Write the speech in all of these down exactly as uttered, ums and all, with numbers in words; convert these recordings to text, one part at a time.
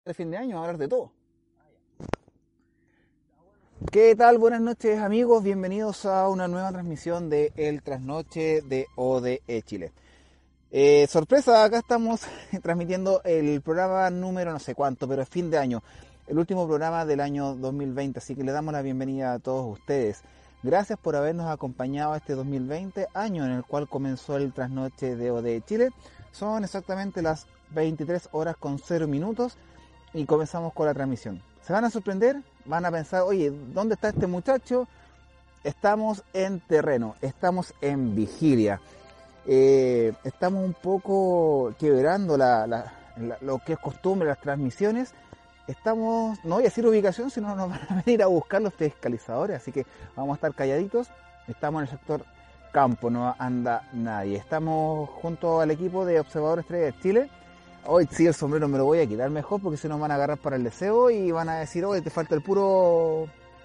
de fin de año, a hablar de todo. ¿Qué tal? Buenas noches, amigos, bienvenidos a una nueva transmisión de El Trasnoche de O D E Chile. Eh, sorpresa, acá estamos transmitiendo el programa número no sé cuánto, pero es fin de año, el último programa del año dos mil veinte, así que le damos la bienvenida a todos ustedes. Gracias por habernos acompañado este dos mil veinte, año en el cual comenzó el Trasnoche de O D E Chile. Son exactamente las veintitrés horas con cero minutos y comenzamos con la transmisión. Se van a sorprender, van a pensar, oye, ¿dónde está este muchacho? Estamos en terreno, estamos en vigilia. Eh, estamos un poco quebrando la, la, la, lo que es costumbre, las transmisiones. Estamos, no voy a decir ubicación, sino nos van a venir a buscar los fiscalizadores, así que vamos a estar calladitos. Estamos en el sector campo, no anda nadie. Estamos junto al equipo de Observadores tres de Chile. Hoy sí, el sombrero me lo voy a quitar mejor porque si no van a agarrar para el deseo y van a decir, oye, te falta el puro,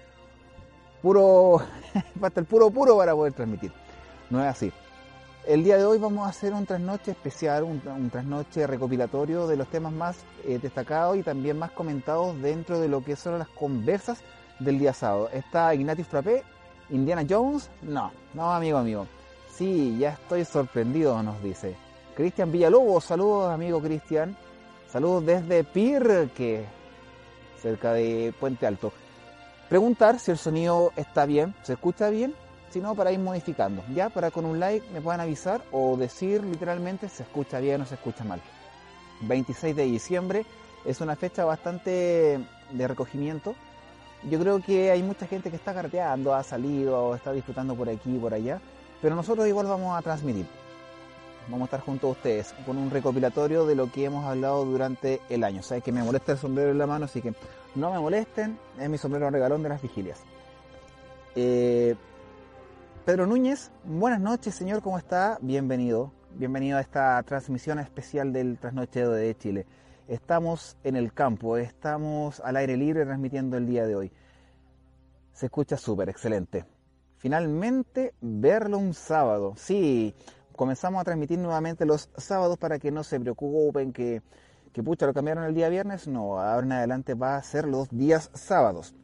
puro, falta el puro puro para poder transmitir. No es así. El día de hoy vamos a hacer un trasnoche especial, un, un trasnoche recopilatorio de los temas más eh, destacados y también más comentados dentro de lo que son las conversas del día sábado. ¿Está Ignatius Frappé? ¿Indiana Jones? No, no, amigo, amigo. Sí, ya estoy sorprendido, nos dice. Cristian Villalobos, saludos, amigo Cristian. Saludos desde Pirque, cerca de Puente Alto. Preguntar si el sonido está bien, se escucha bien. Si no, para ir modificando, ya para con un like me puedan avisar o decir literalmente se escucha bien o se escucha mal. veintiséis de diciembre es una fecha bastante de recogimiento. Yo creo que hay mucha gente que está carteando, ha salido o está disfrutando por aquí y por allá, pero nosotros igual vamos a transmitir. Vamos a estar junto a ustedes con un recopilatorio de lo que hemos hablado durante el año. Sabes que me molesta el sombrero en la mano, así que no me molesten, es mi sombrero regalón de las vigilias. Eh... Pedro Núñez, buenas noches, señor, ¿cómo está? Bienvenido, bienvenido a esta transmisión especial del Trasnoche de O D E Chile. Estamos en el campo, estamos al aire libre transmitiendo el día de hoy. Se escucha súper, excelente. Finalmente, verlo un sábado. Sí, comenzamos a transmitir nuevamente los sábados para que no se preocupen que, que pucha, lo cambiaron el día viernes. No, ahora en adelante va a ser los días sábados.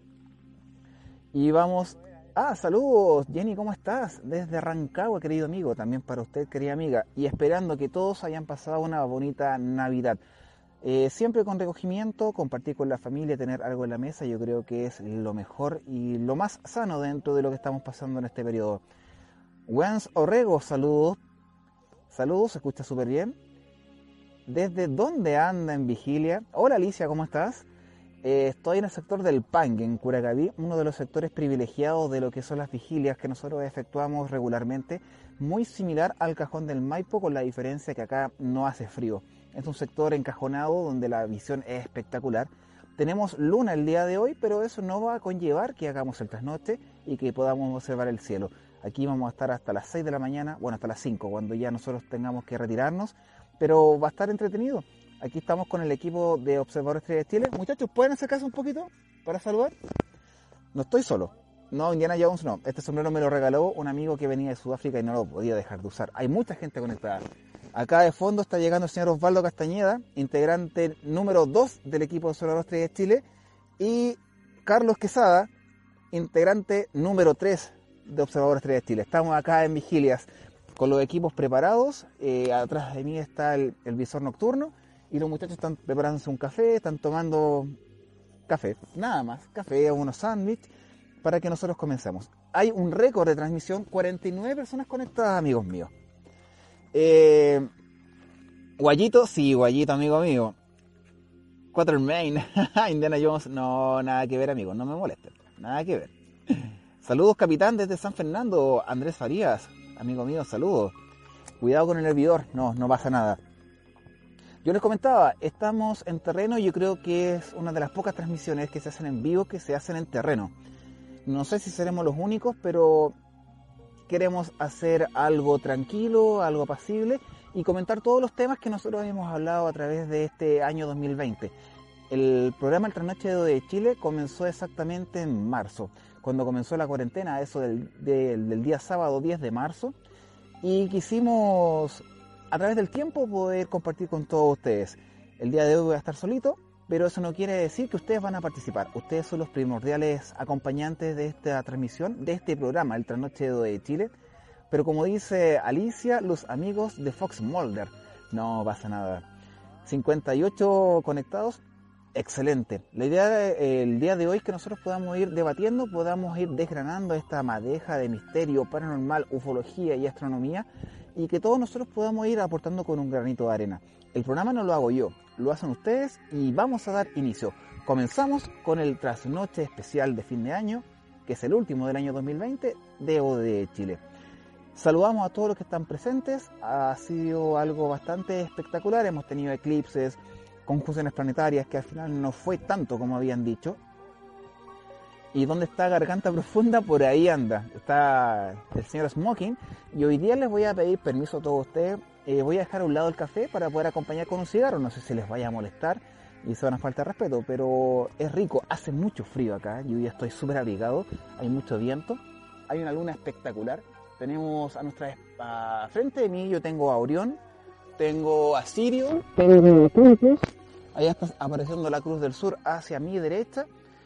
Y vamos... Ah, saludos, Jenny, ¿cómo estás? Desde Rancagua, querido amigo, también para usted, querida amiga, y esperando que todos hayan pasado una bonita Navidad. Eh, siempre con recogimiento, compartir con la familia, tener algo en la mesa, yo creo que es lo mejor y lo más sano dentro de lo que estamos pasando en este periodo. Wens Orrego, saludos, saludos, se escucha súper bien. ¿Desde dónde anda en vigilia? Hola Alicia, ¿cómo estás? Eh, estoy en el sector del Pangue, en Curacaví, uno de los sectores privilegiados de lo que son las vigilias que nosotros efectuamos regularmente, muy similar al Cajón del Maipo, con la diferencia que acá no hace frío. Es un sector encajonado donde la visión es espectacular. Tenemos luna el día de hoy, pero eso no va a conllevar que hagamos el trasnoche y que podamos observar el cielo. Aquí vamos a estar hasta las seis de la mañana, bueno, hasta las cinco, cuando ya nosotros tengamos que retirarnos, pero va a estar entretenido. Aquí estamos con el equipo de Observadores tres de Chile. Muchachos, ¿pueden acercarse un poquito para saludar? No estoy solo. No, Indiana Jones no. Este sombrero me lo regaló un amigo que venía de Sudáfrica y no lo podía dejar de usar. Hay mucha gente conectada. Acá de fondo está llegando el señor Osvaldo Castañeda, integrante número dos del equipo de Observadores tres de Chile, y Carlos Quesada, integrante número tres de Observadores tres de Chile. Estamos acá en vigilias con los equipos preparados. Eh, atrás de mí está el, el visor nocturno. Y los muchachos están preparándose un café, están tomando café, nada más, café o unos sándwiches, para que nosotros comencemos. Hay un récord de transmisión, cuarenta y nueve personas conectadas, amigos míos. Eh, Guayito, sí, Guayito, amigo mío. Quatermain, Indiana Jones, no, nada que ver, amigos, no me molesten, nada que ver. Saludos, capitán, desde San Fernando, Andrés Farías, amigo mío, saludos. Cuidado con el hervidor, no, no pasa nada. Yo les comentaba, estamos en terreno y yo creo que es una de las pocas transmisiones que se hacen en vivo que se hacen en terreno. No sé si seremos los únicos, pero queremos hacer algo tranquilo, algo apacible y comentar todos los temas que nosotros hemos hablado a través de este año dos mil veinte. El programa El Trasnoche de O D E Chile comenzó exactamente en marzo, cuando comenzó la cuarentena, eso del, del, del día sábado diez de marzo, y quisimos a través del tiempo poder compartir con todos ustedes. El día de hoy voy a estar solito, pero eso no quiere decir que ustedes van a participar. Ustedes son los primordiales acompañantes de esta transmisión, de este programa, el Trasnoche de O D E Chile. Pero como dice Alicia, los amigos de Fox Mulder. No pasa nada. cincuenta y ocho conectados, excelente. La idea el día de hoy es que nosotros podamos ir debatiendo, podamos ir desgranando esta madeja de misterio paranormal, ufología y astronomía, y que todos nosotros podamos ir aportando con un granito de arena. El programa no lo hago yo, lo hacen ustedes y vamos a dar inicio. Comenzamos con el trasnoche especial de fin de año, que es el último del año dos mil veinte de O D E Chile. Saludamos a todos los que están presentes, ha sido algo bastante espectacular, hemos tenido eclipses, conjunciones planetarias, que al final no fue tanto como habían dicho. ¿Y dónde está Garganta Profunda? Por ahí anda, está el señor Smoking, y hoy día les voy a pedir permiso a todos ustedes, eh, voy a dejar a un lado el café para poder acompañar con un cigarro, no sé si les vaya a molestar y se van a falta de respeto, pero es rico, hace mucho frío acá, yo ya estoy súper abrigado, hay mucho viento, hay una luna espectacular. Tenemos a nuestra a frente de mí, yo tengo a Orión, tengo a Sirio, tengo a Cruz, allá está apareciendo la Cruz del Sur hacia mi derecha.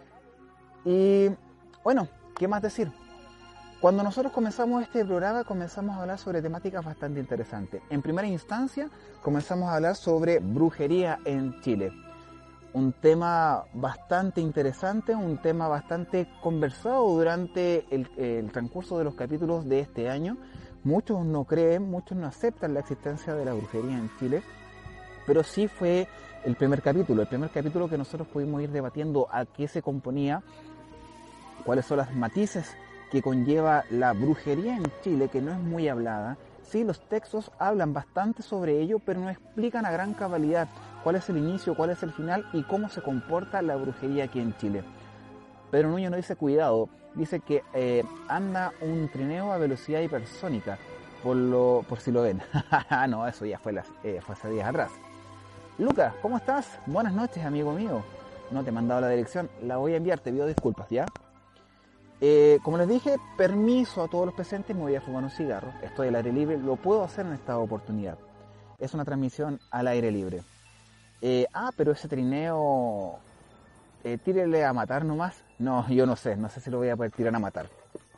Y bueno, ¿qué más decir? Cuando nosotros comenzamos este programa, comenzamos a hablar sobre temáticas bastante interesantes. En primera instancia, comenzamos a hablar sobre brujería en Chile. Un tema bastante interesante, un tema bastante conversado durante el, el transcurso de los capítulos de este año. Muchos no creen, muchos no aceptan la existencia de la brujería en Chile, pero sí fue el primer capítulo, el primer capítulo que nosotros pudimos ir debatiendo a qué se componía, cuáles son los matices que conlleva la brujería en Chile, que no es muy hablada. Sí, los textos hablan bastante sobre ello, pero no explican a gran cabalidad cuál es el inicio, cuál es el final y cómo se comporta la brujería aquí en Chile. Pedro Nuño nos dice cuidado, dice que eh, anda un trineo a velocidad hipersónica, por, lo, por si lo ven. No, eso ya fue, las, eh, fue hace días atrás. Lucas, ¿cómo estás? Buenas noches, amigo mío. No te he mandado la dirección, la voy a enviar, te pido disculpas, ¿ya? Eh, como les dije, permiso a todos los presentes, me voy a fumar un cigarro, estoy al aire libre, lo puedo hacer en esta oportunidad. Es una transmisión al aire libre. Eh, ah, pero ese trineo, eh, tírele a matar nomás. No, yo no sé, no sé si lo voy a poder tirar a matar.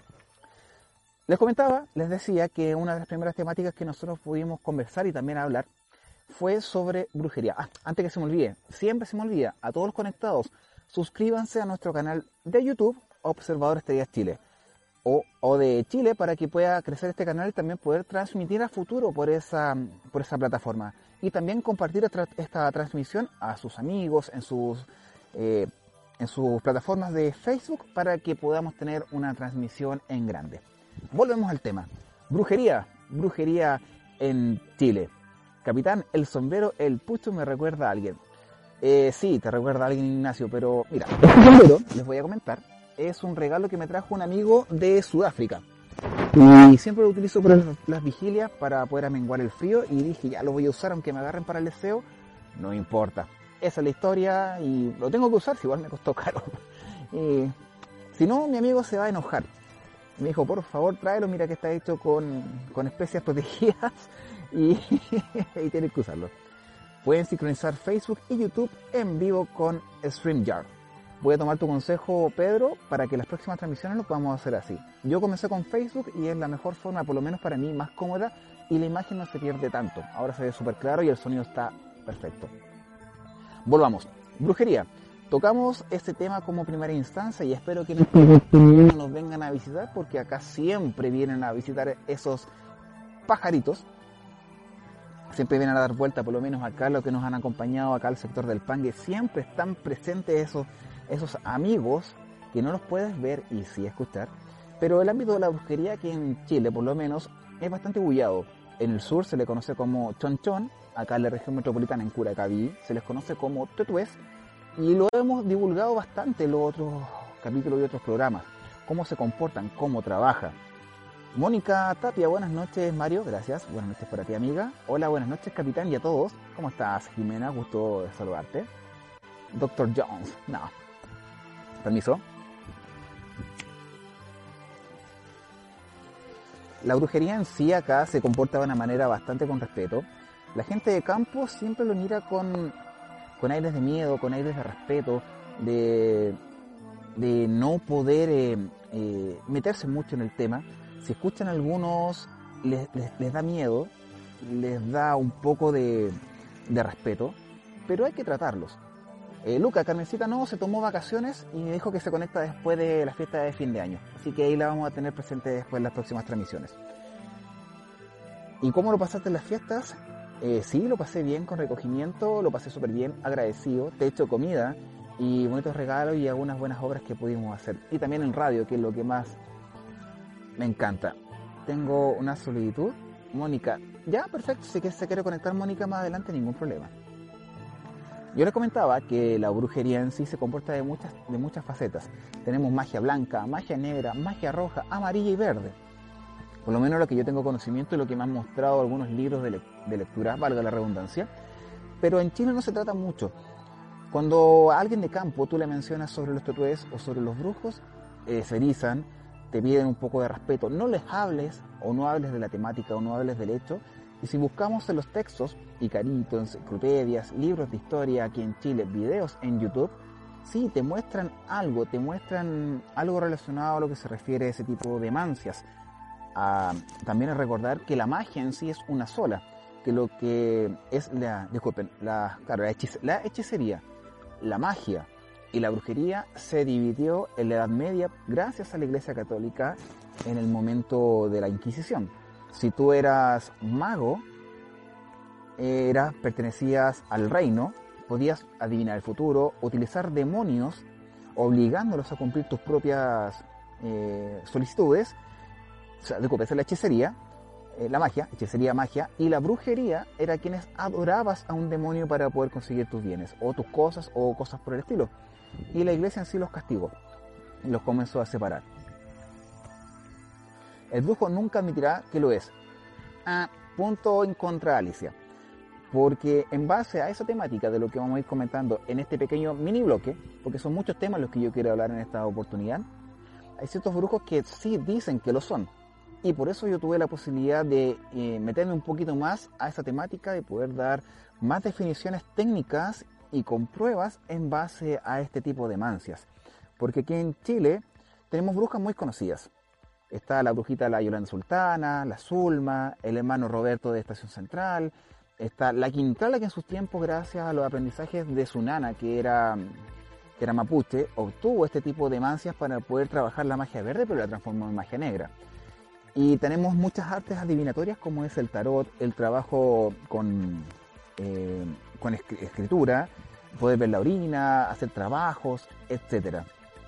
Les comentaba, les decía que una de las primeras temáticas que nosotros pudimos conversar y también hablar fue sobre brujería. Ah, antes que se me olvide, siempre se me olvida, a todos los conectados, suscríbanse a nuestro canal de YouTube, Observadores T V Chile, o O D E Chile, para que pueda crecer este canal y también poder transmitir a futuro por esa, por esa plataforma. Y también compartir esta, esta transmisión a sus amigos en sus, eh, en sus plataformas de Facebook para que podamos tener una transmisión en grande. Volvemos al tema. Brujería, brujería en Chile. Capitán, el sombrero, el pucho me recuerda a alguien. Eh, sí, te recuerda a alguien, Ignacio, pero mira, este sombrero, les voy a comentar, es un regalo que me trajo un amigo de Sudáfrica. Y siempre lo utilizo por las vigilias para poder amenguar el frío y dije, ya lo voy a usar aunque me agarren para el deseo, no importa. Esa es la historia y lo tengo que usar, si igual me costó caro. Y, si no, mi amigo se va a enojar. Me dijo, por favor, tráelo, mira que está hecho con, con especias protegidas y, y tienes que usarlo. Pueden sincronizar Facebook y YouTube en vivo con StreamYard. Voy a tomar tu consejo, Pedro, para que las próximas transmisiones lo podamos hacer así. Yo comencé con Facebook y es la mejor forma, por lo menos para mí, más cómoda y la imagen no se pierde tanto. Ahora se ve súper claro y el sonido está perfecto. Volvamos. Brujería. Tocamos este tema como primera instancia y espero que nos vengan a visitar porque acá siempre vienen a visitar esos pajaritos. Siempre vienen a dar vuelta, por lo menos acá los que nos han acompañado acá al sector del Pangue, siempre están presentes esos, esos amigos que no los puedes ver y sí escuchar, pero el ámbito de la brujería aquí en Chile por lo menos es bastante bullado. En el sur se le conoce como chonchón, acá en la región metropolitana en Curacaví se les conoce como tetués y lo hemos divulgado bastante en los otros capítulos y otros programas, cómo se comportan, cómo trabajan. Mónica Tapia, buenas noches. Mario, gracias. Buenas noches para ti, amiga. Hola, buenas noches, capitán, y a todos. ¿Cómo estás, Jimena? Gusto de saludarte. doctor Jones, no. Permiso. La brujería en sí acá se comporta de una manera bastante con respeto. La gente de campo siempre lo mira con, con aires de miedo, con aires de respeto, de, de no poder eh, eh, meterse mucho en el tema. Si escuchan a algunos, les, les, les da miedo, les da un poco de, de respeto, pero hay que tratarlos. Eh, Luca, Carmencita no, se tomó vacaciones y me dijo que se conecta después de la fiesta de fin de año. Así que ahí la vamos a tener presente después en las próximas transmisiones. ¿Y cómo lo pasaste en las fiestas? Eh, sí, lo pasé bien con recogimiento, lo pasé súper bien, agradecido. Te he hecho comida y bonitos regalos y algunas buenas obras que pudimos hacer. Y también en radio, que es lo que más me encanta. Tengo una solicitud. Mónica, ya, perfecto, si se quiere conectar Mónica más adelante, ningún problema. Yo les comentaba que la brujería en sí se comporta de muchas, de muchas facetas. Tenemos magia blanca, magia negra, magia roja, amarilla y verde. Por lo menos lo que yo tengo conocimiento y lo que me han mostrado algunos libros de, le de lectura, valga la redundancia. Pero en Chile no se trata mucho. Cuando a alguien de campo tú le mencionas sobre los tetués o sobre los brujos, eh, se erizan, te piden un poco de respeto. No les hables o no hables de la temática o no hables del hecho. Y si buscamos en los textos, Icaritos, enciclopedias, libros de historia aquí en Chile, videos en YouTube, sí, te muestran algo, te muestran algo relacionado a lo que se refiere a ese tipo de mancias. Ah, también es recordar que la magia en sí es una sola, que lo que es la, disculpen, la, claro, la, hechiz, la hechicería, la magia y la brujería se dividió en la Edad Media gracias a la Iglesia Católica en el momento de la Inquisición. Si tú eras mago, eras, pertenecías al reino, podías adivinar el futuro, utilizar demonios, obligándolos a cumplir tus propias eh, solicitudes. O sea, disculpe, esa es la hechicería, eh, la magia, hechicería, magia, y la brujería era quienes adorabas a un demonio para poder conseguir tus bienes, o tus cosas, o cosas por el estilo. Y la iglesia en sí los castigó, los comenzó a separar. El brujo nunca admitirá que lo es. Ah, punto en contra de Alicia. Porque en base a esa temática de lo que vamos a ir comentando en este pequeño mini bloque, porque son muchos temas los que yo quiero hablar en esta oportunidad, hay ciertos brujos que sí dicen que lo son. Y por eso yo tuve la posibilidad de eh, meterme un poquito más a esa temática, de poder dar más definiciones técnicas y con pruebas en base a este tipo de mancias. Porque aquí en Chile tenemos brujas muy conocidas. Está la brujita la Yolanda Sultana, la Zulma, el hermano Roberto de Estación Central. Está la Quintrala, que en sus tiempos, gracias a los aprendizajes de su nana, que era, que era mapuche, obtuvo este tipo de mancias para poder trabajar la magia verde, pero la transformó en magia negra. Y tenemos muchas artes adivinatorias, como es el tarot, el trabajo con, eh, con escritura, poder ver la orina, hacer trabajos, etcétera.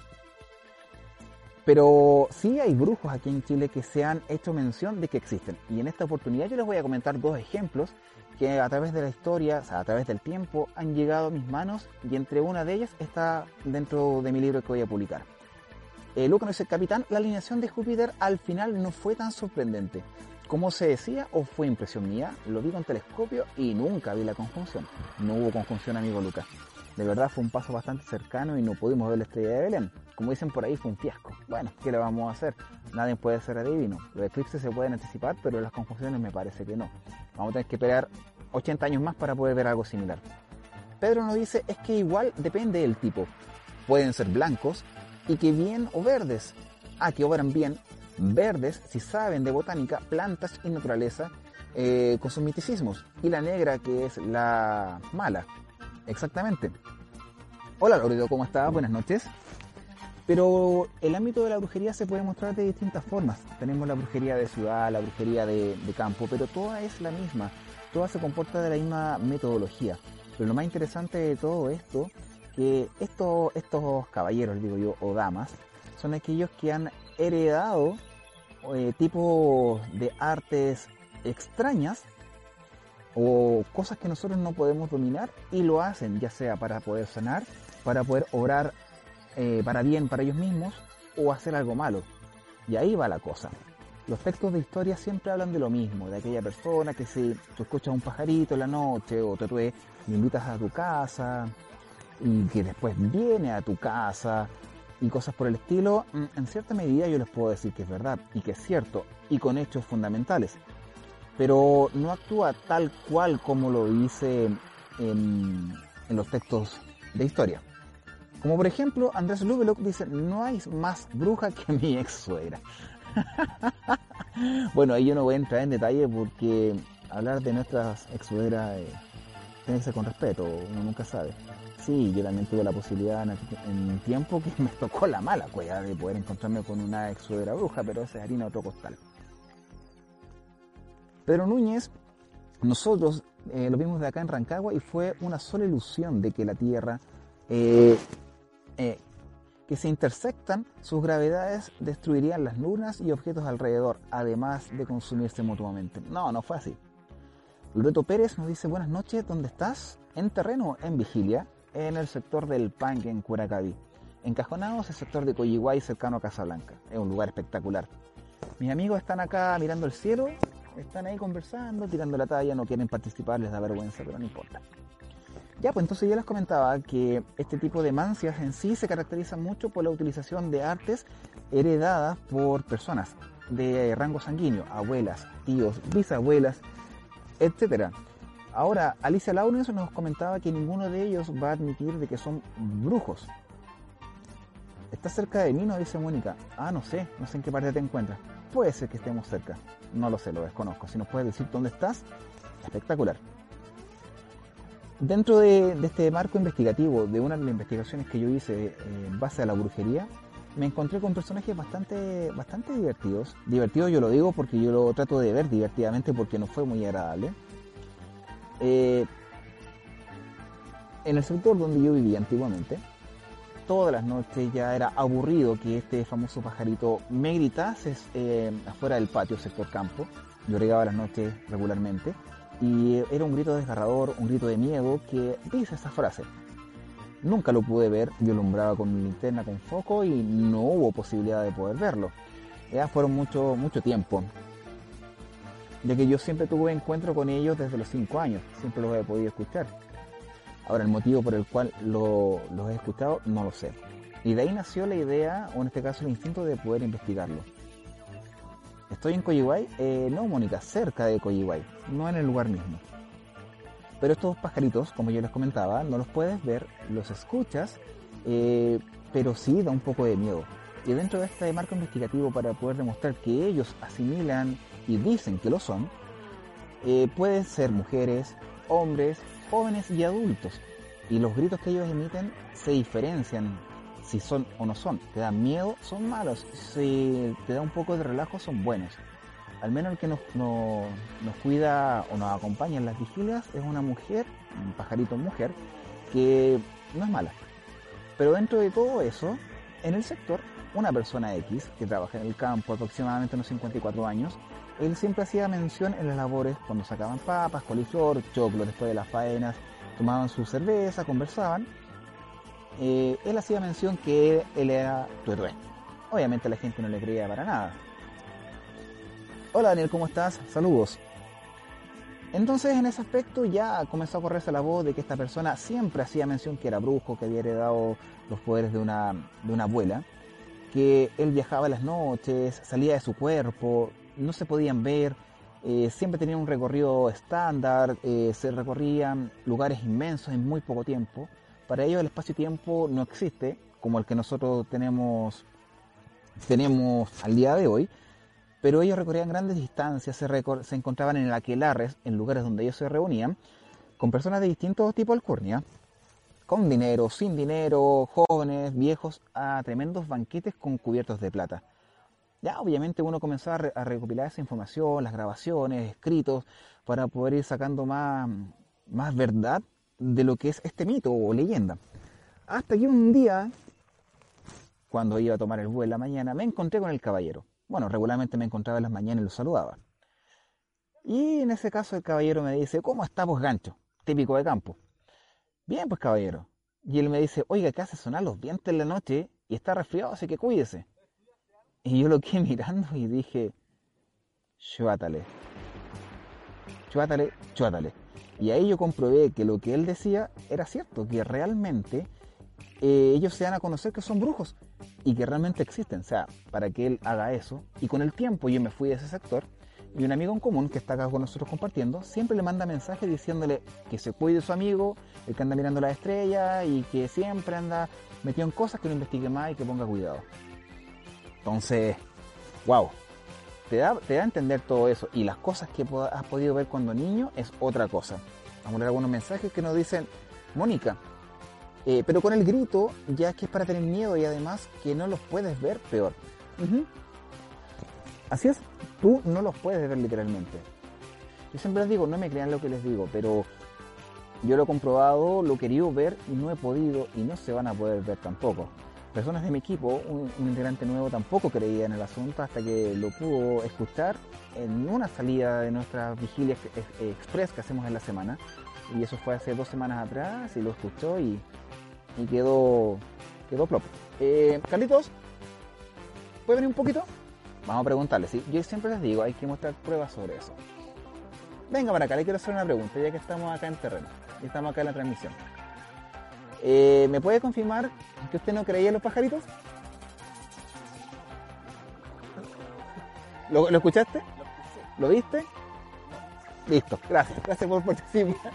Pero sí hay brujos aquí en Chile que se han hecho mención de que existen. Y en esta oportunidad yo les voy a comentar dos ejemplos que a través de la historia, o sea, a través del tiempo, han llegado a mis manos, y entre una de ellas está dentro de mi libro que voy a publicar. Eh, Luca nos dice: capitán, la alineación de Júpiter al final no fue tan sorprendente como se decía, o fue impresión mía. Lo vi con telescopio y nunca vi la conjunción. No hubo conjunción, amigo Lucas. De verdad fue un paso bastante cercano y no pudimos ver la estrella de Belén. Como dicen por ahí, fue un fiasco. Bueno, ¿qué le vamos a hacer? Nadie puede ser adivino. Los eclipses se pueden anticipar, pero las conjunciones me parece que no. Vamos a tener que esperar ochenta años más para poder ver algo similar. Pedro nos dice: es que igual depende del tipo. Pueden ser blancos y que bien o verdes. Ah, que obran bien. Verdes si saben de botánica, plantas y naturaleza, eh, con sus misticismos. Y la negra, que es la mala. Exactamente. Hola Loredo, ¿cómo estás? Buenas noches. Pero el ámbito de la brujería se puede mostrar de distintas formas. Tenemos la brujería de ciudad, la brujería de, de campo, pero toda es la misma. Toda se comporta de la misma metodología. Pero lo más interesante de todo esto, que estos, estos caballeros, digo yo, o damas, son aquellos que han heredado eh, tipos de artes extrañas o cosas que nosotros no podemos dominar, y lo hacen ya sea para poder sanar, para poder obrar eh, para bien para ellos mismos, o hacer algo malo. Y ahí va la cosa. Los textos de historia siempre hablan de lo mismo, de aquella persona que si tú escuchas un pajarito en la noche o te le invitas a tu casa y que después viene a tu casa y cosas por el estilo, en cierta medida yo les puedo decir que es verdad y que es cierto y con hechos fundamentales. Pero no actúa tal cual como lo dice en, en los textos de historia. Como por ejemplo, Andrés Lubelock dice, no hay más bruja que mi ex suegra. Bueno, ahí yo no voy a entrar en detalle porque hablar de nuestras ex suegras eh, tiene que ser con respeto, uno nunca sabe. Sí, yo también tuve la posibilidad en, en un tiempo que me tocó la mala cueva de poder encontrarme con una ex suegra bruja, pero esa es harina de otro costal. Pedro Núñez, nosotros eh, lo vimos de acá en Rancagua y fue una sola ilusión de que la Tierra, eh, eh, que se intersectan, sus gravedades destruirían las lunas y objetos alrededor, además de consumirse mutuamente. No, no fue así. Loreto Pérez nos dice, buenas noches, ¿dónde estás? En terreno, en vigilia, en el sector del Panque, en Curacaví. Encajonados, el sector de Coyihuay, cercano a Casablanca. Es un lugar espectacular. Mis amigos están acá mirando el cielo, están ahí conversando, tirando la talla, no quieren participar, les da vergüenza, pero no importa. Ya, pues entonces ya les comentaba que este tipo de mancias en sí se caracteriza mucho por la utilización de artes heredadas por personas de rango sanguíneo, abuelas, tíos, bisabuelas, etcétera. Ahora, Alicia Laurens nos comentaba que ninguno de ellos va a admitir de que son brujos. ¿Estás cerca de mí? Nos dice Mónica. Ah, no sé, no sé en qué parte te encuentras. Puede ser que estemos cerca, no lo sé, lo desconozco. Si nos puedes decir dónde estás, espectacular. Dentro de, de este marco investigativo, de una de las investigaciones que yo hice eh, en base a la brujería, me encontré con personajes bastante, bastante divertidos. Divertidos yo lo digo porque yo lo trato de ver divertidamente porque no fue muy agradable. Eh, en el sector donde yo vivía antiguamente, todas las noches ya era aburrido que este famoso pajarito me gritase eh, afuera del patio, sector campo. Yo regaba las noches regularmente y era un grito desgarrador, un grito de miedo que dice esa frase. Nunca lo pude ver, yo lo alumbraba con mi linterna con foco y no hubo posibilidad de poder verlo. Ya fueron mucho, mucho tiempo, ya que yo siempre tuve encuentro con ellos desde los cinco años, siempre los he podido escuchar. Ahora, el motivo por el cual lo, los he escuchado, no lo sé. Y de ahí nació la idea, o en este caso el instinto de poder investigarlo. ¿Estoy en Coyihuay? Eh, no, Mónica, cerca de Coyihuay, no en el lugar mismo. Pero estos pajaritos, como yo les comentaba, no los puedes ver, los escuchas, eh, pero sí da un poco de miedo. Y dentro de este marco investigativo, para poder demostrar que ellos asimilan y dicen que lo son, eh, pueden ser mujeres, hombres, jóvenes y adultos. Y los gritos que ellos emiten se diferencian si son o no son. Te dan miedo, son malos. Si te da un poco de relajo, son buenos. Al menos el que nos, nos, nos cuida o nos acompaña en las vigilias es una mujer, un pajarito mujer, que no es mala. Pero dentro de todo eso, en el sector, una persona X que trabaja en el campo, aproximadamente unos cincuenta y cuatro años, él siempre hacía mención en las labores cuando sacaban papas, coliflor, choclo después de las faenas, tomaban su cerveza, conversaban. Eh, él hacía mención que él era tuetué. Obviamente la gente no le creía para nada. Hola Daniel, ¿cómo estás? Saludos. Entonces en ese aspecto ya comenzó a correrse la voz de que esta persona siempre hacía mención que era brujo, que había heredado los poderes de una, de una abuela, que él viajaba en las noches, salía de su cuerpo, no se podían ver, eh, siempre tenía un recorrido estándar, eh, se recorrían lugares inmensos en muy poco tiempo. Para ellos el espacio-tiempo no existe, como el que nosotros tenemos, tenemos al día de hoy, pero ellos recorrían grandes distancias, se, recor- se encontraban en aquelarres, en lugares donde ellos se reunían, con personas de distintos tipos de alcurnia, con dinero, sin dinero, jóvenes, viejos, a tremendos banquetes con cubiertos de plata. Ya obviamente uno comenzó a, re- a recopilar esa información, las grabaciones, escritos, para poder ir sacando más, más verdad de lo que es este mito o leyenda. Hasta que un día, cuando iba a tomar el vuelo en la mañana, me encontré con el caballero. Bueno, regularmente me encontraba en las mañanas y lo saludaba. Y en ese caso el caballero me dice, ¿cómo está vos, gancho? Típico de campo. Bien, pues caballero. Y él me dice, oiga, que hace sonar los vientos en la noche y está resfriado, así que cuídese. Y yo lo quedé mirando y dije, chuátale, chuátale, chuátale. Y ahí yo comprobé que lo que él decía era cierto, que realmente eh, ellos se dan a conocer que son brujos y que realmente existen. O sea, para que él haga eso. Y con el tiempo yo me fui de ese sector Y un amigo en común que está acá con nosotros compartiendo, siempre le manda mensajes diciéndole que se cuide su amigo, el que anda mirando las estrellas y que siempre anda metido en cosas, que no investigue más y que ponga cuidado. Entonces, wow, te da, te da a entender todo eso. Y las cosas que has podido ver cuando niño es otra cosa. Vamos a leer algunos mensajes que nos dicen: Mónica, eh, pero con el grito ya que es para tener miedo y además que no los puedes ver, peor. Uh-huh. Así es, tú no los puedes ver literalmente. Yo siempre les digo, no me crean lo que les digo, pero yo lo he comprobado, lo he querido ver y no he podido, y no se van a poder ver tampoco. Personas de mi equipo, un, un integrante nuevo tampoco creía en el asunto hasta que lo pudo escuchar en una salida de nuestras vigilias express que hacemos en la semana. Y eso fue hace dos semanas atrás y lo escuchó y, y quedó, quedó plop. Eh, Carlitos, ¿puede venir un poquito? Vamos a preguntarle, ¿sí? Yo siempre les digo, hay que mostrar pruebas sobre eso. Venga para acá, le quiero hacer una pregunta, ya que estamos acá en terreno, y estamos acá en la transmisión. Eh, ¿Me puede confirmar que usted no creía en los pajaritos? ¿Lo, ¿lo escuchaste? ¿Lo viste? Listo, gracias, gracias por participar.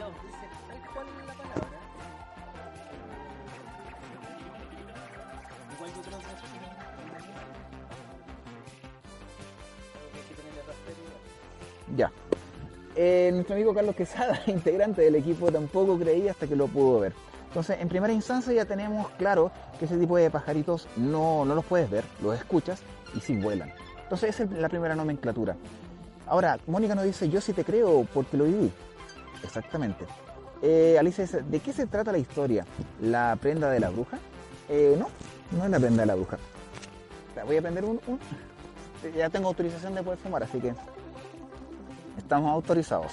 Ya. Eh, nuestro amigo Carlos Quesada, integrante del equipo, tampoco creía hasta que lo pudo ver. Entonces, en primera instancia ya tenemos claro que ese tipo de pajaritos no, no los puedes ver, los escuchas y sí vuelan. Entonces, esa es la primera nomenclatura. Ahora, Mónica nos dice, yo sí te creo porque lo viví. Exactamente. Eh, Alicia dice, ¿de qué se trata la historia? ¿La prenda de la bruja? Eh, no, no es la prenda de la bruja. Voy a prender un, un... Ya tengo autorización de poder fumar, así que estamos autorizados.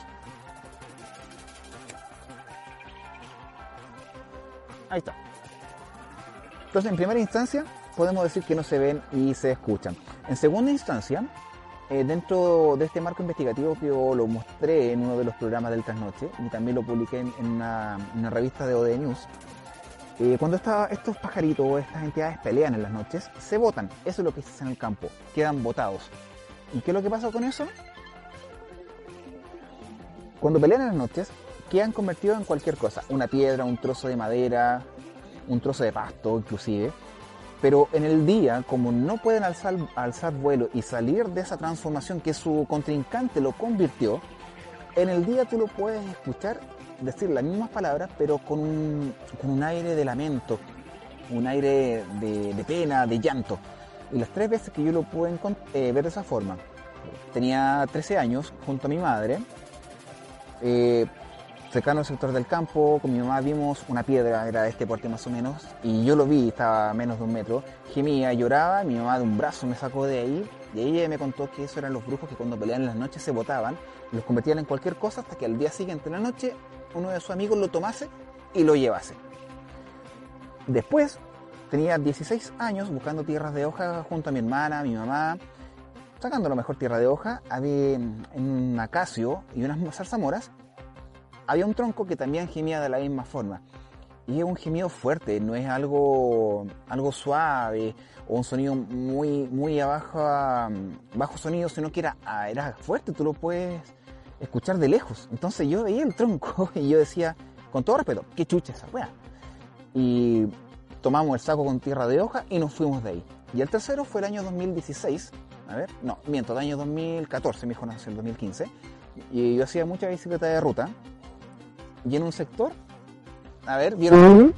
Ahí está. Entonces, en primera instancia, podemos decir que no se ven y se escuchan. En segunda instancia, eh, dentro de este marco investigativo que yo lo mostré en uno de los programas del Trasnoche y también lo publiqué en, en, una, en una revista de O D News, eh, cuando esta, estos pajaritos o estas entidades pelean en las noches, se botan. Eso es lo que se hace en el campo. Quedan botados. ¿Y qué es lo que pasa con eso? Cuando pelean en las noches, quedan convertidos en cualquier cosa. Una piedra, un trozo de madera, un trozo de pasto inclusive. Pero en el día, como no pueden alzar, alzar vuelo y salir de esa transformación que su contrincante lo convirtió, en el día tú lo puedes escuchar decir las mismas palabras, pero con un, con un aire de lamento, un aire de, de pena, de llanto. Y las tres veces que yo lo pude eh, ver de esa forma, tenía trece años, junto a mi madre, eh, cercano al sector del campo, con mi mamá vimos una piedra, era de este porte más o menos, y yo lo vi, estaba a menos de un metro, gemía, lloraba, mi mamá de un brazo me sacó de ahí, y ella me contó que esos eran los brujos que cuando peleaban en las noches se botaban, los convertían en cualquier cosa hasta que al día siguiente en la noche uno de sus amigos lo tomase y lo llevase. Después, tenía dieciséis años buscando tierras de hoja junto a mi hermana, mi mamá, sacando lo mejor tierra de hoja, había en un acacio y unas zarzamoras, había un tronco que también gemía de la misma forma. Y es un gemido fuerte, no es algo, algo suave o un sonido muy, muy abajo, bajo sonido, sino que era, era fuerte, tú lo puedes escuchar de lejos. Entonces yo veía el tronco y yo decía, con todo respeto, qué chucha esa wea. Y tomamos el saco con tierra de hoja y nos fuimos de ahí. Y el tercero fue el año dos mil dieciséis, a ver, no, miento, el año dos mil catorce, mi hijo nació en el dos mil quince. Y yo hacía mucha bicicleta de ruta. Y en un sector, a ver, ¿vieron?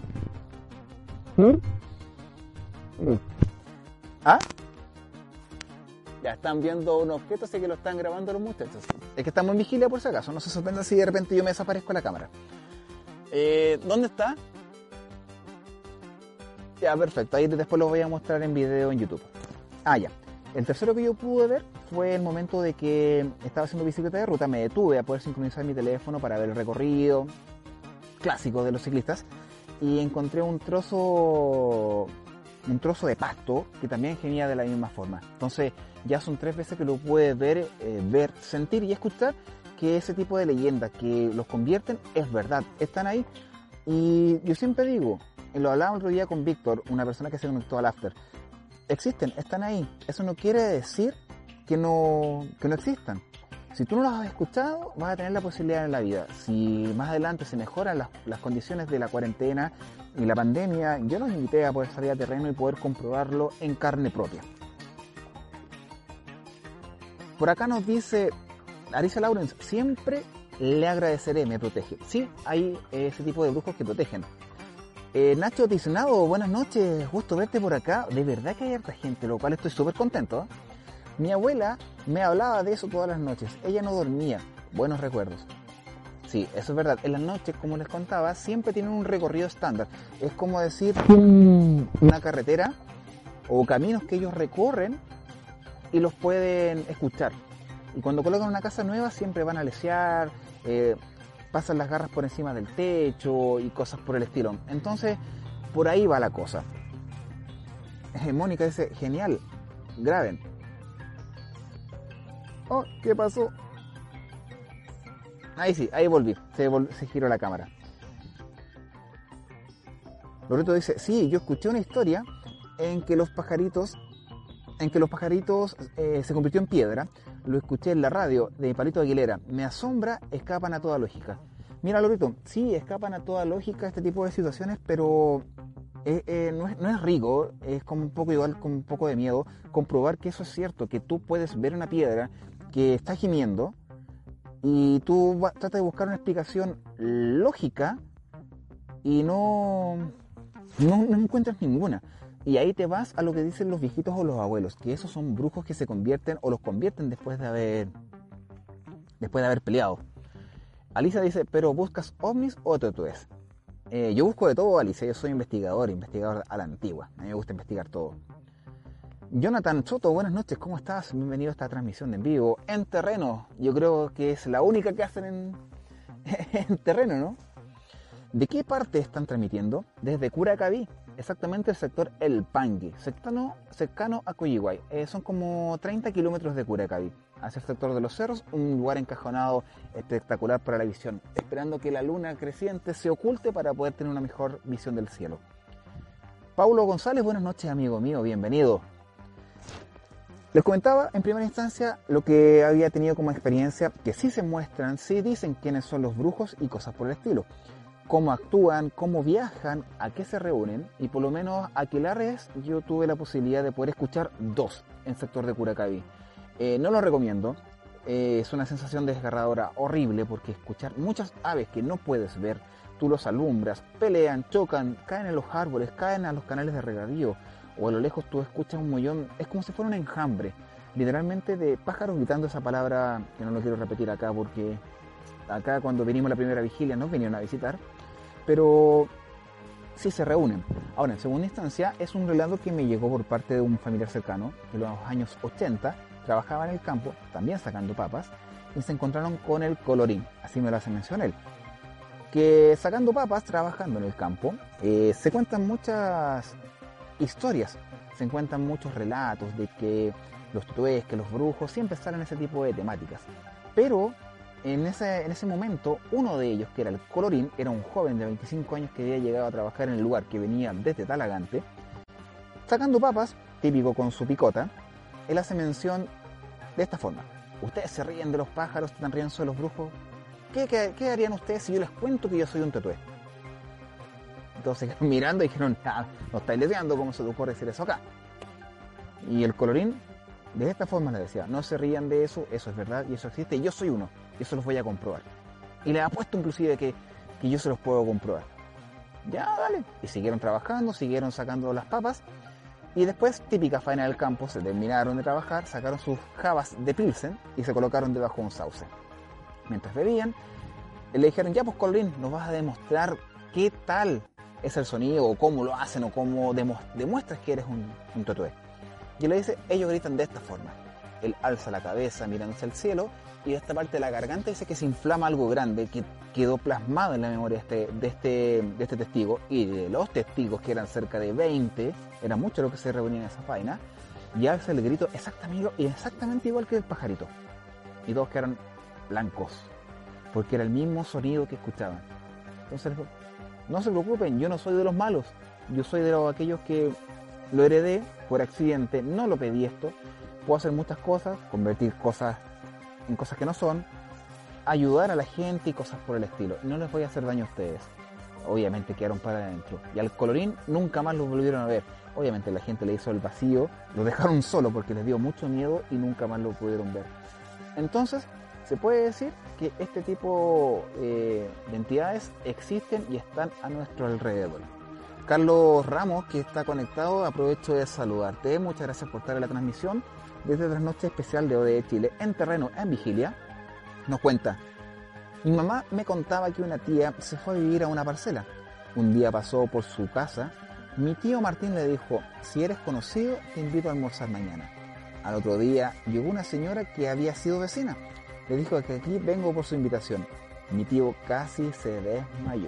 ¿Ah? Ya están viendo un objeto, así que lo están grabando los muchachos. Es que estamos en vigilia por si acaso, no se sorprenda si de repente yo me desaparezco en la cámara. Eh, ¿Dónde está? Ya, perfecto, ahí después lo voy a mostrar en video en YouTube. Ah, ya. El tercero que yo pude ver fue el momento de que estaba haciendo bicicleta de ruta, me detuve a poder sincronizar mi teléfono para ver el recorrido clásico de los ciclistas y encontré un trozo un trozo de pasto que también gemía de la misma forma. Entonces ya son tres veces que lo pude ver, eh, ver, sentir y escuchar que ese tipo de leyendas que los convierten es verdad, están ahí. Y yo siempre digo, y lo hablaba el otro día con Víctor, una persona que se conectó al after, existen, están ahí. Eso no quiere decir que no, que no existan. Si tú no los has escuchado, vas a tener la posibilidad en la vida. Si más adelante se mejoran las, las condiciones de la cuarentena y la pandemia, yo los invité a poder salir a terreno y poder comprobarlo en carne propia. Por acá nos dice Arisa Lawrence, siempre le agradeceré, me protege. Sí, hay ese tipo de brujos que protegen. Eh, Nacho Tiznado, buenas noches, gusto verte por acá. De verdad que hay harta gente, lo cual estoy súper contento, ¿eh? Mi abuela me hablaba de eso todas las noches. Ella no dormía. Buenos recuerdos. Sí, eso es verdad. En las noches, como les contaba, siempre tienen un recorrido estándar. Es como decir una carretera o caminos que ellos recorren y los pueden escuchar. Y cuando colocan una casa nueva siempre van a lesear, eh, pasan las garras por encima del techo y cosas por el estilo. Entonces, por ahí va la cosa. Eh, Mónica dice, genial, graben. Oh, ¿qué pasó? Ahí sí, ahí volví, se, vol- se giró la cámara. Loreto dice, sí, yo escuché una historia en que los pajaritos, en que los pajaritos eh, se convirtió en piedra. Lo escuché en la radio de Palito Aguilera. Me asombra, escapan a toda lógica. Mira, Loreto, sí, escapan a toda lógica este tipo de situaciones, pero eh, eh, no, es, no es rico, es como un poco igual, con un poco de miedo, comprobar que eso es cierto, que tú puedes ver una piedra que está gimiendo y tú va, tratas de buscar una explicación lógica y no, no, no encuentras ninguna. Y ahí te vas a lo que dicen los viejitos o los abuelos, que esos son brujos que se convierten o los convierten después de haber después de haber peleado. Alicia dice, ¿pero buscas ovnis o tetués? Eh, yo busco de todo, Alicia, yo soy investigador, investigador a la antigua. A mí me gusta investigar todo. Jonathan Soto, buenas noches, ¿cómo estás? Bienvenido a esta transmisión de en vivo, en terreno. Yo creo que es la única que hacen en, en terreno, ¿no? ¿De qué parte están transmitiendo? Desde Curacaví, exactamente el sector El Pangui, cercano, cercano a Coyihuay. Eh, son como treinta kilómetros de Curacaví, hacia el sector de los cerros, un lugar encajonado espectacular para la visión, esperando que la luna creciente se oculte para poder tener una mejor visión del cielo. Paulo González, buenas noches, amigo mío, bienvenido. Les comentaba en primera instancia lo que había tenido como experiencia, que sí se muestran, sí dicen quiénes son los brujos y cosas por el estilo. Cómo actúan, cómo viajan, a qué se reúnen, y por lo menos aquelarres yo tuve la posibilidad de poder escuchar dos en el sector de Curacaví. Eh, no lo recomiendo, eh, es una sensación desgarradora horrible porque escuchar muchas aves que no puedes ver, tú los alumbras, pelean, chocan, caen en los árboles, caen a los canales de regadío, o a lo lejos tú escuchas un mollón, es como si fuera un enjambre, literalmente de pájaros gritando esa palabra que no lo quiero repetir acá porque acá cuando vinimos a la primera vigilia nos vinieron a visitar, pero sí se reúnen. Ahora, en segunda instancia, es un relato que me llegó por parte de un familiar cercano, que en los años ochenta trabajaba en el campo, también sacando papas, y se encontraron con el colorín, así me lo hace mencionar él, que sacando papas, trabajando en el campo, eh, se cuentan muchas historias, se encuentran muchos relatos de que los tutués, que los brujos, siempre salen ese tipo de temáticas, pero en ese, en ese momento, uno de ellos, que era el colorín, era un joven de veinticinco años que había llegado a trabajar en el lugar, que venía desde Talagante, sacando papas, típico con su picota. Él hace mención de esta forma: ustedes se ríen de los pájaros, están riendo de los brujos, ¿Qué, qué, qué harían ustedes si yo les cuento que yo soy un tetué? Entonces quedaron mirando y dijeron, ah, no estáis leseando, ¿cómo se te ocurre decir eso acá? Y el colorín de esta forma le decía, no se rían de eso, eso es verdad y eso existe, y yo soy uno, y eso los voy a comprobar. Y le ha puesto inclusive que, que yo se los puedo comprobar. Ya, dale. Y siguieron trabajando, siguieron sacando las papas, y después, típica faena del campo, se terminaron de trabajar, sacaron sus jabas de pilsen y se colocaron debajo de un sauce. Mientras bebían, le dijeron, ya pues colorín, nos vas a demostrar qué tal es el sonido, o cómo lo hacen, o cómo demuestras que eres un, un tetué. Y le dice, ellos gritan de esta forma. Él alza la cabeza mirando hacia el cielo, y de esta parte de la garganta dice que se inflama algo grande, que quedó plasmado en la memoria de este, de este, de este testigo, y de los testigos, que eran cerca de veinte, era mucho lo que se reunían en esa faena, y hace el grito exactamente, exactamente igual que el pajarito. Y todos quedaron blancos, porque era el mismo sonido que escuchaban. Entonces, no se preocupen, yo no soy de los malos, yo soy de los, aquellos que lo heredé por accidente, no lo pedí esto, puedo hacer muchas cosas, convertir cosas en cosas que no son, ayudar a la gente y cosas por el estilo. No les voy a hacer daño a ustedes. Obviamente quedaron para adentro. Y al colorín nunca más lo volvieron a ver. Obviamente la gente le hizo el vacío, lo dejaron solo porque les dio mucho miedo y nunca más lo pudieron ver. Entonces, se puede decir que este tipo eh, de entidades existen y están a nuestro alrededor. Carlos Ramos, que está conectado, aprovecho de saludarte. Muchas gracias por estar en la transmisión desde Trasnoche Especial de O D E Chile en terreno en vigilia. Nos cuenta: mi mamá me contaba que una tía se fue a vivir a una parcela. Un día pasó por su casa. Mi tío Martín le dijo: si eres conocido, te invito a almorzar mañana. Al otro día llegó una señora que había sido vecina. Le dijo que aquí vengo por su invitación. Mi tío casi se desmayó.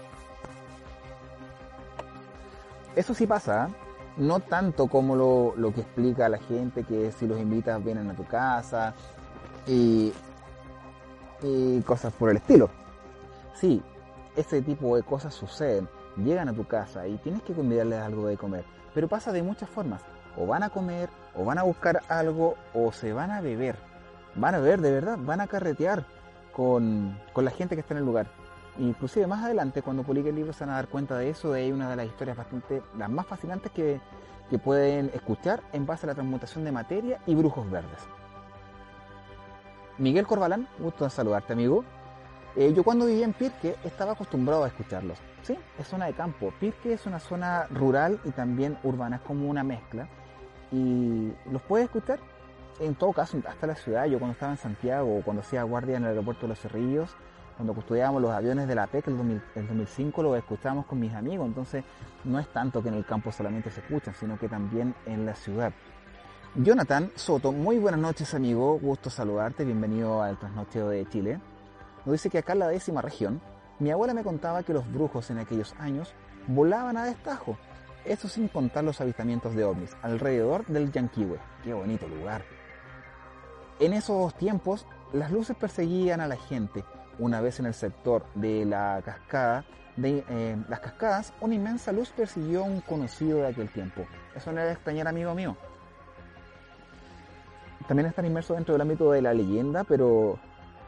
Eso sí pasa, ¿eh? No tanto como lo, lo que explica la gente, que si los invitas vienen a tu casa y, y cosas por el estilo. Sí, ese tipo de cosas suceden. Llegan a tu casa y tienes que convidarles algo de comer. Pero pasa de muchas formas. O van a comer, o van a buscar algo, o se van a beber. Van a beber de verdad, van a carretear con, con la gente que está en el lugar. Inclusive más adelante, cuando publique el libro, se van a dar cuenta de eso. De ahí una de las historias bastante, las más fascinantes que, que pueden escuchar en base a la transmutación de materia y brujos verdes. Miguel Corbalán, gusto de saludarte, amigo. Eh, yo cuando vivía en Pirque estaba acostumbrado a escucharlos. Sí, es zona de campo. Pirque es una zona rural y también urbana, es como una mezcla. Y los puedes escuchar en todo caso hasta la ciudad. Yo cuando estaba en Santiago, cuando hacía guardia en el aeropuerto de Los Cerrillos, cuando custodiábamos los aviones de la P E C el, dos mil, el dos mil cinco, los escuchábamos con mis amigos. Entonces no es tanto que en el campo solamente se escuchan, sino que también en la ciudad. Jonathan Soto, muy buenas noches, amigo, gusto saludarte, bienvenido al Trasnocheo de Chile. Nos dice que acá en la décima región, mi abuela me contaba que los brujos en aquellos años volaban a destajo. Eso sin contar los avistamientos de ovnis alrededor del Yanquihue. Qué bonito lugar. En esos tiempos, las luces perseguían a la gente. Una vez en el sector de la cascada, de eh, las cascadas, una inmensa luz persiguió a un conocido de aquel tiempo. Eso no era extrañar, amigo mío. También están inmersos dentro del ámbito de la leyenda, pero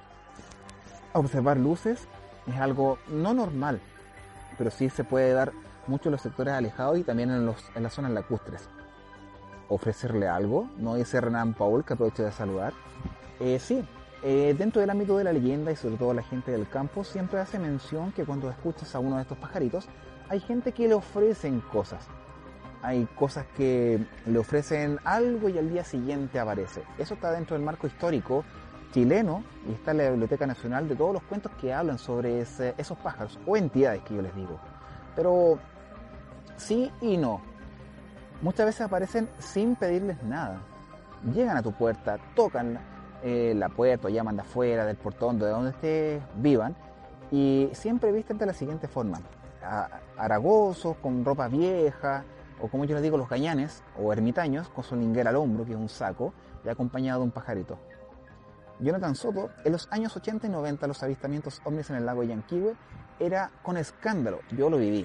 observar luces es algo no normal, pero sí se puede dar mucho en los sectores alejados y también en, los, en las zonas lacustres. Ofrecerle algo, no dice Renan Paul, que aprovecho de saludar. Eh, sí, eh, dentro del ámbito de la leyenda y sobre todo la gente del campo siempre hace mención que cuando escuchas a uno de estos pajaritos hay gente que le ofrecen cosas. Hay cosas que le ofrecen algo y al día siguiente aparece. Eso está dentro del marco histórico chileno y está en la Biblioteca Nacional de todos los cuentos que hablan sobre ese, esos pájaros o entidades que yo les digo. Pero sí y no. Muchas veces aparecen sin pedirles nada. Llegan a tu puerta, tocan eh, la puerta o llaman de afuera, del portón, de donde estés, vivan, y siempre visten de la siguiente forma: a, haragosos, con ropa vieja, o como yo les digo, los gañanes o ermitaños, con su linguera al hombro, que es un saco, y acompañado de un pajarito. Jonathan Soto, en los años ochenta y noventa, los avistamientos ovnis en el lago Yanquihue era con escándalo. Yo lo viví.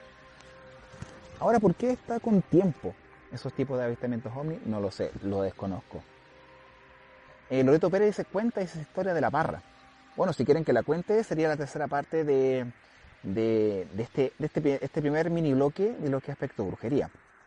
Ahora, ¿por qué está con tiempo esos tipos de avistamientos ovnis? No lo sé, lo desconozco. Eh, Loreto Pérez dice: cuenta esa historia de la parra. Bueno, si quieren que la cuente, sería la tercera parte de, de, de, este, de este, este primer mini bloque de lo que aspecto brujería.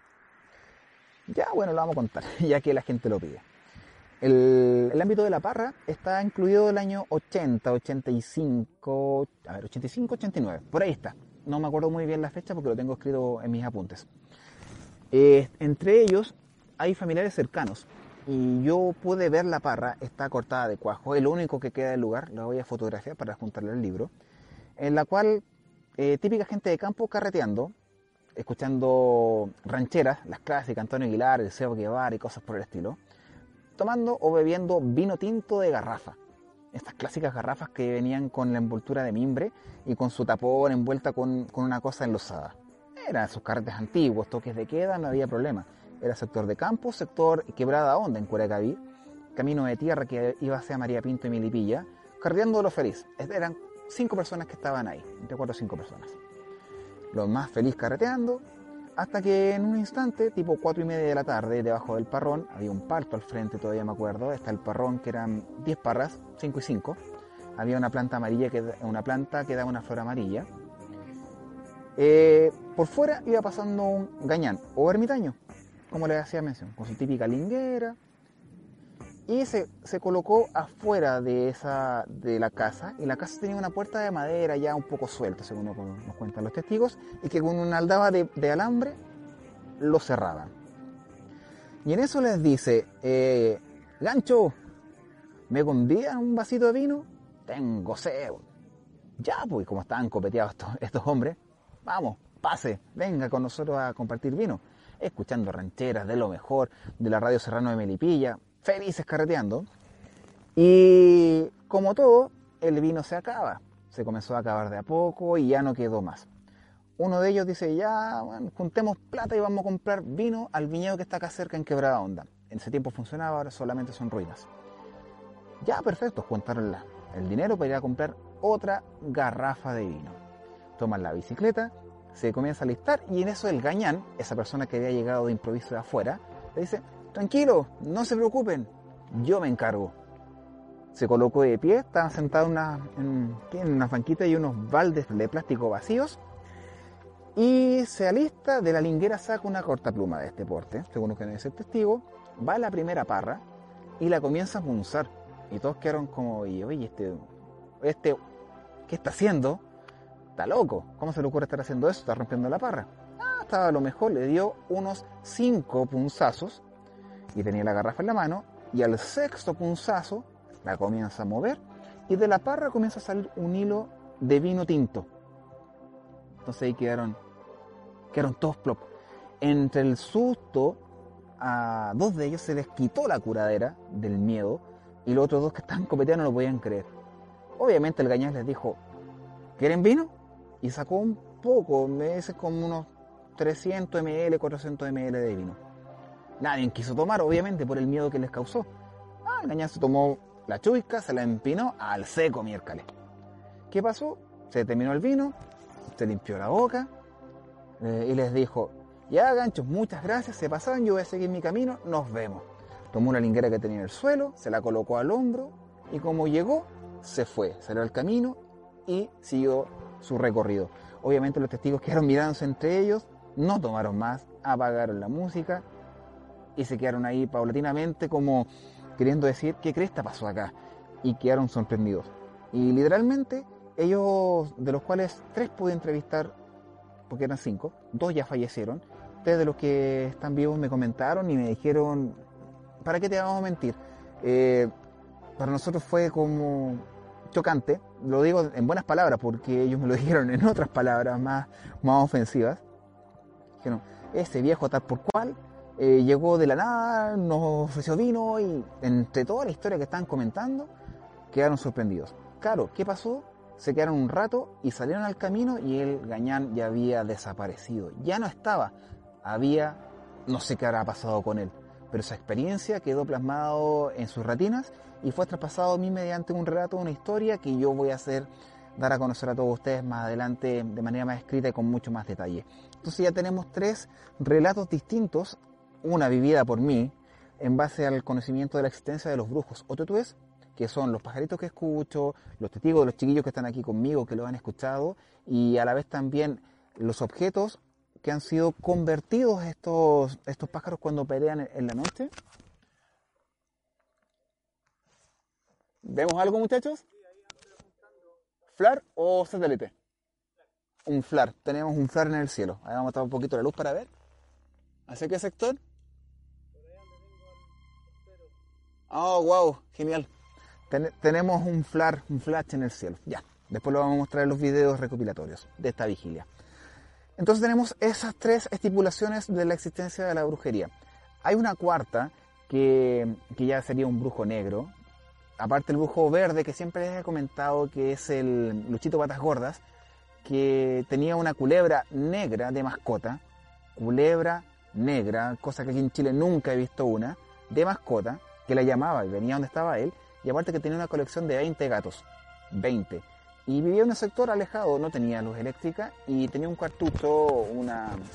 Ya, bueno, lo vamos a contar, ya que la gente lo pide. El, el ámbito de la parra está incluido el año ochenta, ochenta y cinco, a ver, ochenta y cinco, ochenta y nueve, por ahí está. No me acuerdo muy bien la fecha porque lo tengo escrito en mis apuntes. Eh, entre ellos hay familiares cercanos y yo pude ver la parra, está cortada de cuajo, es lo único que queda del lugar, la voy a fotografiar para juntarle al libro, en la cual eh, típica gente de campo carreteando, escuchando rancheras, las clásicas, Antonio Aguilar, el Sebo Guevara y cosas por el estilo, tomando o bebiendo vino tinto de garrafa. Estas clásicas garrafas que venían con la envoltura de mimbre y con su tapón envuelta con, con una cosa enlosada. Eran sus carretes antiguos, toques de queda, no había problema. Era sector de campo, sector Quebrada Honda en Curacaví, camino de tierra que iba hacia María Pinto y Milipilla, carreando lo feliz. Eran cinco personas que estaban ahí, entre cuatro o cinco personas. Los más feliz carreteando, Hasta que en un instante, tipo cuatro y media de la tarde, debajo del parrón, había un palto al frente, todavía me acuerdo, está el parrón que eran diez parras, cinco y cinco, había una planta amarilla, que, una planta que daba una flor amarilla. Eh, por fuera iba pasando un gañán o ermitaño, como les hacía mención, con su típica linguera, y se, se colocó afuera de, esa, de la casa, y la casa tenía una puerta de madera ya un poco suelta, según nos cuentan los testigos, y que con una aldaba de, de alambre lo cerraban. Y en eso les dice, eh, Gancho, ¿me convían un vasito de vino? Tengo sed. Ya, pues, como estaban copeteados estos, estos hombres, vamos, pase, venga con nosotros a compartir vino. Escuchando rancheras de lo mejor, de la radio Serrano de Melipilla, felices carreteando. Y como todo, el vino se acaba. Se comenzó a acabar de a poco y ya no quedó más. Uno de ellos dice, ya, bueno, juntemos plata y vamos a comprar vino al viñedo que está acá cerca en Quebrada Honda. En ese tiempo funcionaba, ahora solamente son ruinas. Ya, perfecto, juntaron la, el dinero para ir a comprar otra garrafa de vino. Toman la bicicleta, se comienza a listar y en eso el gañán, esa persona que había llegado de improviso de afuera, le dice, tranquilo, no se preocupen, yo me encargo. Se colocó de pie, estaban sentados una, en, en una banquita y unos baldes de plástico vacíos, y se alista, de la linguera saca una cortapluma de este porte, según lo que dice el testigo, va a la primera parra y la comienza a punzar. Y todos quedaron como, oye, este, este, ¿qué está haciendo? Está loco, ¿cómo se le ocurre estar haciendo eso? Está rompiendo la parra. Ah, estaba a lo mejor, le dio unos cinco punzazos y tenía la garrafa en la mano, y al sexto punzazo la comienza a mover y de la parra comienza a salir un hilo de vino tinto. Entonces ahí quedaron, quedaron todos plop. Entre el susto, a dos de ellos se les quitó la curadera del miedo y los otros dos que estaban copeteando no lo podían creer. Obviamente el gañán les dijo, ¿quieren vino? Y sacó un poco, me dice como unos trescientos mililitros, cuatrocientos mililitros de vino. Nadie quiso tomar, obviamente, por el miedo que les causó. Ah, el gañán se tomó la chuisca, se la empinó al seco miércoles. ¿Qué pasó? Se terminó el vino, se limpió la boca eh, y les dijo, ya ganchos, muchas gracias, se pasaron, yo voy a seguir mi camino, nos vemos. Tomó una linguera que tenía en el suelo, se la colocó al hombro y como llegó, se fue, salió al camino y siguió su recorrido. Obviamente los testigos quedaron mirándose entre ellos, no tomaron más, apagaron la música y se quedaron ahí paulatinamente como queriendo decir, ¿qué cresta pasó acá? Y quedaron sorprendidos. Y literalmente ellos, de los cuales tres pude entrevistar, porque eran cinco, dos ya fallecieron, tres de los que están vivos me comentaron y me dijeron, ¿para qué te vamos a mentir? Eh, para nosotros fue como chocante, lo digo en buenas palabras porque ellos me lo dijeron en otras palabras más, más ofensivas. Dijeron, ese viejo tal por cual eh, llegó de la nada, nos ofreció vino y entre toda la historia que estaban comentando quedaron sorprendidos. Claro, ¿qué pasó? Se quedaron un rato y salieron al camino y el gañán ya había desaparecido, ya no estaba, había, no sé qué habrá pasado con él, pero esa experiencia quedó plasmado en sus retinas y fue traspasado a mí mediante un relato, una historia que yo voy a hacer, dar a conocer a todos ustedes más adelante de manera más escrita y con mucho más detalle. Entonces ya tenemos tres relatos distintos, una vivida por mí en base al conocimiento de la existencia de los brujos o tutúes, que son los pajaritos que escucho, los testigos de los chiquillos que están aquí conmigo, que lo han escuchado, y a la vez también los objetos que han sido convertidos estos, estos pájaros cuando pelean en la noche. ¿Vemos algo, muchachos? ¿Flar o satélite? Un flar, tenemos un flar en el cielo. Ahí vamos a tomar un poquito de luz para ver. ¿Hacia qué sector? Oh, wow, genial. Ten- tenemos un flar, un flash en el cielo. Ya, después lo vamos a mostrar en los videos recopilatorios de esta vigilia. Entonces tenemos esas tres estipulaciones de la existencia de la brujería. Hay una cuarta que, que ya sería un brujo negro. Aparte el brujo verde que siempre les he comentado, que es el Luchito Patas Gordas, que tenía una culebra negra de mascota. Culebra negra, cosa que aquí en Chile nunca he visto una, de mascota, que la llamaba y venía donde estaba él. Y aparte que tenía una colección de veinte gatos. veinte. Y vivía en un sector alejado, no tenía luz eléctrica y tenía un cartucho, una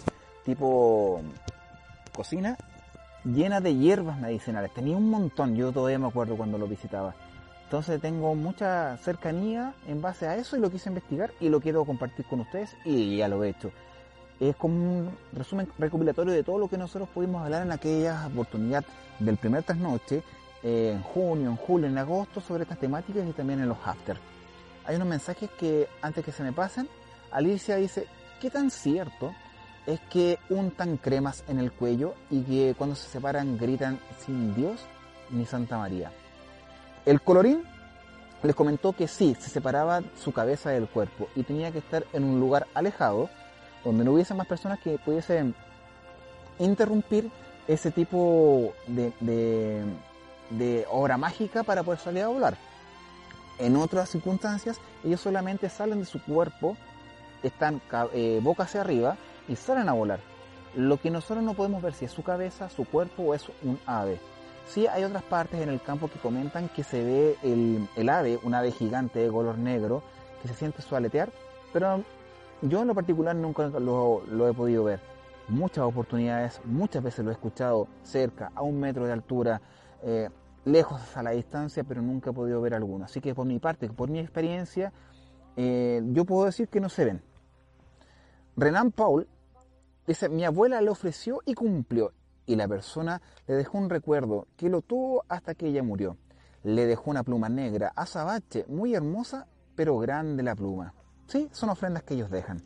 tipo cocina, llena de hierbas medicinales. Tenía un montón, yo todavía me acuerdo cuando lo visitaba. Entonces tengo mucha cercanía en base a eso y lo quise investigar y lo quiero compartir con ustedes y ya lo he hecho. Es como un resumen recopilatorio de todo lo que nosotros pudimos hablar en aquella oportunidad del primer trasnoche, eh, en junio, en julio, en agosto, sobre estas temáticas y también en los after. Hay unos mensajes que, antes que se me pasen, Alicia dice, ¿qué tan cierto es que untan cremas en el cuello y que cuando se separan gritan sin Dios ni Santa María? El colorín les comentó que sí, se separaba su cabeza del cuerpo y tenía que estar en un lugar alejado donde no hubiese más personas que pudiesen interrumpir ese tipo de, de, de obra mágica para poder salir a volar. En otras circunstancias, ellos solamente salen de su cuerpo, están eh, boca hacia arriba y salen a volar. Lo que nosotros no podemos ver si es su cabeza, su cuerpo o es un ave. Sí hay otras partes en el campo que comentan que se ve el, el ave, un ave gigante de color negro, que se siente su aletear, pero yo en lo particular nunca lo, lo he podido ver. Muchas oportunidades, muchas veces lo he escuchado cerca, a un metro de altura, eh, lejos a la distancia, pero nunca he podido ver alguno. Así que por mi parte, por mi experiencia, eh, yo puedo decir que no se ven. Renan Paul dice, mi abuela le ofreció y cumplió. Y la persona le dejó un recuerdo que lo tuvo hasta que ella murió. Le dejó una pluma negra azabache, muy hermosa, pero grande la pluma. Sí, son ofrendas que ellos dejan.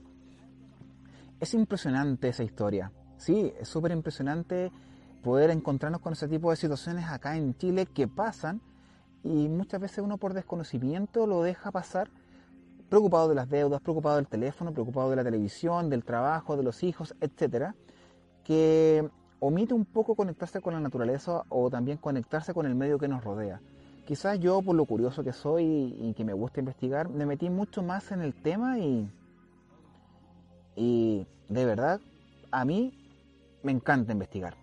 Es impresionante esa historia. Sí, es súper impresionante poder encontrarnos con ese tipo de situaciones acá en Chile que pasan y muchas veces uno por desconocimiento lo deja pasar, preocupado de las deudas, preocupado del teléfono, preocupado de la televisión, del trabajo, de los hijos, etcétera, que omite un poco conectarse con la naturaleza o también conectarse con el medio que nos rodea. Quizás yo, por lo curioso que soy y que me gusta investigar, me metí mucho más en el tema y, y de verdad, a mí me encanta investigar.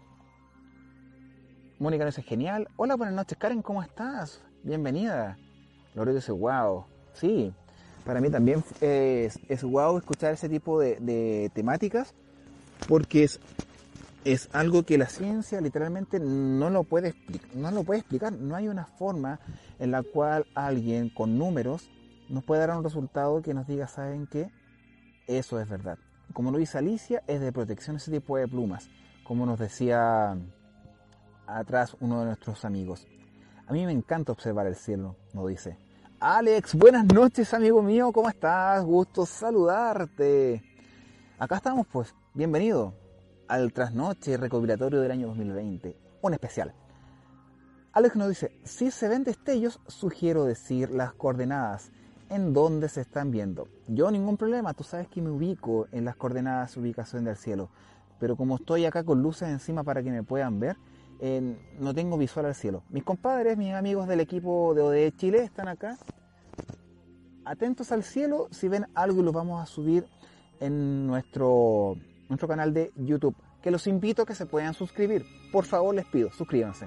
Mónica dice, genial. Hola, buenas noches, Karen, ¿cómo estás? Bienvenida. Loreto dice, wow. Sí, para mí también es, es wow escuchar ese tipo de, de temáticas porque es... es algo que la ciencia literalmente no lo puede no lo puede explicar. No hay una forma en la cual alguien con números nos puede dar un resultado que nos diga, ¿saben qué? Eso es verdad. Como lo dice Alicia, es de protección ese tipo de plumas, como nos decía atrás uno de nuestros amigos. A mí me encanta observar el cielo, nos dice. Alex, buenas noches, amigo mío, ¿cómo estás? Gusto saludarte. Acá estamos, pues, bienvenido al trasnoche recopilatorio del año dos mil veinte, un especial. Alex nos dice, si se ven destellos, sugiero decir las coordenadas en donde se están viendo. Yo ningún problema, tú sabes que me ubico en las coordenadas de ubicación del cielo, pero como estoy acá con luces encima para que me puedan ver, eh, no tengo visual al cielo. Mis compadres, mis amigos del equipo de O D E Chile están acá, atentos al cielo. Si ven algo, lo vamos a subir en nuestro... nuestro canal de YouTube, que los invito a que se puedan suscribir. Por favor, les pido, suscríbanse.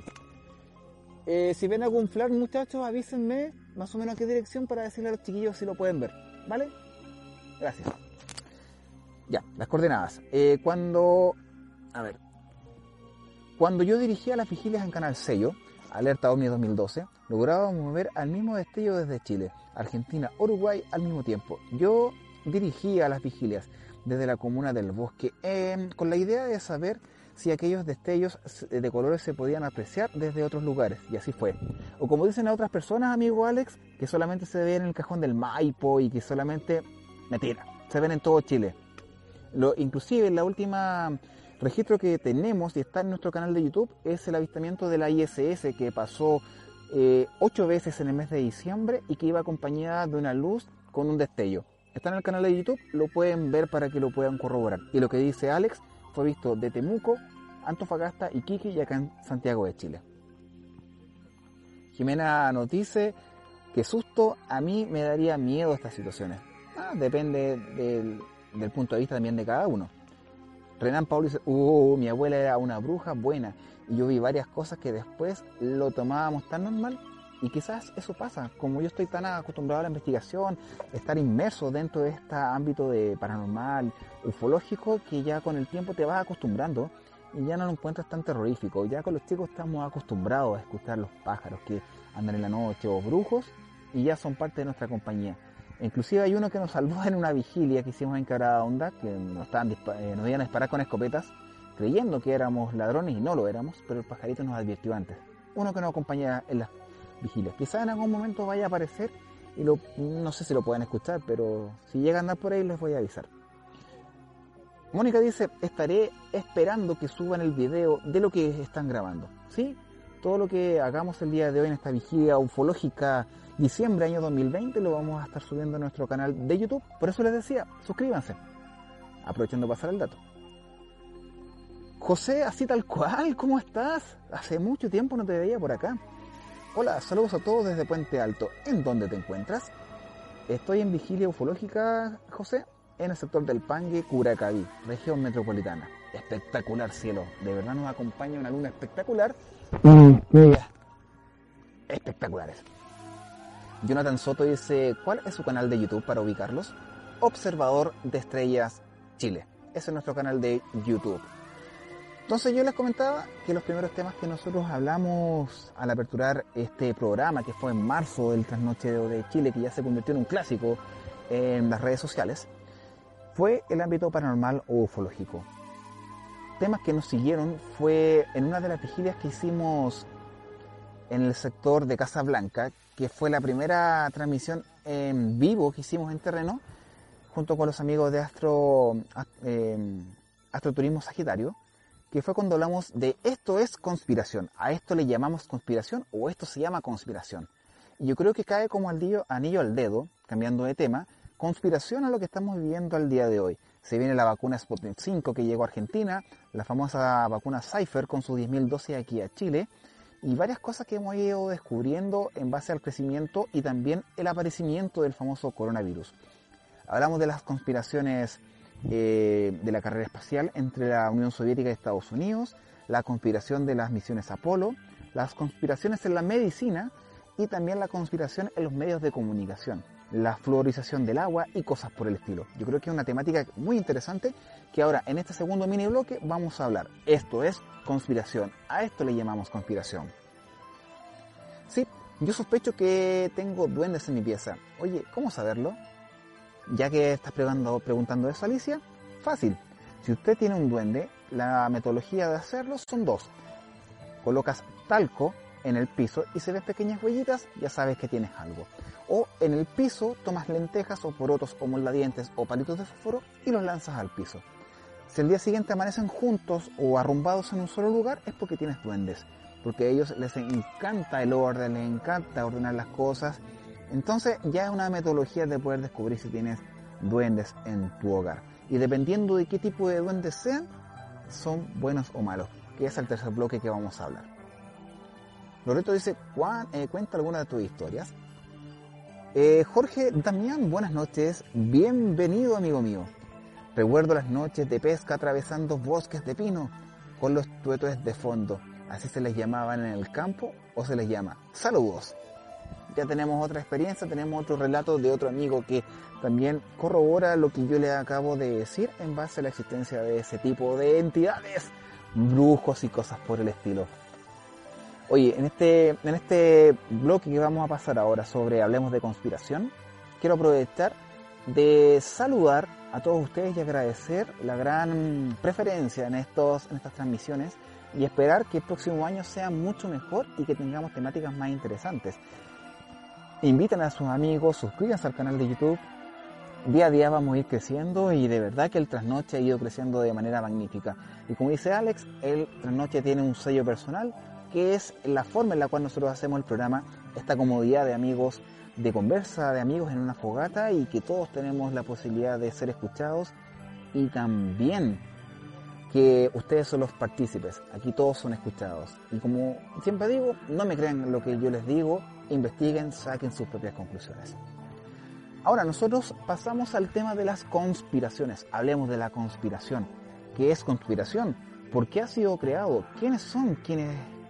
Eh, si ven algún flash, muchachos, avísenme más o menos a qué dirección para decirle a los chiquillos si lo pueden ver, ¿vale? Gracias. Ya, las coordenadas. Eh, cuando... A ver. Cuando yo dirigía las vigilias en Canal Sello, Alerta OVNI dos mil doce, lográbamos ver al mismo destello desde Chile, Argentina, Uruguay al mismo tiempo. Yo dirigía las vigilias desde la comuna del Bosque, eh, con la idea de saber si aquellos destellos de colores se podían apreciar desde otros lugares, y así fue. O como dicen a otras personas, amigo Alex, que solamente se ven en el cajón del Maipo y que solamente, mentira, se ven en todo Chile. Lo, inclusive la última registro que tenemos y está en nuestro canal de YouTube es el avistamiento de la I S S que pasó eh, ocho veces en el mes de diciembre y que iba acompañada de una luz con un destello. Está en el canal de YouTube, lo pueden ver para que lo puedan corroborar. Y lo que dice Alex fue visto de Temuco, Antofagasta, Iquique y acá en Santiago de Chile. Jimena nos dice que susto, a mí me daría miedo estas situaciones. Ah, depende del, del punto de vista también de cada uno. Renan Paul dice, uh, mi abuela era una bruja buena y yo vi varias cosas que después lo tomábamos tan normal Y quizás eso pasa, como yo estoy tan acostumbrado a la investigación, estar inmerso dentro de este ámbito de paranormal, ufológico, que ya con el tiempo te vas acostumbrando y ya no lo encuentras tan terrorífico. Ya con los chicos estamos acostumbrados a escuchar los pájaros que andan en la noche o brujos y ya son parte de nuestra compañía. Inclusive hay uno que nos salvó en una vigilia que hicimos en Quebrada Honda, que nos, estaban dispa- eh, nos iban a disparar con escopetas, creyendo que éramos ladrones y no lo éramos, pero el pajarito nos advirtió antes. Uno que nos acompaña en las vigilias. Quizás en algún momento vaya a aparecer y lo, no sé si lo pueden escuchar, pero si llega a andar por ahí les voy a avisar. Mónica dice, estaré esperando que suban el video de lo que están grabando. Sí, todo lo que hagamos el día de hoy en esta vigilia ufológica diciembre año dos mil veinte lo vamos a estar subiendo a nuestro canal de YouTube. Por eso les decía, suscríbanse. Aprovechando pasar el dato. José, así tal cual, ¿cómo estás? Hace mucho tiempo no te veía por acá. Hola, saludos a todos desde Puente Alto. ¿En dónde te encuentras? Estoy en vigilia ufológica, José, en el sector del Pangue, Curacaví, región metropolitana. Espectacular cielo, de verdad nos acompaña una luna espectacular. Mm, mira. Espectaculares. Jonathan Soto dice, ¿cuál es su canal de YouTube para ubicarlos? Observador de Estrellas Chile. Ese es nuestro canal de YouTube. Entonces yo les comentaba que los primeros temas que nosotros hablamos al aperturar este programa, que fue en marzo del Trasnoche de Chile, que ya se convirtió en un clásico en las redes sociales, fue el ámbito paranormal o ufológico. Temas que nos siguieron fue en una de las vigilias que hicimos en el sector de Casa Blanca, que fue la primera transmisión en vivo que hicimos en terreno, junto con los amigos de Astro, eh, Astroturismo Sagitario, que fue cuando hablamos de esto es conspiración, a esto le llamamos conspiración o esto se llama conspiración. Y yo creo que cae como anillo, anillo al dedo, cambiando de tema, conspiración a lo que estamos viviendo al día de hoy. Se viene la vacuna Sputnik cinco que llegó a Argentina, la famosa vacuna Cypher con sus diez mil dosis aquí a Chile, y varias cosas que hemos ido descubriendo en base al crecimiento y también el aparecimiento del famoso coronavirus. Hablamos de las conspiraciones eh, de la carrera espacial entre la Unión Soviética y Estados Unidos, la conspiración de las misiones Apolo, las conspiraciones en la medicina y también la conspiración en los medios de comunicación, la fluorización del agua y cosas por el estilo. Yo creo que es una temática muy interesante que ahora en este segundo mini bloque vamos a hablar. Esto es conspiración, a esto le llamamos conspiración. Sí, yo sospecho que tengo duendes en mi pieza. Oye, ¿cómo saberlo? Ya que estás preguntando, preguntando eso, Alicia, fácil. Si usted tiene un duende, la metodología de hacerlo son dos. Colocas talco en el piso y se ven pequeñas huellitas, ya sabes que tienes algo. O en el piso tomas lentejas o porotos o moldadientes o palitos de fósforo y los lanzas al piso. Si el día siguiente amanecen juntos o arrumbados en un solo lugar es porque tienes duendes, porque a ellos les encanta el orden, les encanta ordenar las cosas. Entonces ya es una metodología de poder descubrir si tienes duendes en tu hogar. Y dependiendo de qué tipo de duendes sean, son buenos o malos, que es el tercer bloque que vamos a hablar. Loreto dice, eh, cuenta alguna de tus historias. Eh, Jorge Damián, buenas noches, bienvenido amigo mío. Recuerdo las noches de pesca atravesando bosques de pino con los tuetues de fondo, así se les llamaban en el campo o se les llama. Saludos. Ya tenemos otra experiencia, tenemos otro relato de otro amigo que también corrobora lo que yo le acabo de decir en base a la existencia de ese tipo de entidades, brujos y cosas por el estilo. Oye, en este, en este bloque que vamos a pasar ahora sobre Hablemos de Conspiración, quiero aprovechar de saludar a todos ustedes y agradecer la gran preferencia en, estos, en estas transmisiones y esperar que el próximo año sea mucho mejor y que tengamos temáticas más interesantes. Inviten a sus amigos, suscríbanse al canal de YouTube. Día a día vamos a ir creciendo y de verdad que el Trasnoche ha ido creciendo de manera magnífica. Y como dice Alex, el Trasnoche tiene un sello personal que es la forma en la cual nosotros hacemos el programa, esta comodidad de amigos, de conversa de amigos en una fogata y que todos tenemos la posibilidad de ser escuchados y también que ustedes son los partícipes, aquí todos son escuchados. Y como siempre digo, no me crean lo que yo les digo, investiguen, saquen sus propias conclusiones. Ahora nosotros pasamos al tema de las conspiraciones, hablemos de la conspiración. ¿Qué es conspiración? ¿Por qué ha sido creado? ¿Quiénes son quienes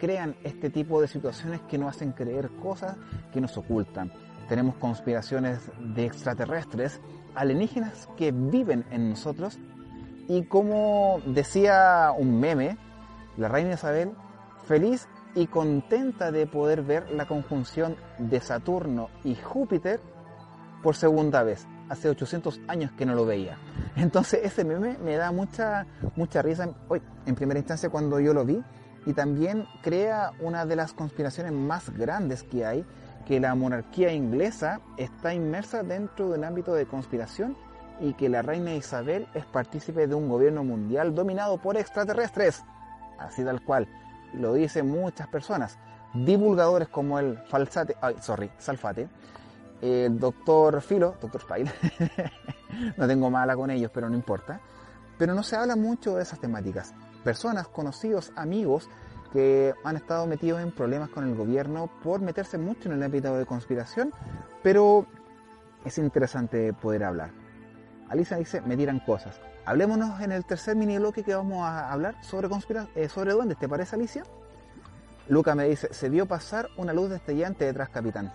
crean este tipo de situaciones que nos hacen creer cosas que nos ocultan. Tenemos conspiraciones de extraterrestres, alienígenas que viven en nosotros, y como decía un meme, la reina Isabel, feliz y contenta de poder ver la conjunción de Saturno y Júpiter por segunda vez. Hace ochocientos años que no lo veía. Entonces ese meme me da mucha, mucha risa hoy, en primera instancia cuando yo lo vi, y también crea una de las conspiraciones más grandes que hay, que la monarquía inglesa está inmersa dentro de un ámbito de conspiración y que la reina Isabel es partícipe de un gobierno mundial dominado por extraterrestres. Así tal cual, lo dicen muchas personas, divulgadores como el Falsate, ay, sorry, Salfate, el doctor Filo, doctor Spile, no tengo mala con ellos, pero no importa. Pero no se habla mucho de esas temáticas. Personas, conocidos, amigos que han estado metidos en problemas con el gobierno por meterse mucho en el ámbito de conspiración, pero es interesante poder hablar. Alicia dice, me tiran cosas. Hablémonos en el tercer mini bloque que vamos a hablar sobre conspira eh, sobre duendes, ¿te parece, Alicia? Luca me dice, se vio pasar una luz destellante detrás, capitán.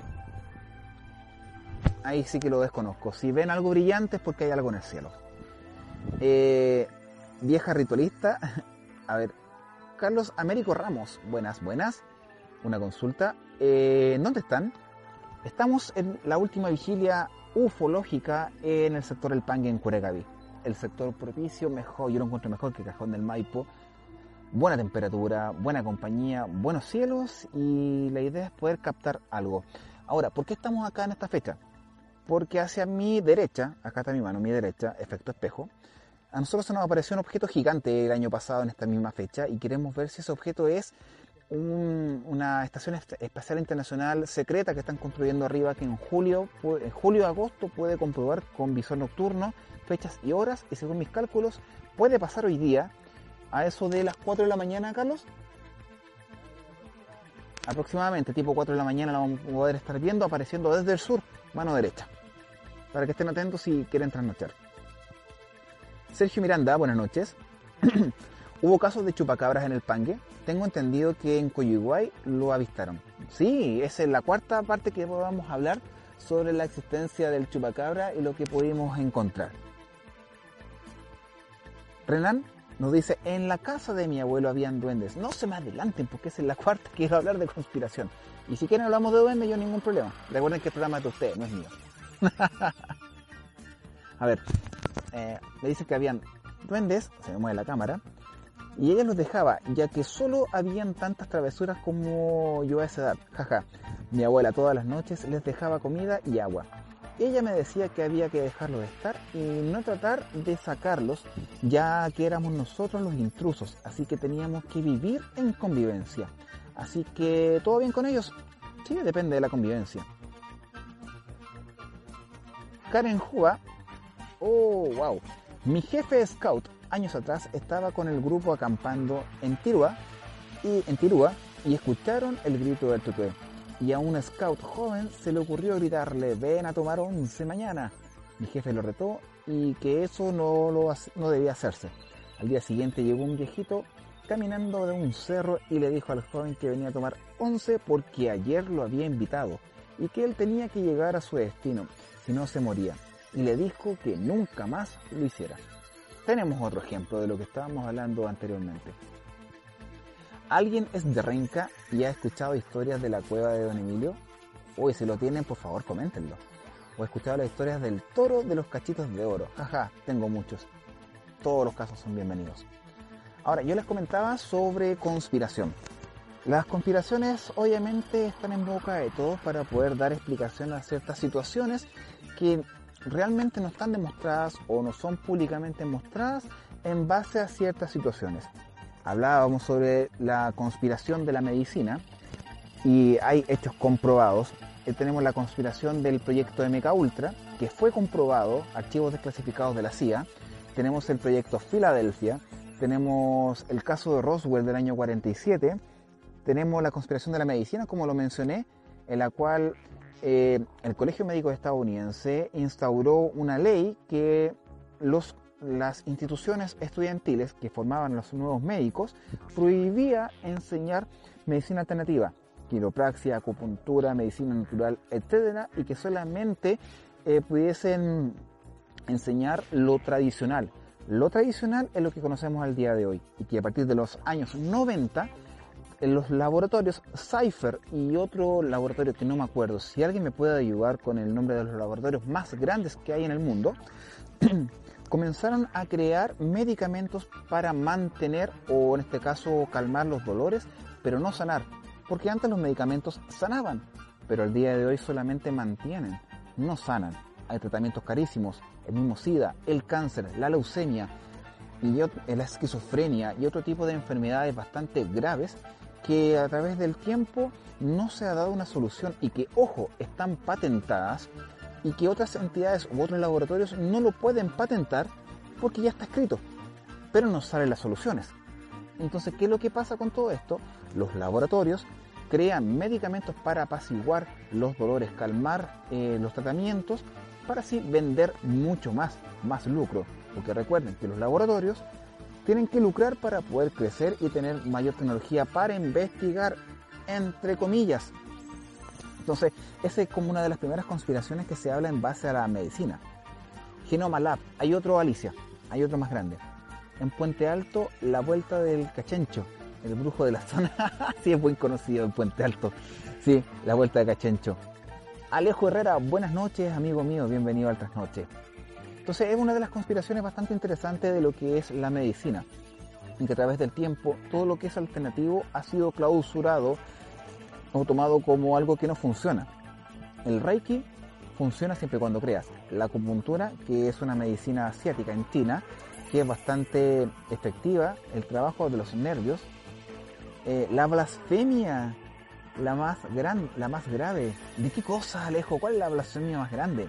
Ahí sí que lo desconozco. Si ven algo brillante es porque hay algo en el cielo. Eh, vieja ritualista. A ver, Carlos Américo Ramos. Buenas, buenas. Una consulta. Eh, ¿Dónde están? Estamos en la última vigilia ufológica en el sector El Pangue, en Curacaví. El sector propicio, mejor, yo lo encuentro mejor que Cajón del Maipo. Buena temperatura, buena compañía, buenos cielos, y la idea es poder captar algo. Ahora, ¿por qué estamos acá en esta fecha? Porque hacia mi derecha, acá está mi mano, mi derecha, efecto espejo, a nosotros se nos apareció un objeto gigante el año pasado en esta misma fecha, y queremos ver si ese objeto es un, una estación espacial internacional secreta que están construyendo arriba, que en julio, en julio agosto puede comprobar con visor nocturno fechas y horas, y según mis cálculos puede pasar hoy día a eso de las cuatro de la mañana, Carlos. Aproximadamente, tipo cuatro de la mañana la vamos a poder estar viendo apareciendo desde el sur, mano derecha. Para que estén atentos si quieren trasnochar. Sergio Miranda, buenas noches. ¿Hubo casos de chupacabras en el Pangue? Tengo entendido que en Coyhaique lo avistaron. Sí, esa es la cuarta parte que vamos a hablar sobre la existencia del chupacabra y lo que pudimos encontrar. Renan nos dice, en la casa de mi abuelo habían duendes. No se me adelanten porque esa es la cuarta que quiero hablar de conspiración. Y si quieren hablamos de duendes, yo ningún problema. Recuerden que el programa es de ustedes, no es mío. A ver, eh, me dice que habían duendes, se me mueve la cámara, y ella los dejaba, ya que solo habían tantas travesuras como yo a esa edad. Jaja, mi abuela todas las noches les dejaba comida y agua. Ella me decía que había que dejarlos de estar y no tratar de sacarlos, ya que éramos nosotros los intrusos, así que teníamos que vivir en convivencia. Así que, ¿todo bien con ellos? Sí, depende de la convivencia. Karen Juba, oh wow, mi jefe scout años atrás estaba con el grupo acampando en Tirúa y en Tirúa y escucharon el grito del tutué, y a un scout joven se le ocurrió gritarle, ven a tomar once mañana. Mi jefe lo retó y que eso no, lo, no debía hacerse. Al día siguiente llegó un viejito caminando de un cerro y le dijo al joven que venía a tomar once porque ayer lo había invitado y que él tenía que llegar a su destino, si no se moría, y le dijo que nunca más lo hiciera. Tenemos otro ejemplo de lo que estábamos hablando anteriormente. ¿Alguien es de Renca y ha escuchado historias de la cueva de Don Emilio? Uy, si lo tienen, por favor, coméntenlo. ¿O ha escuchado las historias del toro de los cachitos de oro? Jaja, tengo muchos. Todos los casos son bienvenidos. Ahora, yo les comentaba sobre conspiración. Las conspiraciones obviamente están en boca de todos para poder dar explicación a ciertas situaciones que realmente no están demostradas o no son públicamente mostradas en base a ciertas situaciones. Hablábamos sobre la conspiración de la medicina y hay hechos comprobados. Eh, tenemos la conspiración del proyecto M K Ultra, que fue comprobado, archivos desclasificados de la C I A. Tenemos el proyecto Filadelfia, tenemos el caso de Roswell del año cuarenta y siete, tenemos la conspiración de la medicina, como lo mencioné, en la cual eh, el Colegio Médico Estadounidense instauró una ley que los las instituciones estudiantiles que formaban los nuevos médicos prohibía enseñar medicina alternativa, quiropraxia, acupuntura, medicina natural, etcétera, y que solamente eh, pudiesen enseñar lo tradicional. Lo tradicional es lo que conocemos al día de hoy, y que a partir de los años noventa, en los laboratorios Cypher y otro laboratorio que no me acuerdo, si alguien me puede ayudar con el nombre de los laboratorios más grandes que hay en el mundo, comenzaron a crear medicamentos para mantener, o en este caso calmar los dolores, pero no sanar. Porque antes los medicamentos sanaban, pero al día de hoy solamente mantienen, no sanan. Hay tratamientos carísimos, el mismo SIDA, el cáncer, la leucemia, y la esquizofrenia y otro tipo de enfermedades bastante graves que a través del tiempo no se ha dado una solución y que, ojo, están patentadas y que otras entidades u otros laboratorios no lo pueden patentar porque ya está escrito, pero no salen las soluciones. Entonces, ¿qué es lo que pasa con todo esto? Los laboratorios crean medicamentos para apaciguar los dolores, calmar eh, los tratamientos, para así vender mucho más, más lucro. Porque recuerden que los laboratorios tienen que lucrar para poder crecer y tener mayor tecnología para investigar, entre comillas. Entonces, esa es como una de las primeras conspiraciones que se habla en base a la medicina. Genoma Lab, hay otro, Alicia, hay otro más grande. En Puente Alto, la vuelta del Cachencho, el brujo de la zona. Sí, es muy conocido en Puente Alto. Sí, la vuelta de Cachencho. Alejo Herrera, buenas noches, amigo mío, bienvenido al Trasnoche. Entonces, es una de las conspiraciones bastante interesantes de lo que es la medicina, en que a través del tiempo todo lo que es alternativo ha sido clausurado o tomado como algo que no funciona. El Reiki funciona siempre y cuando creas. La acupuntura, que es una medicina asiática en China, que es bastante efectiva, el trabajo de los nervios. Eh, la blasfemia, la más gran, la más grave. ¿De qué cosa, Alejo? ¿Cuál es la blasfemia más grande?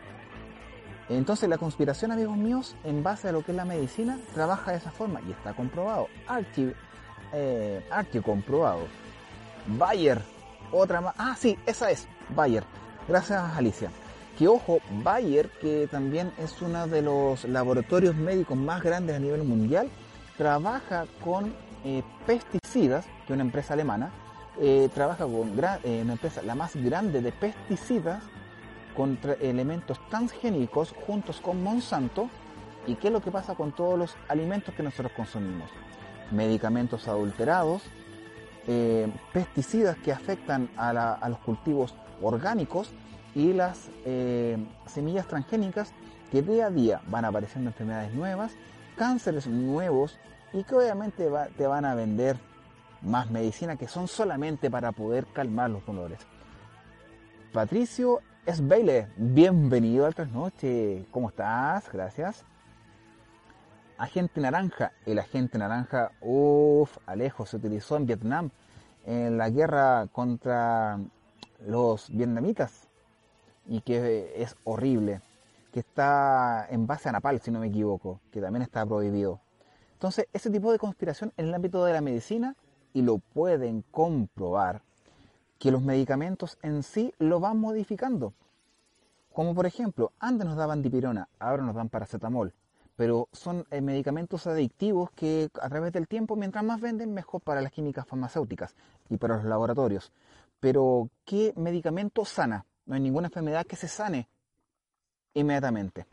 Entonces la conspiración, amigos míos, en base a lo que es la medicina, trabaja de esa forma y está comprobado, archi, eh, archi comprobado. Bayer, otra más, ah sí, esa es, Bayer, gracias Alicia. Que ojo, Bayer, que también es uno de los laboratorios médicos más grandes a nivel mundial, trabaja con eh, pesticidas, que es una empresa alemana, eh, trabaja con gra- eh, una empresa, la más grande de pesticidas, con elementos transgénicos juntos con Monsanto. ¿Y qué es lo que pasa con todos los alimentos que nosotros consumimos? Medicamentos adulterados, eh, pesticidas que afectan a, la, a los cultivos orgánicos y las eh, semillas transgénicas que día a día van apareciendo enfermedades nuevas, cánceres nuevos y que obviamente va, te van a vender más medicina que son solamente para poder calmar los dolores. Patricio Esbeile, bienvenido al Trasnoche. ¿Cómo estás? Gracias. Agente Naranja. El Agente Naranja, uff, Alejo, se utilizó en Vietnam en la guerra contra los vietnamitas y que es horrible, que está en base a napalm, si no me equivoco, que también está prohibido. Entonces, ese tipo de conspiración en el ámbito de la medicina, y lo pueden comprobar, que los medicamentos en sí lo van modificando. Como por ejemplo, antes nos daban dipirona, ahora nos dan paracetamol. Pero son eh, medicamentos adictivos que a través del tiempo, mientras más venden, mejor para las químicas farmacéuticas y para los laboratorios. Pero, ¿qué medicamento sana? No hay ninguna enfermedad que se sane inmediatamente.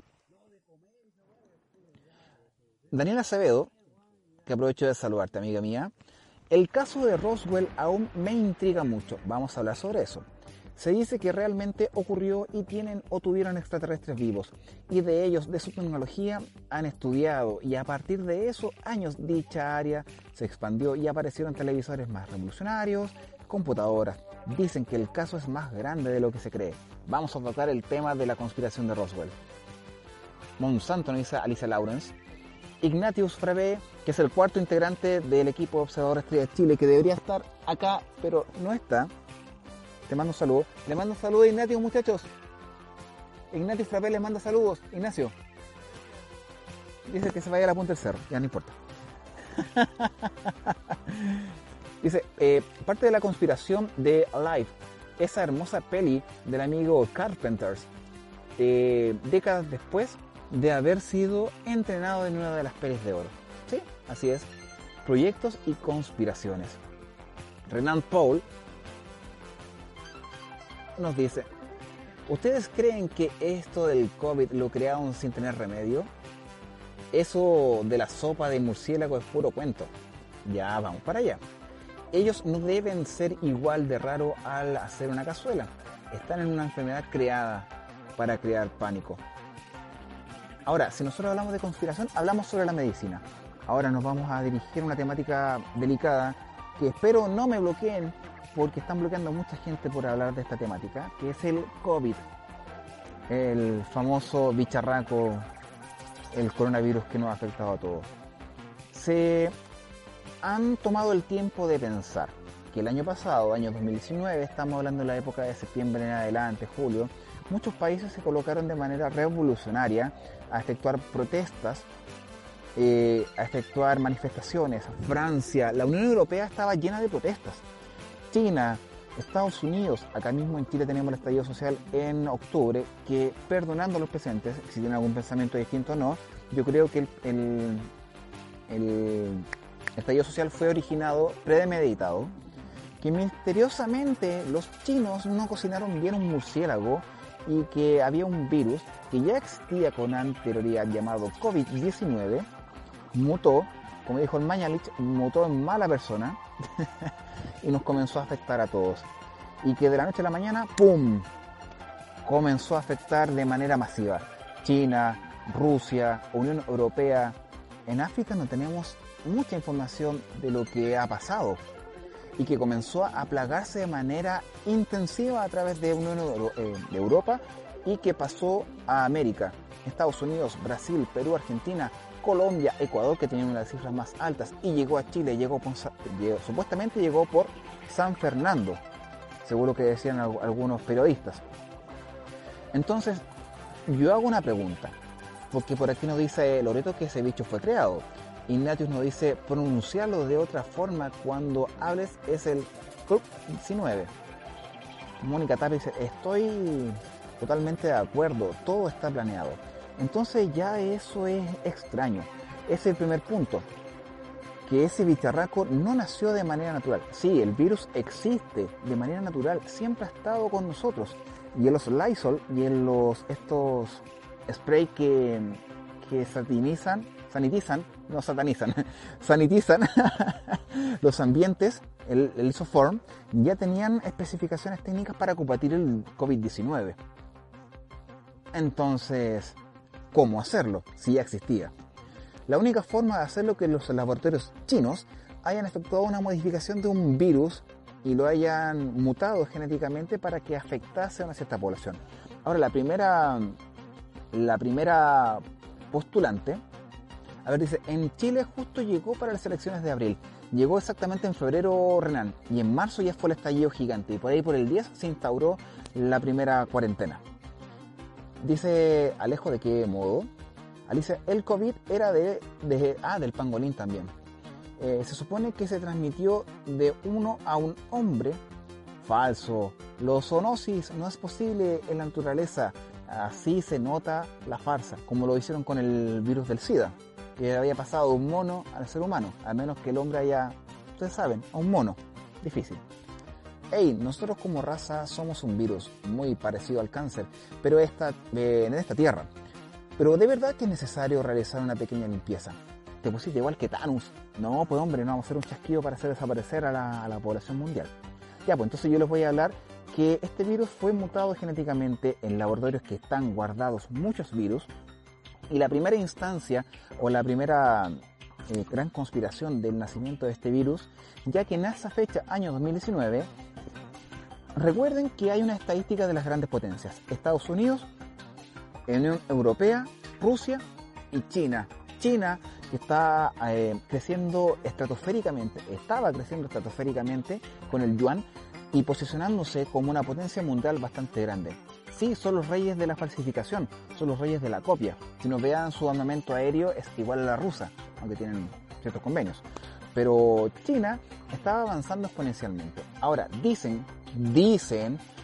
Daniela Acevedo, que aprovecho de saludarte, amiga mía. El caso de Roswell aún me intriga mucho. Vamos a hablar sobre eso. Se dice que realmente ocurrió y tienen o tuvieron extraterrestres vivos. Y de ellos, de su tecnología, han estudiado. Y a partir de esos años, dicha área se expandió y aparecieron televisores más revolucionarios, computadoras. Dicen que el caso es más grande de lo que se cree. Vamos a tocar el tema de la conspiración de Roswell. Monsanto, nos dice Alicia Lawrence. Ignatius Frebe, que es el cuarto integrante del equipo de Observadores Estrella de Chile, que debería estar acá, pero no está. Te mando un saludo. Le mando un saludo a Ignatius, muchachos. Ignatius Frebe les manda saludos. Ignacio. Dice que se vaya a la punta del cerro, ya no importa. Dice, eh, parte de la conspiración de Alive, esa hermosa peli del amigo Carpenters, eh, décadas después, de haber sido entrenado en una de las pelis de oro. Sí, así es. Proyectos y conspiraciones. Renan Paul nos dice: ¿ustedes creen que esto del COVID lo crearon sin tener remedio? Eso de la sopa de murciélago es puro cuento. Ya vamos para allá. Ellos no deben ser igual de raro al hacer una cazuela. Están en una enfermedad creada para crear pánico. Ahora, si nosotros hablamos de conspiración, hablamos sobre la medicina. Ahora nos vamos a dirigir a una temática delicada que espero no me bloqueen, porque están bloqueando a mucha gente por hablar de esta temática, que es el COVID, el famoso bicharraco, el coronavirus que nos ha afectado a todos. Se han tomado el tiempo de pensar que el año pasado, año dos mil diecinueve, estamos hablando de la época de septiembre en adelante, julio, muchos países se colocaron de manera revolucionaria a efectuar protestas, eh, a efectuar manifestaciones. Francia, la Unión Europea estaba llena de protestas. China, Estados Unidos, acá mismo en Chile tenemos el estallido social en octubre, que, perdonando a los presentes, si tienen algún pensamiento distinto o no, yo creo que el, el, el estallido social fue originado, premeditado, que misteriosamente los chinos no cocinaron bien un murciélago y que había un virus que ya existía con anterioridad llamado COVID diecinueve, mutó, como dijo el Mañalich, mutó en mala persona y nos comenzó a afectar a todos. Y que de la noche a la mañana, ¡pum!, comenzó a afectar de manera masiva. China, Rusia, Unión Europea. En África no tenemos mucha información de lo que ha pasado y que comenzó a plagarse de manera intensiva a través de, Unión Euro- eh, de Europa y que pasó a América, Estados Unidos, Brasil, Perú, Argentina, Colombia, Ecuador, que tenían una de las cifras más altas, y llegó a Chile, llegó, por, llegó supuestamente llegó por San Fernando, seguro que decían algunos periodistas. Entonces, yo hago una pregunta, porque por aquí nos dice Loreto que ese bicho fue creado. Ignatius nos dice: pronunciarlo de otra forma cuando hables es el COVID diecinueve. Mónica Tapia dice: estoy totalmente de acuerdo, todo está planeado. Entonces ya eso es extraño. Ese es el primer punto, que ese bicharraco no nació de manera natural. Sí, el virus existe de manera natural, siempre ha estado con nosotros. Y en los Lysol y en los estos spray que, que satinizan, sanitizan, no satanizan, sanitizan los ambientes, el, el Isoform, ya tenían especificaciones técnicas para combatir el COVID diecinueve. Entonces, ¿cómo hacerlo? Si ya existía. La única forma de hacerlo es que los laboratorios chinos hayan efectuado una modificación de un virus y lo hayan mutado genéticamente para que afectase a una cierta población. Ahora, la primera, la primera postulante, a ver, dice: en Chile justo llegó para las elecciones de abril. Llegó exactamente en febrero, Renan, y en marzo ya fue el estallido gigante, y por ahí por el diez se instauró la primera cuarentena. Dice Alejo: ¿de qué modo? Alicia: el COVID era de, de ah, del pangolín también. Eh, se supone que se transmitió de uno a un hombre. Falso. Los zoonosis no es posible en la naturaleza. Así se nota la farsa, como lo hicieron con el virus del SIDA, que había pasado de un mono al ser humano, a menos que el hombre haya, ustedes saben, a un mono. Difícil. Hey, nosotros como raza somos un virus muy parecido al cáncer, pero esta, eh, en esta tierra. Pero de verdad que es necesario realizar una pequeña limpieza. Te pusiste igual que Thanos. No, pues hombre, no vamos a hacer un chasquido para hacer desaparecer a la, a la población mundial. Ya, pues entonces yo les voy a hablar que este virus fue mutado genéticamente en laboratorios que están guardados muchos virus. Y la primera instancia, o la primera eh, gran conspiración del nacimiento de este virus, ya que en esa fecha, año dos mil diecinueve, recuerden que hay una estadística de las grandes potencias: Estados Unidos, Unión Europea, Rusia y China. China, que está eh, creciendo estratosféricamente, estaba creciendo estratosféricamente con el yuan y posicionándose como una potencia mundial bastante grande. Sí, son los reyes de la falsificación, son los reyes de la copia. Si nos vean su armamento aéreo es igual a la rusa, aunque tienen ciertos convenios. Pero China estaba avanzando exponencialmente. Ahora, dicen, dicen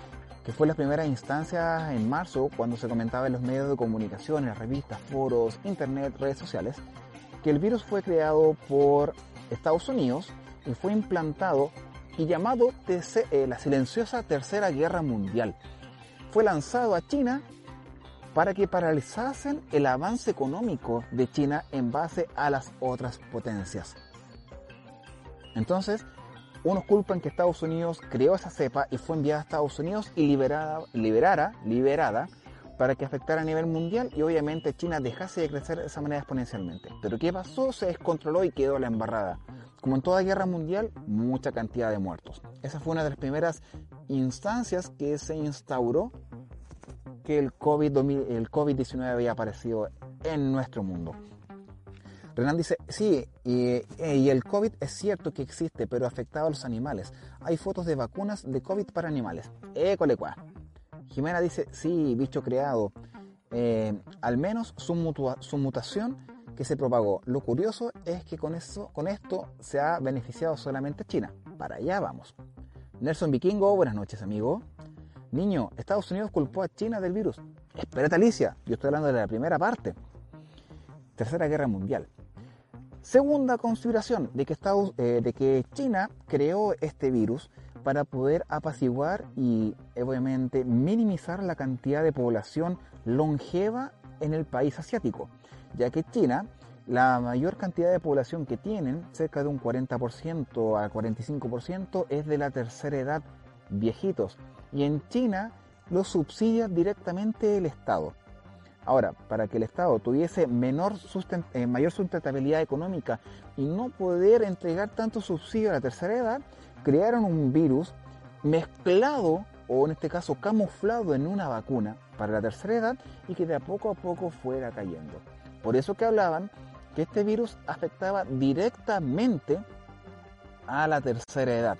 que fue la primera instancia en marzo cuando se comentaba en los medios de comunicación, en las revistas, foros, internet, redes sociales, que el virus fue creado por Estados Unidos y fue implantado y llamado eh, la silenciosa Tercera Guerra Mundial. Fue lanzado a China para que paralizasen el avance económico de China en base a las otras potencias. Entonces, unos culpan que Estados Unidos creó esa cepa y fue enviada a Estados Unidos y liberada, liberara, liberada para que afectara a nivel mundial y obviamente China dejase de crecer de esa manera exponencialmente. Pero ¿qué pasó? Se descontroló y quedó la embarrada. Como en toda guerra mundial, mucha cantidad de muertos. Esa fue una de las primeras instancias que se instauró que el COVID, el COVID diecinueve había aparecido en nuestro mundo. Renan dice, sí, y, y el COVID es cierto que existe, pero afectaba a los animales. Hay fotos de vacunas de COVID para animales. École cuá. Jimena dice, sí, bicho creado. Eh, al menos su, mutua, su mutación que se propagó. Lo curioso es que con, eso, con esto se ha beneficiado solamente China. Para allá vamos. Nelson Vikingo, buenas noches, amigo. Niño, Estados Unidos culpó a China del virus. Espérate, Alicia, yo estoy hablando de la primera parte. Tercera Guerra Mundial. Segunda consideración de que, Estados, eh, de que China creó este virus para poder apaciguar y obviamente minimizar la cantidad de población longeva en el país asiático, ya que China, la mayor cantidad de población que tienen, cerca de un cuarenta por ciento a cuarenta y cinco por ciento, es de la tercera edad, viejitos, y en China lo subsidia directamente el Estado. Ahora, para que el Estado tuviese menor sustent- eh, mayor sustentabilidad económica y no poder entregar tanto subsidio a la tercera edad, crearon un virus mezclado, o en este caso camuflado en una vacuna para la tercera edad y que de a poco a poco fuera cayendo. Por eso que hablaban que este virus afectaba directamente a la tercera edad.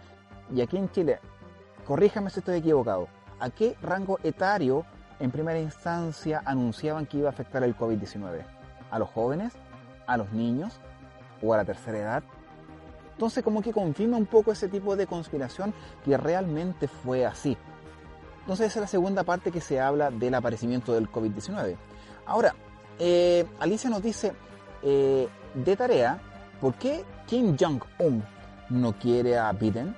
Y aquí en Chile, corríjame si estoy equivocado, ¿a qué rango etario en primera instancia anunciaban que iba a afectar el COVID diecinueve? ¿A los jóvenes? ¿A los niños? ¿O a la tercera edad? Entonces como que confirma un poco ese tipo de conspiración que realmente fue así. Entonces esa es la segunda parte que se habla del aparecimiento del COVID diecinueve. Ahora, eh, Alicia nos dice eh, de tarea, ¿por qué Kim Jong-un no quiere a Biden?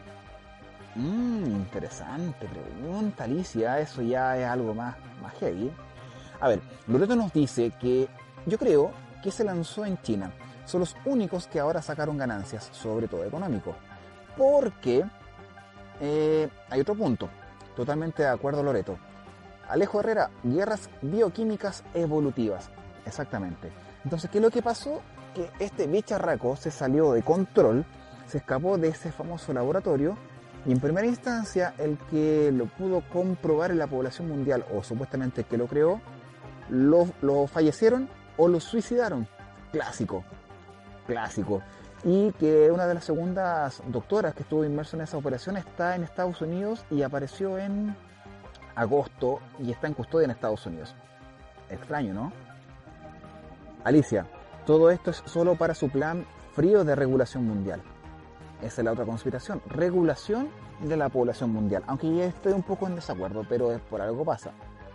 Mmm, interesante pregunta, Alicia, eso ya es algo más, más heavy. A ver, Loreto nos dice que yo creo que se lanzó en China. Son los únicos que ahora sacaron ganancias, sobre todo económico. Porque eh, hay otro punto, totalmente de acuerdo, Loreto. Alejo Herrera, guerras bioquímicas evolutivas. Exactamente. Entonces, ¿qué es lo que pasó? Que este bicharraco se salió de control, se escapó de ese famoso laboratorio. Y en primera instancia, el que lo pudo comprobar en la población mundial, o supuestamente el que lo creó, lo, lo fallecieron o lo suicidaron. Clásico, clásico. Y que una de las segundas doctoras que estuvo inmersa en esa operación está en Estados Unidos y apareció en agosto y está en custodia en Estados Unidos. Extraño, ¿no? Alicia, todo esto es solo para su plan frío de regulación mundial. Esa es la otra conspiración, regulación de la población mundial. Aunque ya estoy un poco en desacuerdo, pero es por algo pasa.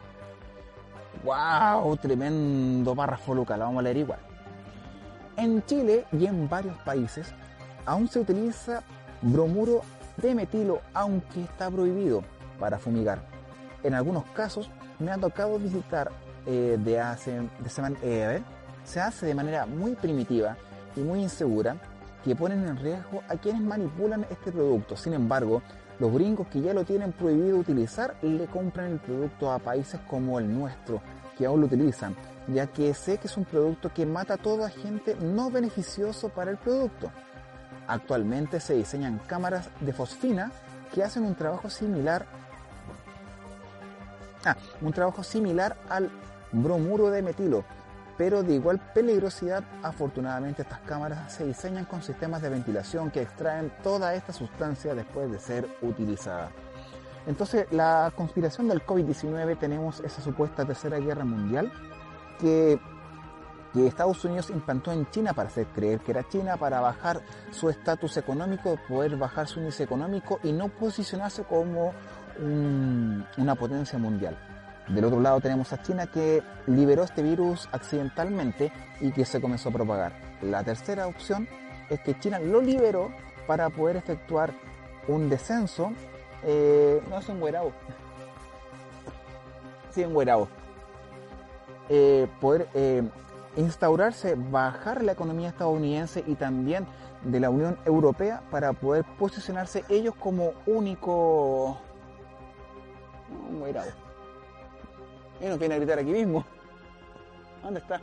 ¡Wow! Tremendo párrafo, Luca, la vamos a leer igual. En Chile y en varios países aún se utiliza bromuro de metilo, aunque está prohibido para fumigar. En algunos casos me ha tocado visitar eh, de hace, de semana, eh, a ver, se hace de manera muy primitiva y muy insegura, que ponen en riesgo a quienes manipulan este producto. Sin embargo, los gringos que ya lo tienen prohibido utilizar le compran el producto a países como el nuestro, que aún lo utilizan, ya que sé que es un producto que mata a toda gente no beneficioso para el producto. Actualmente se diseñan cámaras de fosfina que hacen un trabajo similar ah, un trabajo similar al bromuro de metilo, pero de igual peligrosidad. Afortunadamente estas cámaras se diseñan con sistemas de ventilación que extraen toda esta sustancia después de ser utilizada. Entonces, la conspiración del COVID diecinueve, tenemos esa supuesta tercera guerra mundial que, que Estados Unidos implantó en China para hacer creer que era China, para bajar su estatus económico, poder bajar su índice económico y no posicionarse como un, una potencia mundial. Del otro lado tenemos a China, que liberó este virus accidentalmente y que se comenzó a propagar. La tercera opción es que China lo liberó para poder efectuar un descenso. Eh, no es un güerao. Sí, un güerao. Eh, poder eh, instaurarse, bajar la economía estadounidense y también de la Unión Europea para poder posicionarse ellos como único. Un güerao. Y nos viene a gritar aquí mismo. ¿Dónde está?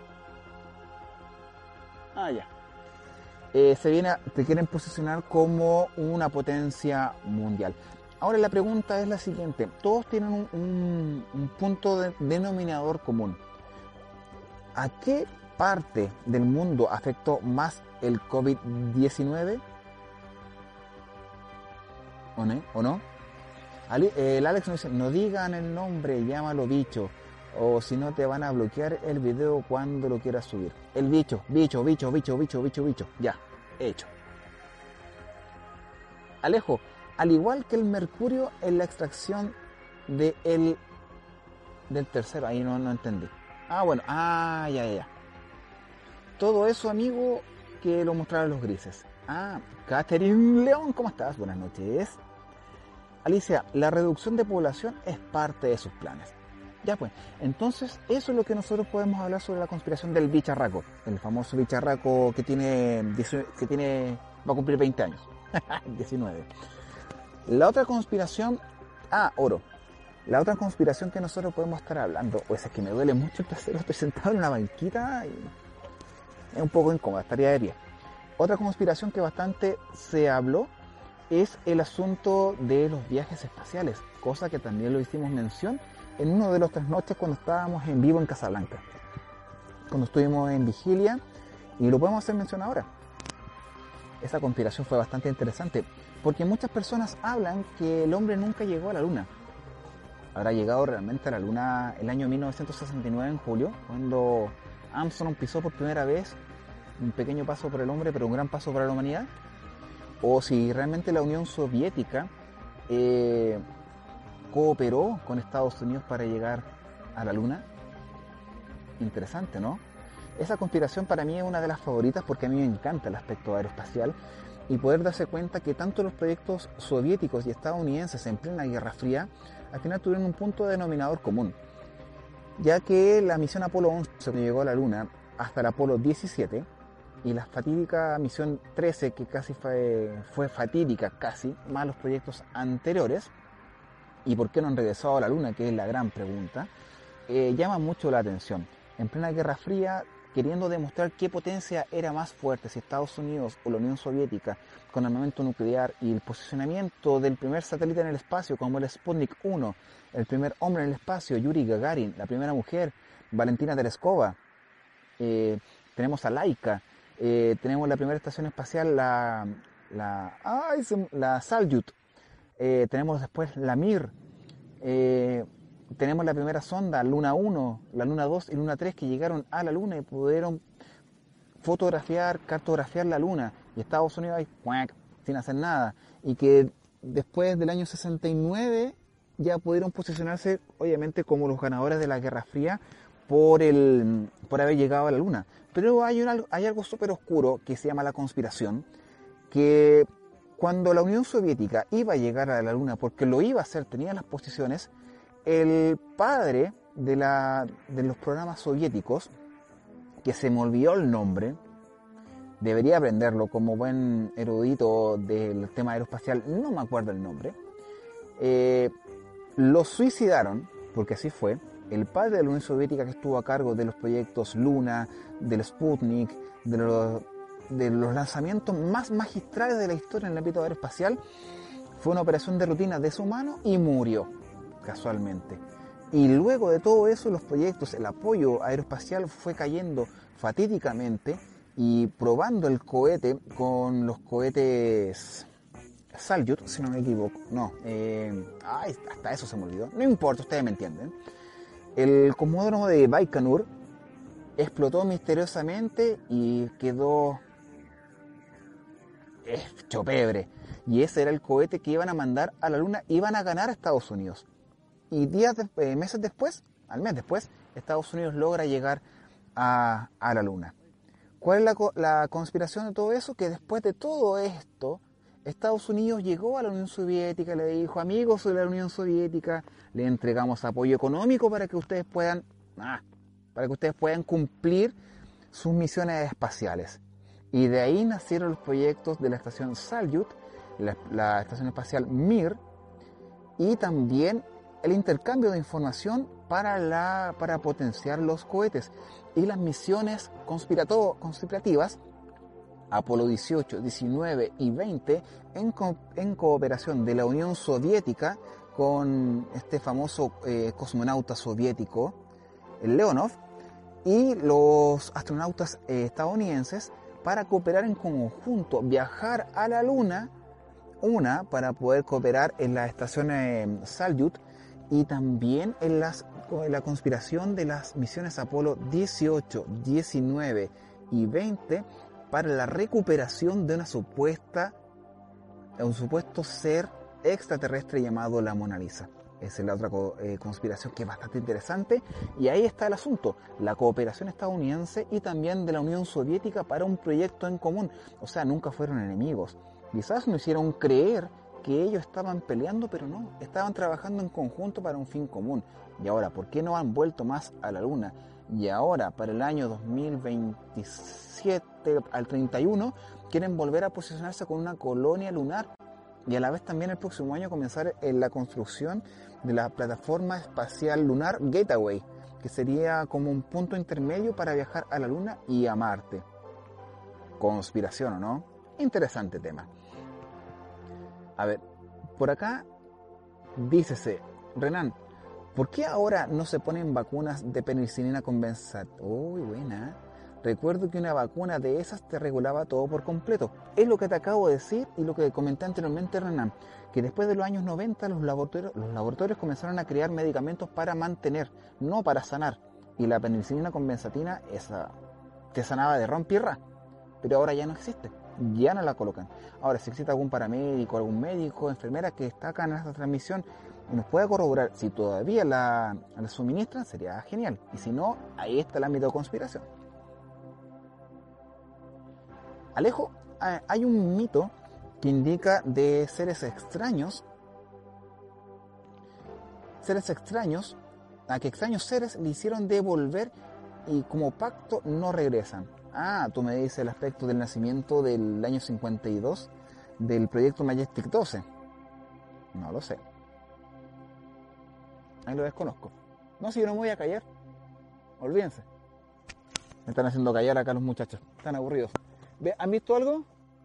Ah, ya. Eh, se viene a, te quieren posicionar como una potencia mundial. Ahora la pregunta es la siguiente. Todos tienen un, un, un punto de, denominador común. ¿A qué parte del mundo afectó más el COVID diecinueve? ¿O no? ¿O no? El Alex nos dice, no digan el nombre, llámalo bicho. O si no te van a bloquear el video cuando lo quieras subir. El bicho, bicho, bicho, bicho, bicho, bicho, bicho. Ya, hecho. Alejo, al igual que el mercurio en la extracción de el, del tercero, ahí no, no entendí. Ah, bueno, ah, ya, ya. Todo eso, amigo, que lo mostraron los grises. Ah, Catherine León, ¿cómo estás? Buenas noches. Alicia, la reducción de población es parte de sus planes. Ya pues, entonces eso es lo que nosotros podemos hablar sobre la conspiración del bicharraco, el famoso bicharraco que tiene, que tiene va a cumplir veinte años, diecinueve. La otra conspiración, ah, oro, la otra conspiración que nosotros podemos estar hablando, pues es que me duele mucho el trasero, estoy sentado en una banquita y es un poco incómoda, estaría de pie. Otra conspiración que bastante se habló es el asunto de los viajes espaciales, cosa que también lo hicimos mención en uno de los tres noches cuando estábamos en vivo en Casablanca, cuando estuvimos en vigilia, y lo podemos hacer mención ahora. Esa conspiración fue bastante interesante, porque muchas personas hablan que el hombre nunca llegó a la luna. Habrá llegado realmente a la luna el año mil novecientos sesenta y nueve, en julio, cuando Armstrong pisó por primera vez, un pequeño paso para el hombre, pero un gran paso para la humanidad. O si realmente la Unión Soviética eh, cooperó con Estados Unidos para llegar a la Luna. Interesante, ¿no? Esa conspiración para mí es una de las favoritas porque a mí me encanta el aspecto aeroespacial y poder darse cuenta que tanto los proyectos soviéticos y estadounidenses en plena Guerra Fría al final tuvieron un punto denominador común, ya que la misión Apolo once llegó a la Luna hasta el Apolo diecisiete y la fatídica misión trece, que casi fue, fue fatídica casi, más los proyectos anteriores, y por qué no han regresado a la Luna, que es la gran pregunta, eh, llama mucho la atención. En plena Guerra Fría, queriendo demostrar qué potencia era más fuerte, si Estados Unidos o la Unión Soviética, con armamento nuclear y el posicionamiento del primer satélite en el espacio, como el Sputnik uno, el primer hombre en el espacio, Yuri Gagarin, la primera mujer, Valentina Tereskova, eh, tenemos a Laika, eh, tenemos la primera estación espacial, la, la, ay, la Salyut, eh, tenemos después la Mir, eh, tenemos la primera sonda, Luna uno, la Luna dos y Luna tres, que llegaron a la Luna y pudieron fotografiar, cartografiar la Luna, y Estados Unidos ahí, ¡cuac!, sin hacer nada, y que después del año sesenta y nueve ya pudieron posicionarse obviamente como los ganadores de la Guerra Fría por, el, por haber llegado a la Luna. Pero hay, un, hay algo súper oscuro que se llama la conspiración, que cuando la Unión Soviética iba a llegar a la Luna, porque lo iba a hacer, tenía las posiciones, el padre de, la, de los programas soviéticos, que se me olvidó el nombre, debería aprenderlo como buen erudito del tema aeroespacial, no me acuerdo el nombre, eh, lo suicidaron, porque así fue. El padre de la Unión Soviética, que estuvo a cargo de los proyectos Luna, del Sputnik, de los, de los lanzamientos más magistrales de la historia en el ámbito aeroespacial, fue una operación de rutina deshumano y murió, casualmente. Y luego de todo eso, los proyectos, el apoyo aeroespacial fue cayendo fatídicamente, y probando el cohete con los cohetes Salyut, si no me equivoco, no, eh, ay, hasta eso se me olvidó, no importa, ustedes me entienden. El cosmódromo de Baikonur explotó misteriosamente y quedó hecho pebre. y ese era el cohete que iban a mandar a la Luna, iban a ganar a Estados Unidos. Y días, de, eh, meses después, al mes después, Estados Unidos logra llegar a, a la Luna. ¿Cuál es la, la conspiración de todo eso? Que después de todo esto, Estados Unidos llegó a la Unión Soviética, le dijo, amigos de la Unión Soviética, le entregamos apoyo económico para que ustedes puedan, ah, para que ustedes puedan cumplir sus misiones espaciales. Y de ahí nacieron los proyectos de la estación Salyut, la, la estación espacial Mir, y también el intercambio de información para, la, para potenciar los cohetes y las misiones conspirativas Apolo dieciocho, diecinueve y veinte en, co en cooperación de la Unión Soviética con este famoso eh, cosmonauta soviético, el Leonov, y los astronautas eh, estadounidenses para cooperar en conjunto, viajar a la Luna, una para poder cooperar en la estación eh, Salyut y también en, las, en la conspiración de las misiones Apolo dieciocho, diecinueve y veinte para la recuperación de una supuesta, un supuesto ser extraterrestre llamado la Mona Lisa. Esa es la otra eh, conspiración que es bastante interesante, y ahí está el asunto, la cooperación estadounidense y también de la Unión Soviética para un proyecto en común. O sea, nunca fueron enemigos. Quizás nos hicieron creer que ellos estaban peleando, pero no, estaban trabajando en conjunto para un fin común. Y ahora, ¿por qué no han vuelto más a la Luna? Y ahora, para el año dos mil veintisiete al treinta y uno, quieren volver a posicionarse con una colonia lunar y a la vez también el próximo año comenzar en la construcción de la plataforma espacial lunar Gateway, que sería como un punto intermedio para viajar a la Luna y a Marte. Conspiración, ¿o no? Interesante tema. A ver, por acá dícese, Renan, ¿por qué ahora no se ponen vacunas de penicilina convencional? Uy, buena. Recuerdo que una vacuna de esas te regulaba todo por completo. Es lo que te acabo de decir y lo que comenté anteriormente, Renan, que después de los años noventa los laboratorios, los laboratorios comenzaron a crear medicamentos para mantener, no para sanar. Y la penicilina convencional, esa te sanaba de rompirra, pero ahora ya no existe. Ya no la colocan. Ahora, si existe algún paramédico, algún médico, enfermera que está acá en esta transmisión y nos pueda corroborar si todavía la, la suministran, sería genial. Y si no, ahí está el ámbito de conspiración. Alejo, hay un mito que indica de seres extraños, seres extraños, a que extraños seres le hicieron devolver y como pacto no regresan. Ah, tú me dices el aspecto del nacimiento del año cincuenta y dos del proyecto Majestic doce. No lo sé. Ahí lo desconozco. No, si yo no me voy a callar. Olvídense. Me están haciendo callar acá los muchachos. Están aburridos. ¿Han visto algo?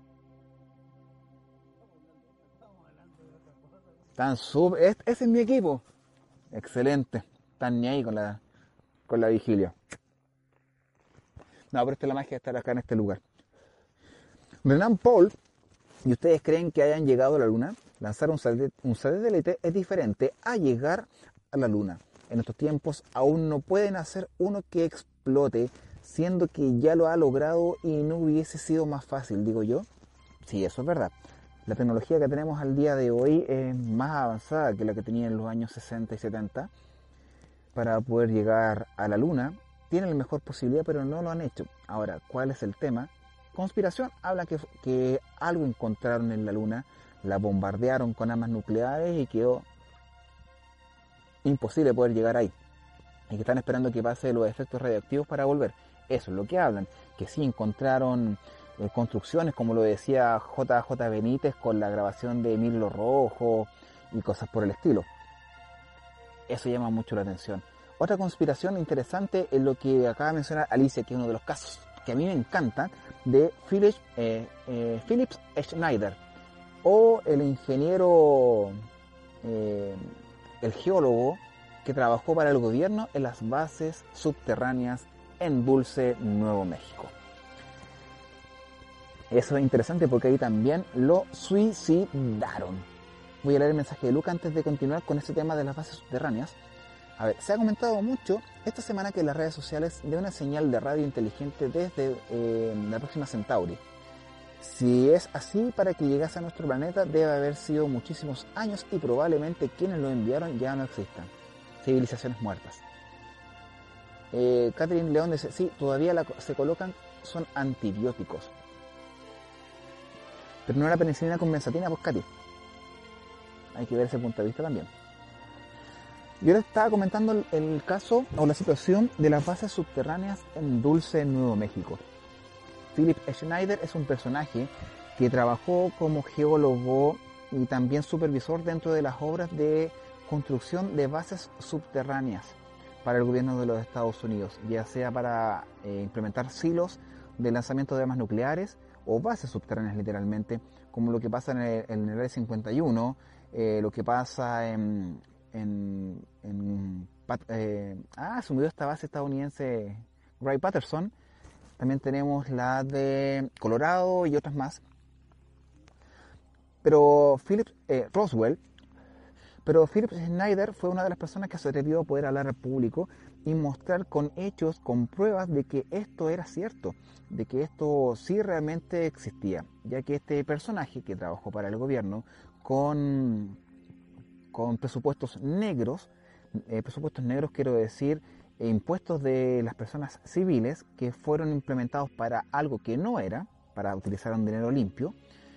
Están súper... Ese es mi equipo. Excelente. Están ni ahí con la, con la vigilia. No, pero esta es la magia de estar acá en este lugar. Renan Paul, ¿y ustedes creen que hayan llegado a la Luna? Lanzar un satélite, un satélite es diferente a llegar a la Luna. En estos tiempos aún no pueden hacer uno que explote, siendo que ya lo ha logrado y no hubiese sido más fácil, digo yo. Sí, eso es verdad. La tecnología que tenemos al día de hoy es más avanzada que la que tenía en los años sesenta y setenta para poder llegar a la Luna. Tienen la mejor posibilidad, pero no lo han hecho. Ahora, ¿cuál es el tema? Conspiración habla que, que algo encontraron en la Luna, la bombardearon con armas nucleares y quedó imposible poder llegar ahí. Y que están esperando que pase los efectos radiactivos para volver. Eso es lo que hablan. Que sí encontraron eh, construcciones, como lo decía J J Benítez con la grabación de Mirlo Rojo y cosas por el estilo. Eso llama mucho la atención. Otra conspiración interesante es lo que acaba de mencionar Alicia, que es uno de los casos que a mí me encanta, de Philips, eh, eh, Philips Schneider, o el ingeniero, eh, el geólogo que trabajó para el gobierno en las bases subterráneas en Dulce, Nuevo México. Eso es interesante porque ahí también lo suicidaron. Voy a leer el mensaje de Luca antes de continuar con este tema de las bases subterráneas. A ver, se ha comentado mucho esta semana que las redes sociales de una señal de radio inteligente desde eh, la Próxima Centauri. Si es así, para que llegase a nuestro planeta debe haber sido muchísimos años y probablemente quienes lo enviaron ya no existan. Civilizaciones muertas. Eh, Catherine León dice, sí, todavía la, se colocan, son antibióticos. Pero no era penicilina con benzatina, pues Katy. Hay que ver ese punto de vista también. Yo les estaba comentando el, el caso o la situación de las bases subterráneas en Dulce, Nuevo México. Philip Schneider es un personaje que trabajó como geólogo y también supervisor dentro de las obras de construcción de bases subterráneas para el gobierno de los Estados Unidos, ya sea para eh, implementar silos de lanzamiento de armas nucleares o bases subterráneas literalmente, como lo que pasa en el, en el Área cincuenta y uno, eh, lo que pasa en... en, en eh, ah, se me olvidó esta base estadounidense Wright-Patterson. También tenemos la de Colorado y otras más. Pero Philip eh, Roswell, pero Philip Schneider fue una de las personas que se atrevió a poder hablar al público y mostrar con hechos, con pruebas de que esto era cierto, de que esto sí realmente existía, ya que este personaje que trabajó para el gobierno con, con presupuestos negros, eh, presupuestos negros quiero decir, impuestos de las personas civiles que fueron implementados para algo que no era, para utilizar un dinero limpio,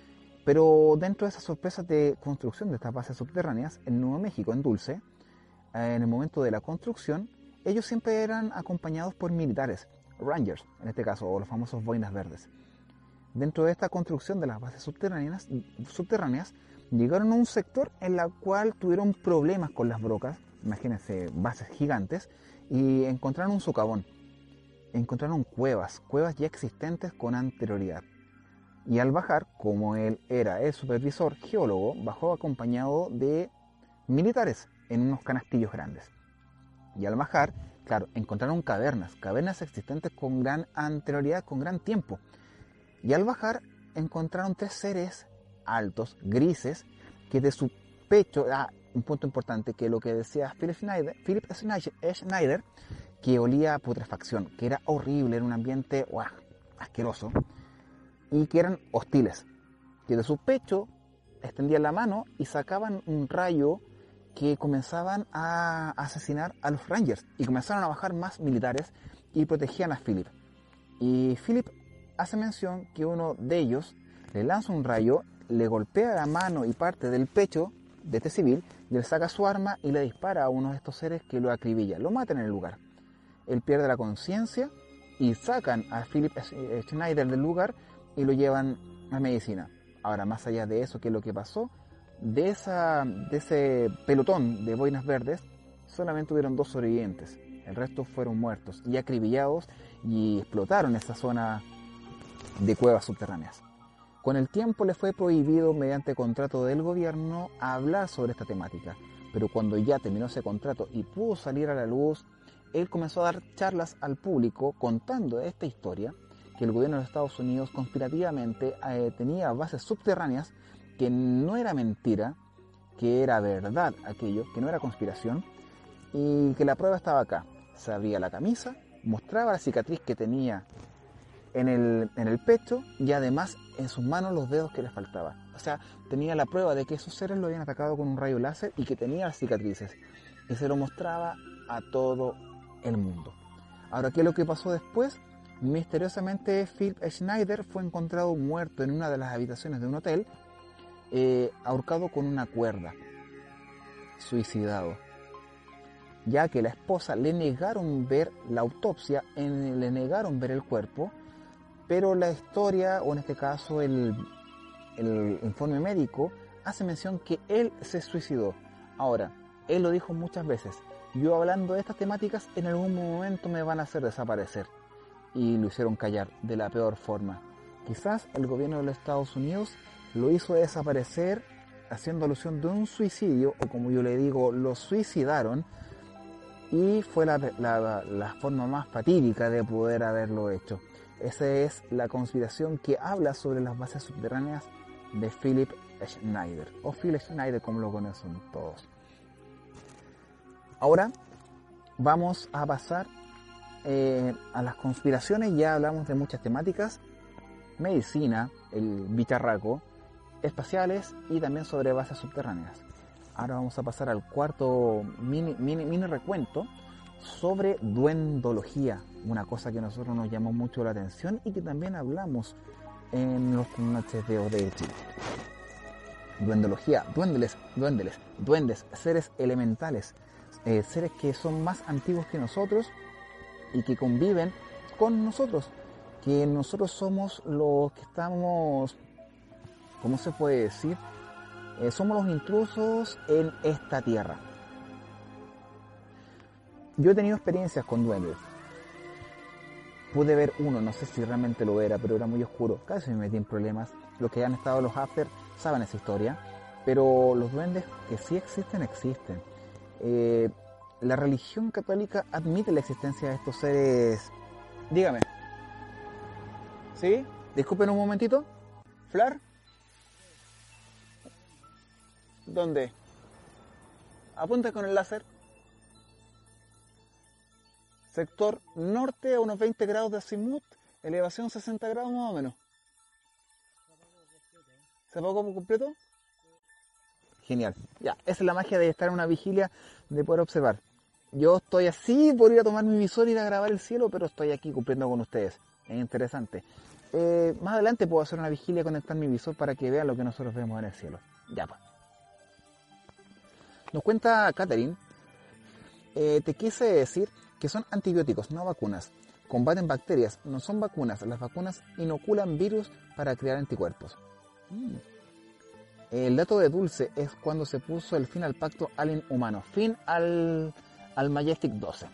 pero dentro de esas sorpresas de construcción de estas bases subterráneas, en Nuevo México, en Dulce, en el momento de la construcción, ellos siempre eran acompañados por militares, Rangers en este caso, o los famosos boinas verdes. Dentro de esta construcción de las bases subterráneas, subterráneas llegaron a un sector en la cual tuvieron problemas con las brocas, imagínense, bases gigantes, y encontraron un socavón, encontraron cuevas, cuevas ya existentes con anterioridad. Y al bajar, como él era el supervisor geólogo, bajó acompañado de militares en unos canastillos grandes. Y al bajar, claro, encontraron cavernas, cavernas existentes con gran anterioridad, con gran tiempo. Y al bajar, encontraron tres seres altos, grises, que de su pecho, ah, un punto importante, que lo que decía Philip Schneider, Philip Schneider, que olía a putrefacción, que era horrible, era un ambiente uah, asqueroso, y que eran hostiles, que de su pecho extendían la mano y sacaban un rayo que comenzaban a asesinar a los Rangers, y comenzaron a bajar más militares y protegían a Philip. Y Philip hace mención que uno de ellos le lanza un rayo, le golpea la mano y parte del pecho de este civil, y él saca su arma y le dispara a uno de estos seres que lo acribilla, lo matan en el lugar. Él pierde la conciencia y sacan a Philip Schneider del lugar y lo llevan a medicina. Ahora, más allá de eso, ¿qué es lo que pasó? De, esa, de ese pelotón de boinas verdes, solamente hubieron dos sobrevivientes. El resto fueron muertos y acribillados y explotaron esa zona de cuevas subterráneas. Con el tiempo le fue prohibido mediante contrato del gobierno hablar sobre esta temática, pero cuando ya terminó ese contrato y pudo salir a la luz, él comenzó a dar charlas al público contando esta historia, que el gobierno de Estados Unidos conspirativamente eh, tenía bases subterráneas, que no era mentira, que era verdad aquello, que no era conspiración, y que la prueba estaba acá. Se abría la camisa, mostraba la cicatriz que tenía en el, en el pecho y además en sus manos los dedos que les faltaban. O sea, tenía la prueba de que esos seres lo habían atacado con un rayo láser y que tenía las cicatrices. Y se lo mostraba a todo el mundo. Ahora, ¿qué es lo que pasó después? Misteriosamente, Philip Schneider fue encontrado muerto en una de las habitaciones de un hotel, eh, ahorcado con una cuerda, suicidado, ya que la esposa le negaron ver la autopsia, en, le negaron ver el cuerpo, pero la historia, o en este caso el, el informe médico, hace mención que él se suicidó. Ahora, él lo dijo muchas veces, yo hablando de estas temáticas en algún momento me van a hacer desaparecer. Y lo hicieron callar de la peor forma. Quizás el gobierno de los Estados Unidos lo hizo desaparecer haciendo alusión de un suicidio, o como yo le digo, lo suicidaron, y fue la, la, la forma más fatídica de poder haberlo hecho. Esa es la conspiración que habla sobre las bases subterráneas de Philip Schneider, o Philip Schneider como lo conocen todos. Ahora vamos a pasar Eh, a las conspiraciones. Ya hablamos de muchas temáticas: medicina, el bicharraco, espaciales y también sobre bases subterráneas. Ahora vamos a pasar al cuarto mini, mini, mini recuento sobre duendología, una cosa que a nosotros nos llamó mucho la atención y que también hablamos en los noches de O D E Chile. Duendología, duendeles, duendeles, duendes, seres elementales, eh, seres que son más antiguos que nosotros y que conviven con nosotros, que nosotros somos los que estamos, ¿cómo se puede decir? Eh, somos los intrusos en esta tierra. Yo he tenido experiencias con duendes. Pude ver uno, no sé si realmente lo era, pero era muy oscuro. Casi me metí en problemas. Los que han estado en los after saben esa historia. Pero los duendes que sí existen, existen. Eh, la religión católica admite la existencia de estos seres. Dígame. ¿Sí? Disculpen un momentito. ¿Flar? ¿Dónde? Apunta con el láser. Sector norte a unos veinte grados de azimut, elevación sesenta grados más o menos. ¿Se apagó por completo? Genial. Ya, esa es la magia de estar en una vigilia, de poder observar. Yo estoy así por ir a tomar mi visor y ir a grabar el cielo, pero estoy aquí cumpliendo con ustedes. Es interesante. Eh, más adelante puedo hacer una vigilia y conectar mi visor para que vean lo que nosotros vemos en el cielo. Ya pues. Nos cuenta Catherine, eh, te quise decir que son antibióticos, no vacunas. Combaten bacterias, no son vacunas. Las vacunas inoculan virus para crear anticuerpos. Mm. El dato de Dulce es cuando se puso el fin al pacto alien-humano. Fin al, al Majestic doce.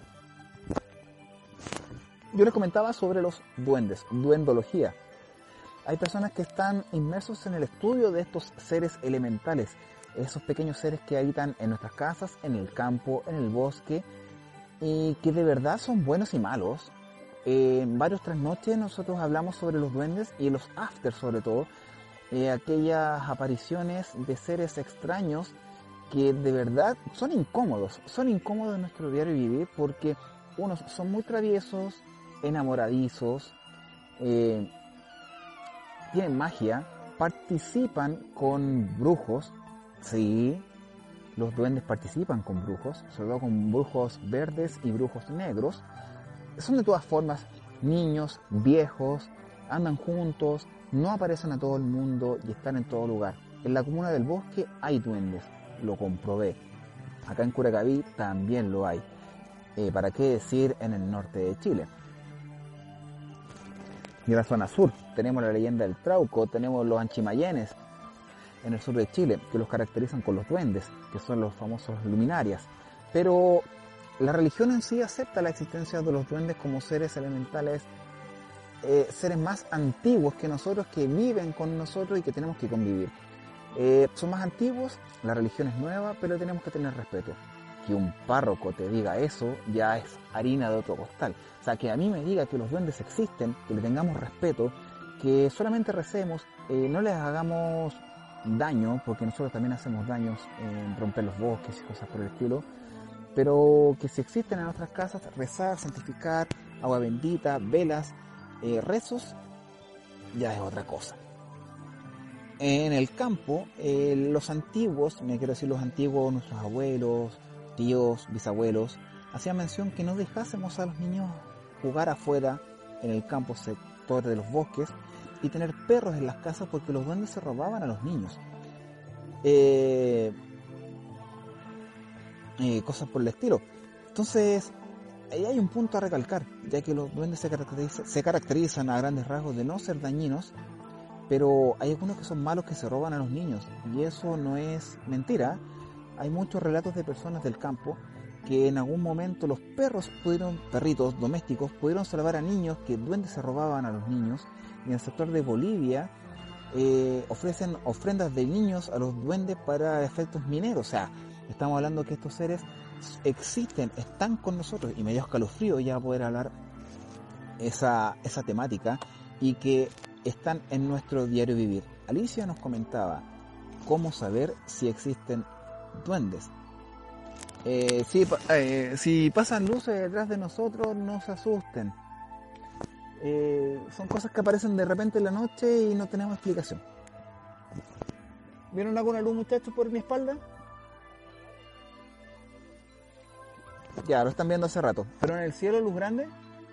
Yo les comentaba sobre los duendes, duendología. Hay personas que están inmersos en el estudio de estos seres elementales. Esos pequeños seres que habitan en nuestras casas, en el campo, en el bosque, y que de verdad son buenos y malos. Eh, en varios trasnoches nosotros hablamos sobre los duendes y los after sobre todo, eh, aquellas apariciones de seres extraños que de verdad son incómodos, son incómodos en nuestro diario vivir porque unos son muy traviesos, enamoradizos, eh, tienen magia, participan con brujos, sí. Los duendes participan con brujos, sobre todo con brujos verdes y brujos negros. Son de todas formas niños, viejos, andan juntos, no aparecen a todo el mundo y están en todo lugar. En la comuna del bosque hay duendes, lo comprobé. Acá en Curacaví también lo hay. Eh, ¿Para qué decir en el norte de Chile? Y en la zona sur tenemos la leyenda del Trauco, tenemos los Anchimayenes, en el sur de Chile, que los caracterizan con los duendes, que son los famosos luminarias. Pero la religión en sí acepta la existencia de los duendes como seres elementales, eh, seres más antiguos que nosotros, que viven con nosotros y que tenemos que convivir. Eh, son más antiguos, la religión es nueva, pero tenemos que tener respeto. Que un párroco te diga eso ya es harina de otro costal. O sea, que a mí me diga que los duendes existen, que le tengamos respeto, que solamente recemos, eh, no les hagamos daño, porque nosotros también hacemos daños en romper los bosques y cosas por el estilo, pero que si existen en nuestras casas, rezar, santificar, agua bendita, velas, eh, rezos, ya es otra cosa. En el campo, eh, los antiguos, me quiero decir los antiguos, nuestros abuelos, tíos, bisabuelos, hacían mención que no dejásemos a los niños jugar afuera en el campo, sector de los bosques, y tener perros en las casas porque los duendes se robaban a los niños. Eh, eh, cosas por el estilo. Entonces, ahí hay un punto a recalcar, ya que los duendes se caracterizan, se caracterizan a grandes rasgos de no ser dañinos, pero hay algunos que son malos que se roban a los niños, y eso no es mentira. Hay muchos relatos de personas del campo que en algún momento los perros pudieron, perritos domésticos, pudieron salvar a niños que duendes se robaban a los niños. Y en el sector de Bolivia eh, ofrecen ofrendas de niños a los duendes para efectos mineros. O sea, estamos hablando que estos seres existen, están con nosotros, y me dio escalofrío ya poder hablar esa, esa temática, y que están en nuestro diario vivir. Alicia nos comentaba cómo saber si existen duendes. Eh, si, eh, si pasan luces detrás de nosotros, no se asusten. Eh, son cosas que aparecen de repente en la noche y no tenemos explicación. ¿Vieron alguna luz, muchachos, por mi espalda? Ya, lo están viendo hace rato. Pero en el cielo, luz grande.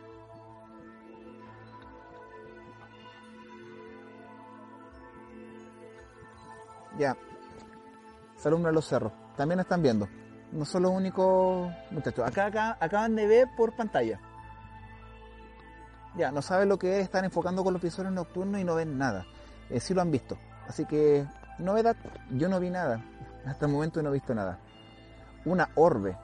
Ya. Se alumbran los cerros. También están viendo. No son los únicos muchachos. Acá, acá acaban de ver por pantalla. Ya, no saben lo que es, están enfocando con los visores nocturnos y no ven nada. Eh, sí lo han visto. Así que, novedad, yo no vi nada. Hasta el momento no he visto nada. Una orbe.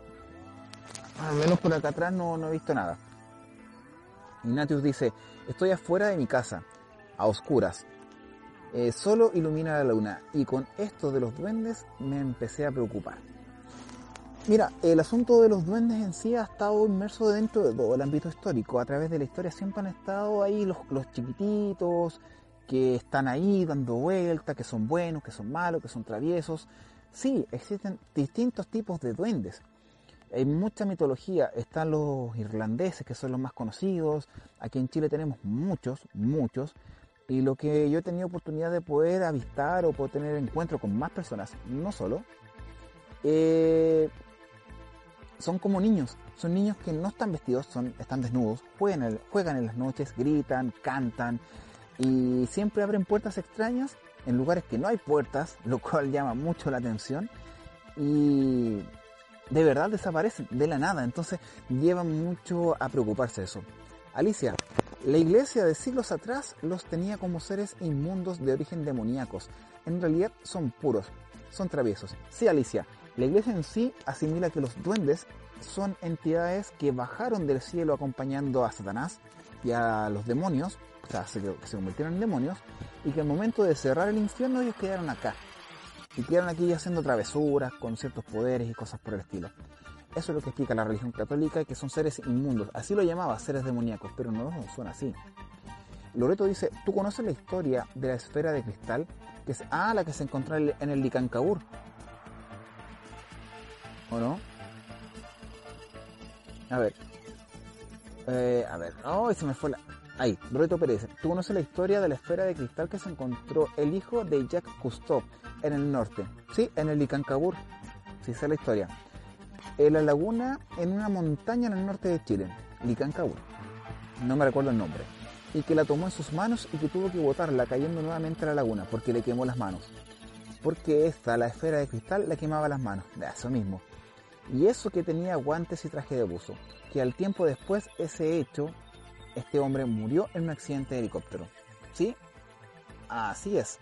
Al menos por acá atrás no, no he visto nada. Ignatius dice, estoy afuera de mi casa, a oscuras. Eh, solo ilumina la luna. Y con esto de los duendes me empecé a preocupar. Mira, el asunto de los duendes en sí ha estado inmerso dentro de todo el ámbito histórico. A través de la historia siempre han estado ahí los, los chiquititos que están ahí dando vueltas, que son buenos, que son malos, que son traviesos. Sí, existen distintos tipos de duendes. Hay mucha mitología. Están los irlandeses, que son los más conocidos. Aquí en Chile tenemos muchos, muchos. Y lo que yo he tenido oportunidad de poder avistar o poder tener encuentro con más personas, no solo, eh, son como niños. Son niños que no están vestidos, son, están desnudos, juegan, juegan en las noches, gritan, cantan y siempre abren puertas extrañas en lugares que no hay puertas, lo cual llama mucho la atención y de verdad desaparecen de la nada. Entonces lleva mucho a preocuparse de eso. Alicia, la iglesia de siglos atrás los tenía como seres inmundos de origen demoníacos. En realidad son puros, son traviesos. Sí, Alicia, la iglesia en sí asimila que los duendes son entidades que bajaron del cielo acompañando a Satanás y a los demonios, o sea, se, que se convirtieron en demonios, y que al momento de cerrar el infierno ellos quedaron acá. Y quedaron aquí haciendo travesuras con ciertos poderes y cosas por el estilo. Eso es lo que explica la religión católica, que son seres inmundos. Así lo llamaba, seres demoníacos, pero no son así. Loreto dice, ¿tú conoces la historia de la esfera de cristal? Que es, ah, la que se encontró en el Licancabur. ¿O no? A ver. Eh, a ver. Oh, se me fue la... Ahí, Loreto Pérez. ¿Tú conoces la historia de la esfera de cristal que se encontró el hijo de Jacques Cousteau en el norte? Sí, en el Licancabur. Sí, esa es la historia. En la laguna, en una montaña en el norte de Chile, Licancabur, no me recuerdo el nombre, y que la tomó en sus manos y que tuvo que botarla cayendo nuevamente a la laguna porque le quemó las manos, porque esta, la esfera de cristal, le quemaba las manos, de eso mismo, y eso que tenía guantes y traje de buzo, que al tiempo después ese hecho, este hombre murió en un accidente de helicóptero, ¿sí? Así es.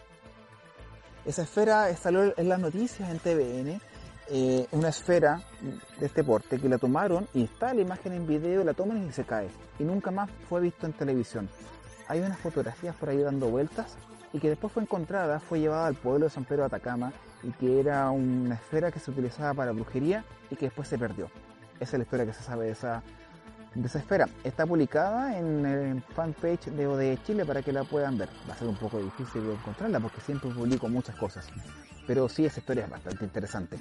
Esa esfera salió en las noticias en T V N. Eh, una esfera de este porte que la tomaron y está la imagen en video, la toman y se cae y nunca más fue visto en televisión. Hay unas fotografías por ahí dando vueltas y que después fue encontrada, fue llevada al pueblo de San Pedro de Atacama y que era una esfera que se utilizaba para brujería y que después se perdió. Esa es la historia que se sabe de esa, de esa esfera. Está publicada en el fanpage de O D E Chile para que la puedan ver. Va a ser un poco difícil de encontrarla porque siempre publico muchas cosas, pero sí, esa historia es bastante interesante.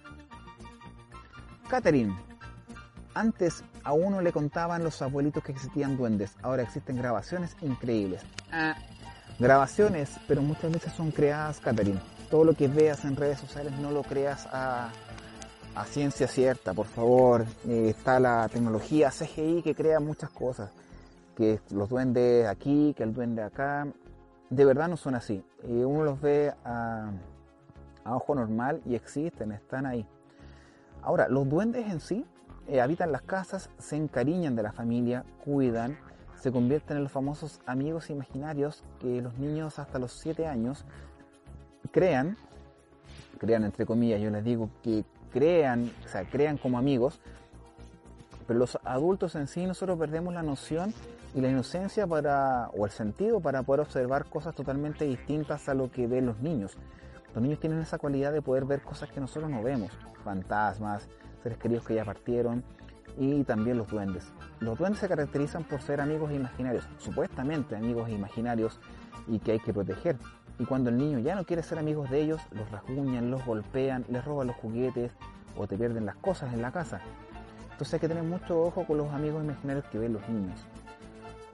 Catherine, antes a uno le contaban los abuelitos que existían duendes, ahora existen grabaciones increíbles. Ah, grabaciones, pero muchas veces son creadas, Catherine. Todo lo que veas en redes sociales no lo creas a, a ciencia cierta, por favor. Eh, está la tecnología C G I que crea muchas cosas, que los duendes aquí, que el duende acá, de verdad no son así. Eh, uno los ve a, a ojo normal y existen, están ahí. Ahora, los duendes en sí eh, habitan las casas, se encariñan de la familia, cuidan, se convierten en los famosos amigos imaginarios que los niños hasta los siete años crean, crean entre comillas, yo les digo que crean, o sea, crean como amigos, pero los adultos en sí nosotros perdemos la noción y la inocencia para, o el sentido para poder observar cosas totalmente distintas a lo que ven los niños. Los niños tienen esa cualidad de poder ver cosas que nosotros no vemos, fantasmas, seres queridos que ya partieron y también los duendes. Los duendes se caracterizan por ser amigos imaginarios, supuestamente amigos imaginarios y que hay que proteger. Y cuando el niño ya no quiere ser amigos de ellos, los rasguñan, los golpean, les roban los juguetes o te pierden las cosas en la casa. Entonces hay que tener mucho ojo con los amigos imaginarios que ven los niños.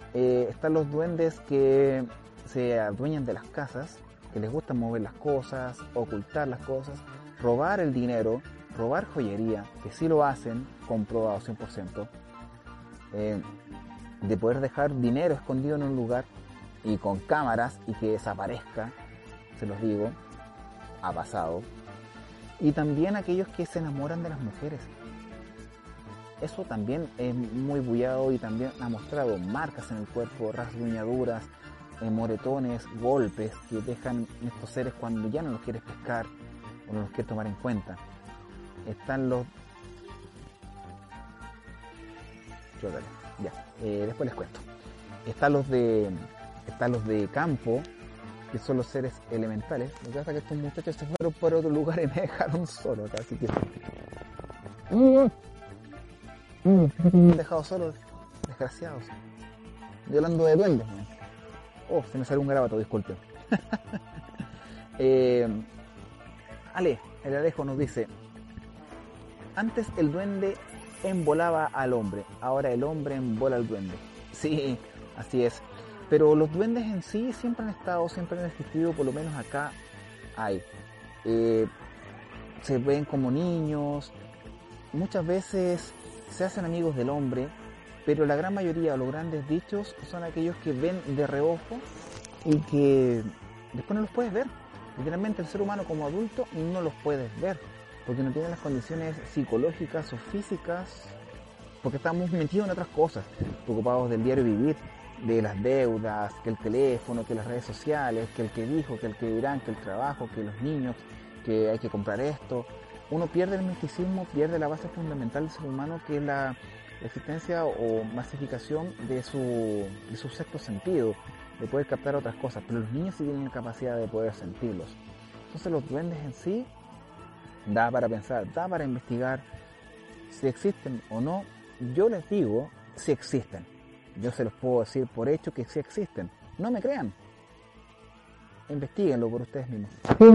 Eh, están los duendes que se adueñan de las casas, que les gusta mover las cosas, ocultar las cosas, robar el dinero, robar joyería, que sí lo hacen, comprobado cien por ciento, eh, de poder dejar dinero escondido en un lugar y con cámaras y que desaparezca, se los digo, ha pasado. Y también aquellos que se enamoran de las mujeres. Eso también es muy bullado y también ha mostrado marcas en el cuerpo, rasguñaduras, eh, moretones, golpes que dejan estos seres cuando ya no los quieres pescar o no los quieres tomar en cuenta. Están los... Yo dale, ya, eh, después les cuento. Están los de... Están los de campo, que son los seres elementales. Lo que pasa es que estos muchachos se fueron por otro lugar y me dejaron solo acá, así que... Me han dejado solo, desgraciados. Yo hablando de duendes, man. Oh, se me salió un garabato, disculpe. eh, Ale, el Alejo nos dice: antes el duende embolaba al hombre, ahora el hombre embola al duende. Sí, así es. Pero los duendes en sí siempre han estado, siempre han existido, por lo menos acá hay. Eh, se ven como niños, muchas veces se hacen amigos del hombre, pero la gran mayoría o los grandes dichos son aquellos que ven de reojo y que después no los puedes ver. Literalmente el ser humano como adulto no los puedes ver, porque no tienen las condiciones psicológicas o físicas, porque estamos metidos en otras cosas, preocupados del diario vivir, de las deudas, que el teléfono, que las redes sociales, que el que dijo, que el que dirán, que el trabajo, que los niños, que hay que comprar esto. Uno pierde el misticismo, pierde la base fundamental del ser humano, que es la existencia o masificación de su, de su sexto sentido, de poder captar otras cosas, pero los niños sí tienen la capacidad de poder sentirlos. Entonces los duendes en sí, da para pensar, da para investigar si existen o no. Yo les digo si existen. Yo se los puedo decir por hecho que sí existen. No me crean. Investíguenlo por ustedes mismos.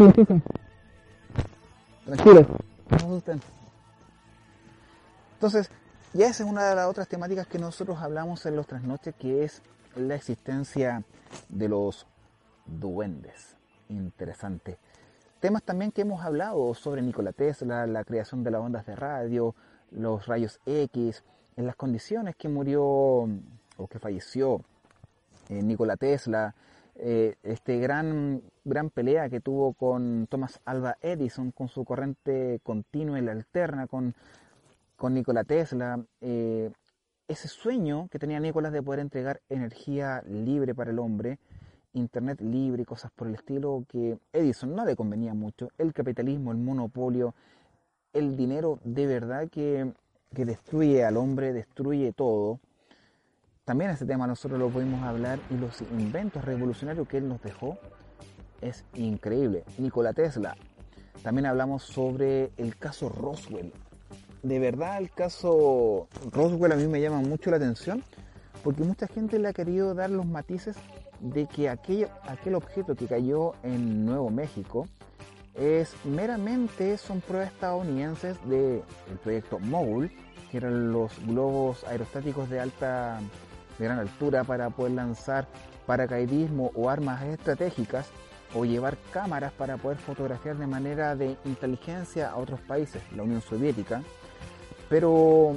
Tranquilos, no se asusten. Entonces, ya esa es una de las otras temáticas que nosotros hablamos en los trasnoches, que es la existencia de los duendes. Interesante. Temas también que hemos hablado sobre Nikola Tesla, la creación de las ondas de radio, los rayos X, en las condiciones que murió o que falleció eh, Nikola Tesla, eh, este gran gran pelea que tuvo con Thomas Alva Edison, con su corriente continua y la alterna con, con Nikola Tesla, eh, ese sueño que tenía Nikola de poder entregar energía libre para el hombre, internet libre y cosas por el estilo, que Edison no le convenía mucho, el capitalismo, el monopolio, el dinero de verdad que, que destruye al hombre, destruye todo. También ese tema nosotros lo pudimos hablar, y los inventos revolucionarios que él nos dejó es increíble. Nikola Tesla. También hablamos sobre el caso Roswell. De verdad el caso Roswell a mí me llama mucho la atención, porque mucha gente le ha querido dar los matices de que aquel, aquel objeto que cayó en Nuevo México es meramente, son pruebas estadounidenses del proyecto Mogul, que eran los globos aerostáticos de alta, de gran altura para poder lanzar paracaidismo o armas estratégicas, o llevar cámaras para poder fotografiar de manera de inteligencia a otros países, la Unión Soviética. Pero,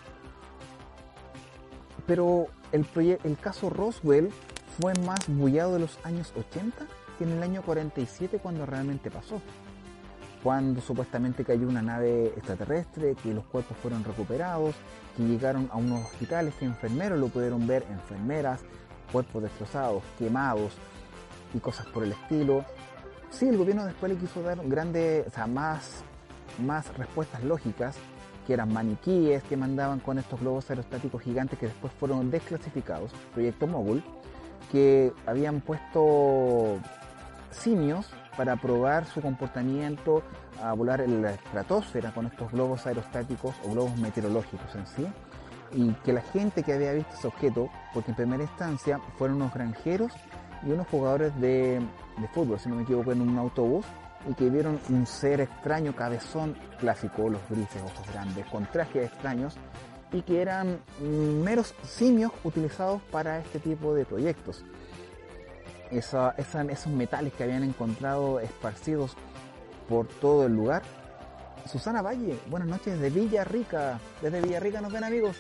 pero el, proye- el caso Roswell fue más bullado de los años ochenta que en el año cuarenta y siete, cuando realmente pasó. Cuando supuestamente cayó una nave extraterrestre, que los cuerpos fueron recuperados, que llegaron a unos hospitales, que enfermeros lo pudieron ver, enfermeras, cuerpos destrozados, quemados y cosas por el estilo. Sí, el gobierno después le quiso dar grandes, o sea, más, más respuestas lógicas, que eran maniquíes que mandaban con estos globos aerostáticos gigantes que después fueron desclasificados, proyecto Mogul, que habían puesto simios para probar su comportamiento a volar en la estratosfera con estos globos aerostáticos o globos meteorológicos en sí, y que la gente que había visto ese objeto, porque en primera instancia fueron unos granjeros y unos jugadores de, de fútbol, si no me equivoco, en un autobús, y que vieron un ser extraño, cabezón, clásico, los grises, ojos grandes, con trajes extraños, y que eran meros simios utilizados para este tipo de proyectos. Esa, esa, esos metales que habían encontrado esparcidos por todo el lugar. Susana Valle, buenas noches desde Villarrica. Desde Villarrica nos ven, amigos.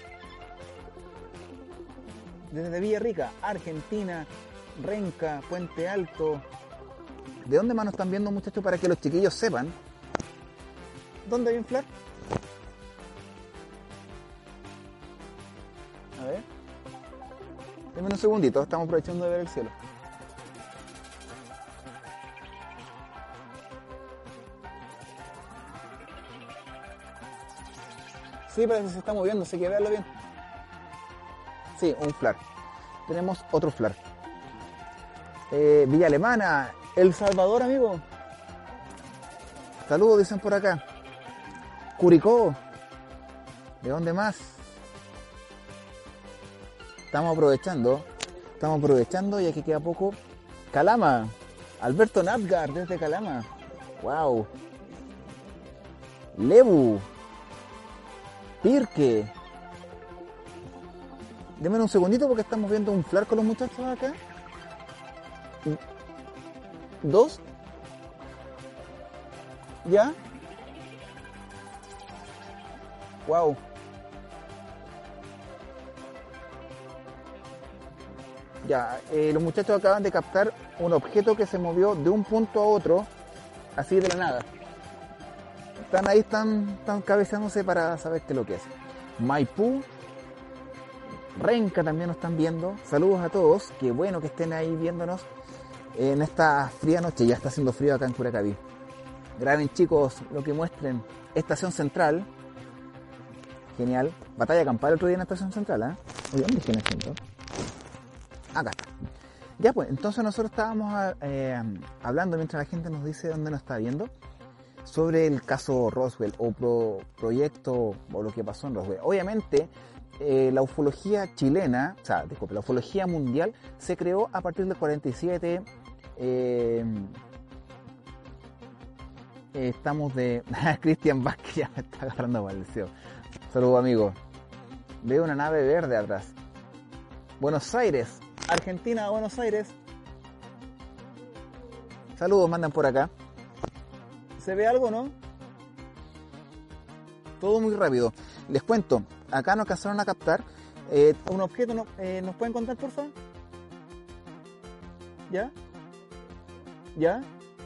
Desde Villarrica, Argentina, Renca, Puente Alto. ¿De dónde más nos están viendo, muchachos, para que los chiquillos sepan? ¿Dónde hay un flar? A ver. Deme un segundito, estamos aprovechando de ver el cielo. Sí, parece que se está moviendo, así que véanlo bien. Sí, un flar. Tenemos otro flar. Eh, Villa Alemana, El Salvador, amigo. Saludos, dicen por acá. Curicó. ¿De dónde más? Estamos aprovechando. Estamos aprovechando, ya que queda poco. Calama. Alberto Nadgar, desde Calama. Wow. Lebu. Pirque. Denme un segundito porque estamos viendo un flar con los muchachos acá. Dos. ¿Ya? Wow. Ya, eh, los muchachos acaban de captar un objeto que se movió de un punto a otro, así de la nada. Están ahí, están, están cabeceándose para saber qué es lo que es. Maipú, Renca también nos están viendo. Saludos a todos, qué bueno que estén ahí viéndonos en esta fría noche. Ya está haciendo frío acá en Curacaví. Graben, chicos, lo que muestren. Estación Central. Genial. Batalla campal el otro día en la Estación Central, ¿eh? Oye, ¿dónde está el centro? Acá está. Ya pues, entonces nosotros estábamos eh, hablando mientras la gente nos dice dónde nos está viendo sobre el caso Roswell o pro, proyecto o lo que pasó en Roswell. Obviamente, eh, la ufología chilena, o sea, disculpe, la ufología mundial se creó a partir del cuarenta y siete. Eh, eh, estamos de... Cristian Vázquez ya me está agarrando mal el deseo. Saludos, amigo. Veo una nave verde atrás. Buenos Aires. Argentina, Buenos Aires. Saludos, mandan por acá. ¿Se ve algo, no? Todo muy rápido. Les cuento, acá nos alcanzaron a captar eh, un objeto. ¿No, eh, ¿Nos pueden contar, por favor? ¿Ya? ¿Ya?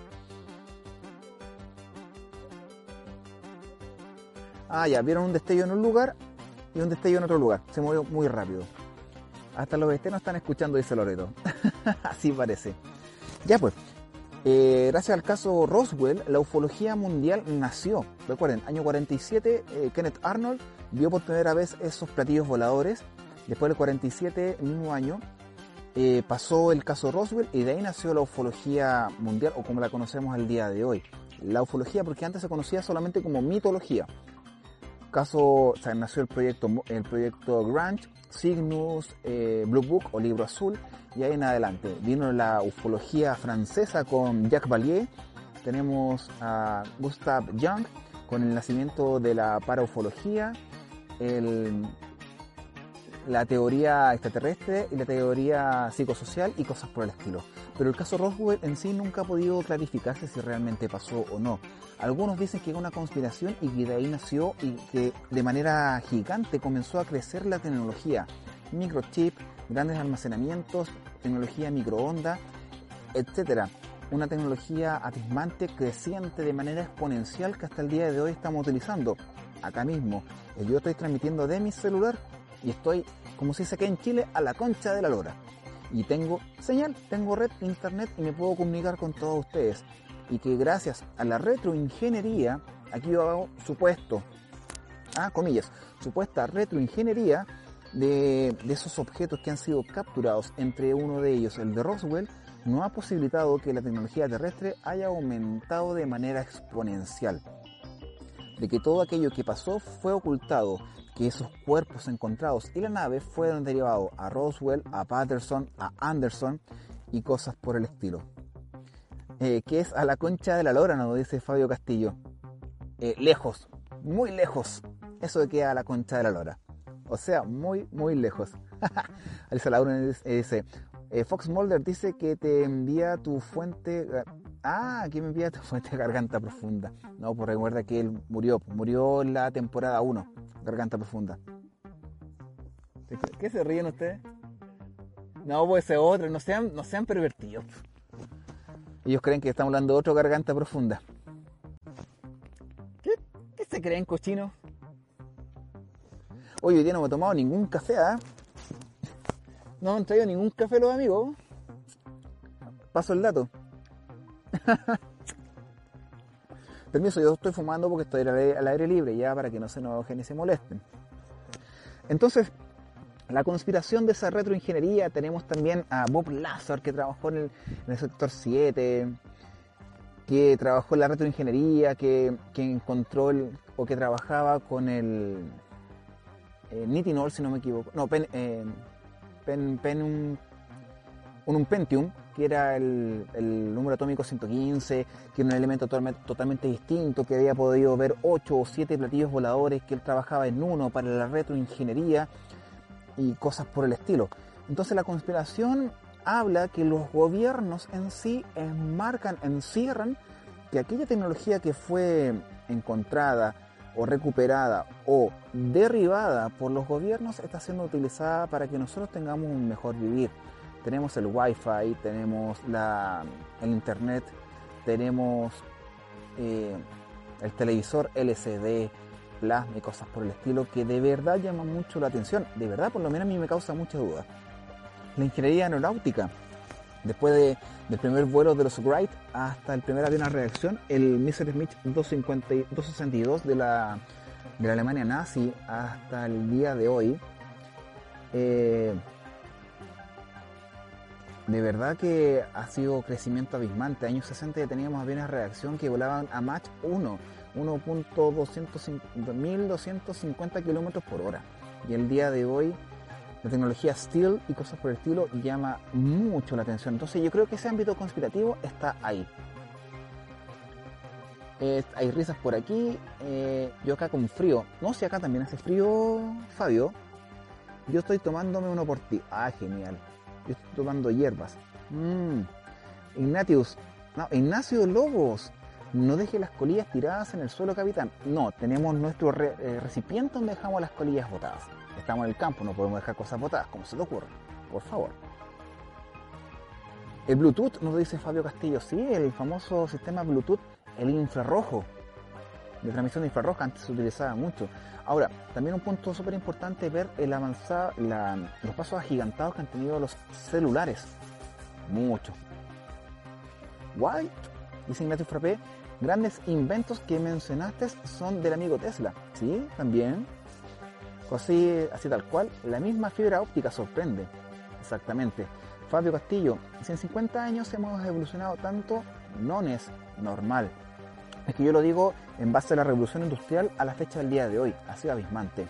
Ah, ya, vieron un destello en un lugar y un destello en otro lugar. Se movió muy rápido. Hasta los vecinos están escuchando, dice Loreto. Así parece. Ya pues, eh, gracias al caso Roswell, la ufología mundial nació. Recuerden, año cuarenta y siete, eh, Kenneth Arnold vio por primera vez esos platillos voladores. Después del cuarenta y siete, el mismo año, eh, pasó el caso Roswell y de ahí nació la ufología mundial, o como la conocemos al día de hoy. La ufología, porque antes se conocía solamente como mitología. Caso, o sea, nació el proyecto, el proyecto Grant, Cygnus, eh, Blue Book o Libro Azul, y ahí en adelante. Vino la ufología francesa con Jacques Vallée, tenemos a Gustave Young con el nacimiento de la paraufología, el, la teoría extraterrestre y la teoría psicosocial y cosas por el estilo. Pero el caso Roswell en sí nunca ha podido clarificarse si realmente pasó o no. Algunos dicen que es una conspiración y que de ahí nació y que de manera gigante comenzó a crecer la tecnología. Microchip, grandes almacenamientos, tecnología microondas, etcétera. Una tecnología atismante, creciente de manera exponencial que hasta el día de hoy estamos utilizando. Acá mismo, yo estoy transmitiendo de mi celular y estoy, como se dice aquí en Chile, a la concha de la lora. Y tengo señal, tengo red, internet y me puedo comunicar con todos ustedes. Y que gracias a la retroingeniería, aquí yo hago supuesto, ah, comillas, supuesta retroingeniería de, de esos objetos que han sido capturados, entre uno de ellos el de Roswell, no ha posibilitado que la tecnología terrestre haya aumentado de manera exponencial. De que todo aquello que pasó fue ocultado, que esos cuerpos encontrados y la nave fueron derivados a Roswell, a Patterson, a Anderson y cosas por el estilo. Eh, que es a la concha de la lora, nos dice Fabio Castillo. Eh, lejos, muy lejos. Eso de que a la concha de la lora. O sea, muy, muy lejos. Alisa Laura dice, eh, Fox Mulder dice que te envía tu fuente... Ah, que me envía tu fuente de Garganta Profunda. No, pues recuerda que él murió. Murió en la temporada uno, Garganta Profunda. ¿Qué se ríen ustedes? No, pues ese otro. No sean, no sean pervertidos. Ellos creen que estamos hablando de otro Garganta Profunda. ¿Qué, qué se creen, cochinos? Hoy, hoy día no me he tomado ningún café, ¿ah? ¿eh? No me han traído ningún café los amigos. Paso el dato. Permiso, yo estoy fumando porque estoy al aire, al aire libre, ya, para que no se enojen y se molesten. Entonces, la conspiración de esa retroingeniería, tenemos también a Bob Lazar, que trabajó en el, en el sector siete, que trabajó en la retroingeniería, que, que encontró el, o que trabajaba con el eh, Nitinol, si no me equivoco, no, pen, eh, pen, pen un, un, un Pentium, que era el, el número atómico ciento quince, que era un elemento totalmente, totalmente distinto, que había podido ver ocho o siete platillos voladores, que él trabajaba en uno para la retroingeniería y cosas por el estilo. Entonces la conspiración habla que los gobiernos en sí enmarcan, encierran que aquella tecnología que fue encontrada o recuperada o derribada por los gobiernos está siendo utilizada para que nosotros tengamos un mejor vivir. Tenemos el Wi-Fi, tenemos la, el Internet, tenemos eh, el televisor L C D, plasma y cosas por el estilo, que de verdad llaman mucho la atención. De verdad, por lo menos a mí me causa mucha duda. La ingeniería aeronáutica, después de, del primer vuelo de los Wright hasta el primer avión a reacción, el Messerschmitt doscientos sesenta y dos de la, de la Alemania nazi, hasta el día de hoy, eh, de verdad que ha sido crecimiento abismante. Años sesenta ya teníamos aviones a reacción que volaban a Mach uno, uno punto mil doscientos cincuenta kilómetros por hora. Y el día de hoy, la tecnología Stealth y cosas por el estilo llama mucho la atención. Entonces yo creo que ese ámbito conspirativo está ahí. Eh, hay risas por aquí. Eh, yo acá con frío. No sé, acá también hace frío, Fabio. Yo estoy tomándome uno por ti. Ah, genial. Yo estoy tomando hierbas. Mm. Ignatius. No, Ignacio Lobos. No deje las colillas tiradas en el suelo, capitán. No, tenemos nuestro re, eh, recipiente donde dejamos las colillas botadas. Estamos en el campo, no podemos dejar cosas botadas, como se te ocurre. Por favor. El Bluetooth, nos dice Fabio Castillo. Sí, el famoso sistema Bluetooth, el infrarrojo. De transmisión infrarroja, antes se utilizaba mucho. Ahora, también un punto súper importante es ver el avanzado, la, los pasos agigantados que han tenido los celulares. Mucho. White, dice Ignacio Frappé, grandes inventos que mencionaste son del amigo Tesla. Sí, también. Así, así tal cual, la misma fibra óptica sorprende. Exactamente. Fabio Castillo, si en cincuenta años hemos evolucionado tanto, no es normal. Es que yo lo digo en base a la revolución industrial a la fecha del día de hoy. Ha sido abismante.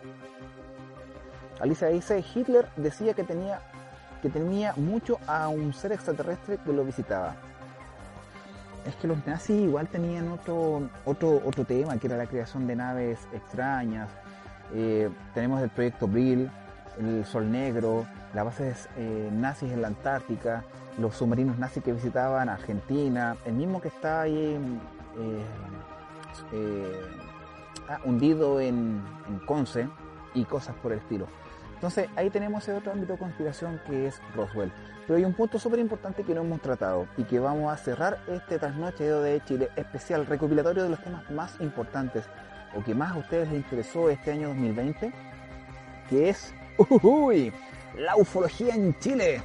Alicia dice, Hitler decía que tenía, que tenía mucho a un ser extraterrestre que lo visitaba. Es que los nazis igual tenían otro, otro, otro tema, que era la creación de naves extrañas. Eh, tenemos el proyecto Brill, el Sol Negro, las bases eh, nazis en la Antártica, los submarinos nazis que visitaban Argentina, el mismo que está ahí eh, eh, ah, hundido en, en Conce y cosas por el estilo. Entonces ahí tenemos ese otro ámbito de conspiración que es Roswell. Pero hay un punto súper importante que no hemos tratado y que vamos a cerrar este trasnoche de O D E Chile especial, recopilatorio de los temas más importantes o que más a ustedes les interesó este año dos mil veinte, que es uy, la ufología en Chile.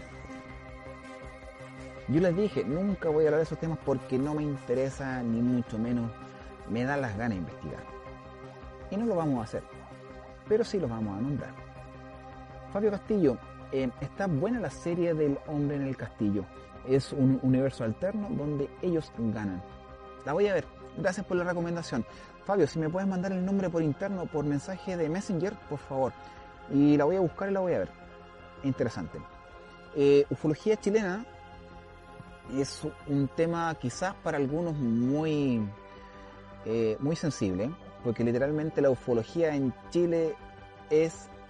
Yo les dije, nunca voy a hablar de esos temas porque no me interesa, ni mucho menos me da las ganas de investigar. Y no lo vamos a hacer, pero sí lo vamos a nombrar. Fabio Castillo, eh, está buena la serie del Hombre en el Castillo. Es un universo alterno donde ellos ganan. La voy a ver. Gracias por la recomendación. Fabio, si me puedes mandar el nombre por interno, por mensaje de Messenger, por favor. Y la voy a buscar y la voy a ver. Interesante. Eh, ufología chilena es un tema quizás para algunos muy, eh, muy sensible, porque literalmente la ufología en Chile es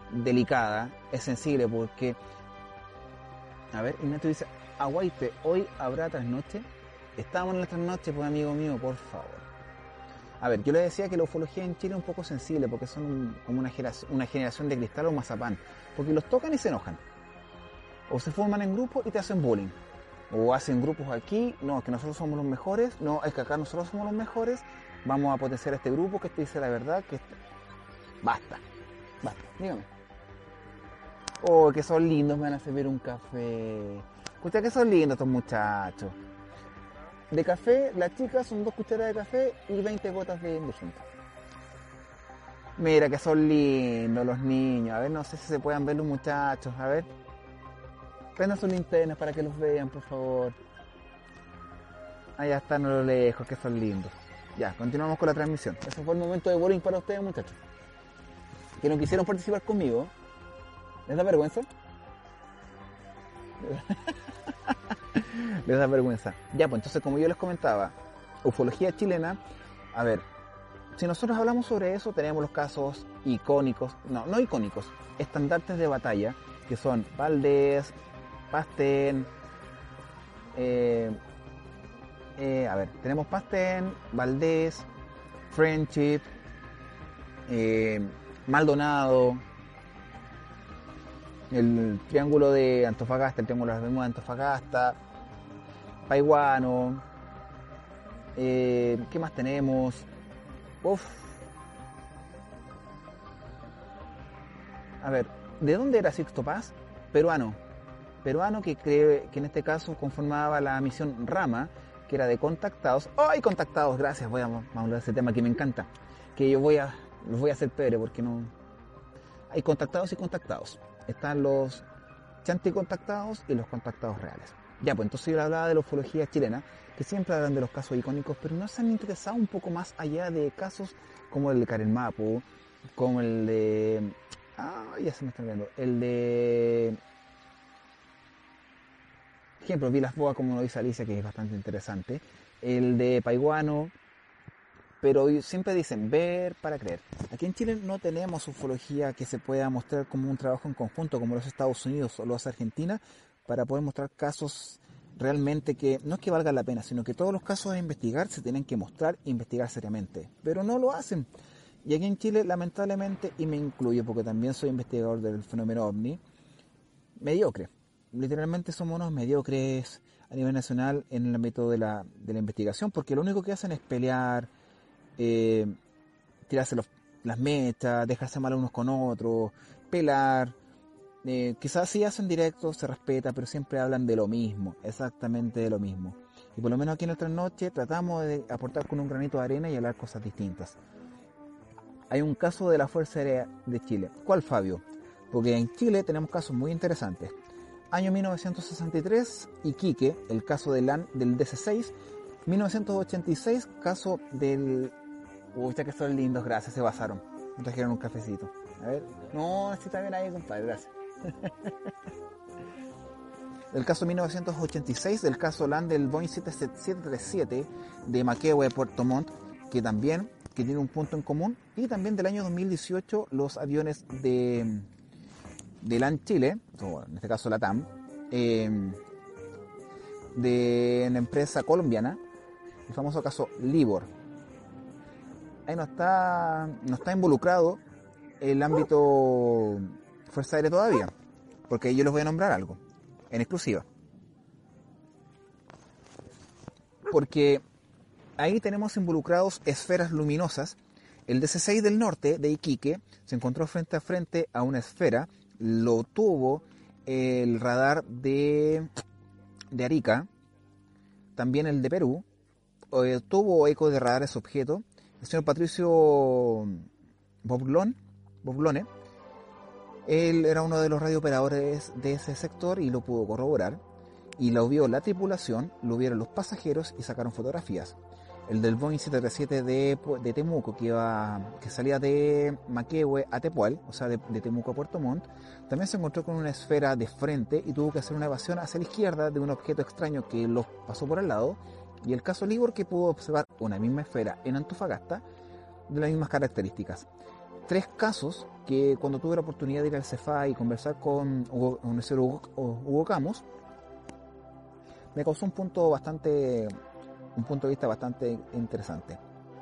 delicada, es sensible porque... A ver, Ignacio dice, Aguaipe, ¿hoy habrá trasnoche? Estamos en la trasnoche, pues amigo mío, por favor. A ver, yo le decía que la ufología en Chile es un poco sensible porque son un, como una generación, una generación de cristal o mazapán, porque los tocan y se enojan. O se forman en grupos y te hacen bullying. O hacen grupos aquí, no, que nosotros somos los mejores, no, es que acá nosotros somos los mejores, vamos a potenciar a este grupo que te dice la verdad, que... Este... Basta, basta, dígame. Oh, que son lindos, me van a servir un café. Escucha que son lindos estos muchachos. De café, las chicas son dos cucharadas de café y veinte gotas de indulgente. Mira que son lindos los niños. A ver, no sé si se puedan ver los muchachos. A ver. Prendan sus linternas para que los vean, por favor. Allá están a lo lejos, que son lindos. Ya, continuamos con la transmisión. Ese fue el momento de bullying para ustedes, muchachos. Que no quisieron participar conmigo. ¿Les da vergüenza? Les da vergüenza. Ya, pues entonces, como yo les comentaba, ufología chilena, a ver, si nosotros hablamos sobre eso, tenemos los casos icónicos, no, no icónicos, estandartes de batalla, que son Valdés, Pastén, eh, eh, a ver, tenemos Pastén, Valdés, Friendship, eh, Maldonado, el triángulo de Antofagasta, el triángulo de las Bermudas de Antofagasta, Paiguano, eh, ¿qué más tenemos? Uf. A ver, ¿de dónde era Sixto Paz? Peruano. Peruano que cree que en este caso conformaba la misión Rama, que era de contactados. ¡Ay, contactados! Gracias, voy a, vamos a hablar de ese tema que me encanta. Que yo voy a, los voy a hacer pebre porque no... Hay contactados y contactados. Están los chanticontactados y los contactados reales. Ya, pues entonces yo hablaba de la ufología chilena, que siempre hablan de los casos icónicos, pero no se han interesado un poco más allá de casos como el de Karen Mapu, como el de... Ah, ya se me está olvidando. El de... Por ejemplo, Vilas Boas, como lo dice Alicia, que es bastante interesante. El de Paiguano, pero siempre dicen ver para creer. Aquí en Chile no tenemos ufología que se pueda mostrar como un trabajo en conjunto, como los Estados Unidos o los Argentina, para poder mostrar casos realmente que no es que valgan la pena, sino que todos los casos a investigar se tienen que mostrar e investigar seriamente, pero no lo hacen. Y aquí en Chile, lamentablemente, y me incluyo porque también soy investigador del fenómeno OVNI, mediocre. Literalmente somos unos mediocres a nivel nacional en el ámbito de la, de la investigación, porque lo único que hacen es pelear, eh, tirarse los, las mechas, dejarse mal unos con otros, pelar. Eh, quizás sí hacen directos, se respeta, pero siempre hablan de lo mismo, exactamente de lo mismo. Y por lo menos aquí en nuestra noche tratamos de aportar con un granito de arena y hablar cosas distintas. Hay un caso de la Fuerza Aérea de Chile. ¿Cuál, Fabio? Porque en Chile tenemos casos muy interesantes. Año mil novecientos sesenta y tres, Iquique, el caso del, del D C seis. mil novecientos ochenta y seis, caso del... Uy, ya que son lindos, gracias, se basaron. Me trajeron un cafecito. A ver, no, sí está bien ahí, compadre, gracias. El caso mil novecientos ochenta y seis, del caso LAN del Boeing siete treinta y siete de Maquehue, Puerto Montt, que también que tiene un punto en común, y también del año dos mil dieciocho los aviones de, de LAN Chile, o en este caso LATAM, eh, de la empresa colombiana, el famoso caso Libor. Ahí no está, no está involucrado el ámbito Fuerza Aérea todavía, porque yo les voy a nombrar algo en exclusiva, porque ahí tenemos involucrados esferas luminosas. El D C seis del norte de Iquique se encontró frente a frente a una esfera, lo tuvo el radar de, de Arica, también el de Perú, eh, tuvo eco de radares objeto. El señor Patricio Boblón, Boblone, él era uno de los radiooperadores de ese sector y lo pudo corroborar. Y lo vio la tripulación, lo vieron los pasajeros y sacaron fotografías. El del Boeing siete treinta y siete de, de Temuco, que, iba, que salía de Maquehue a Tepual, o sea, de, de Temuco a Puerto Montt, también se encontró con una esfera de frente y tuvo que hacer una evasión hacia la izquierda de un objeto extraño que los pasó por al lado. Y el caso Libor, que pudo observar una misma esfera en Antofagasta de las mismas características. tres casos que cuando tuve la oportunidad de ir al Cefá y conversar con Hugo, con el señor Hugo, Hugo Camus, me causó un punto bastante, un punto de vista bastante interesante.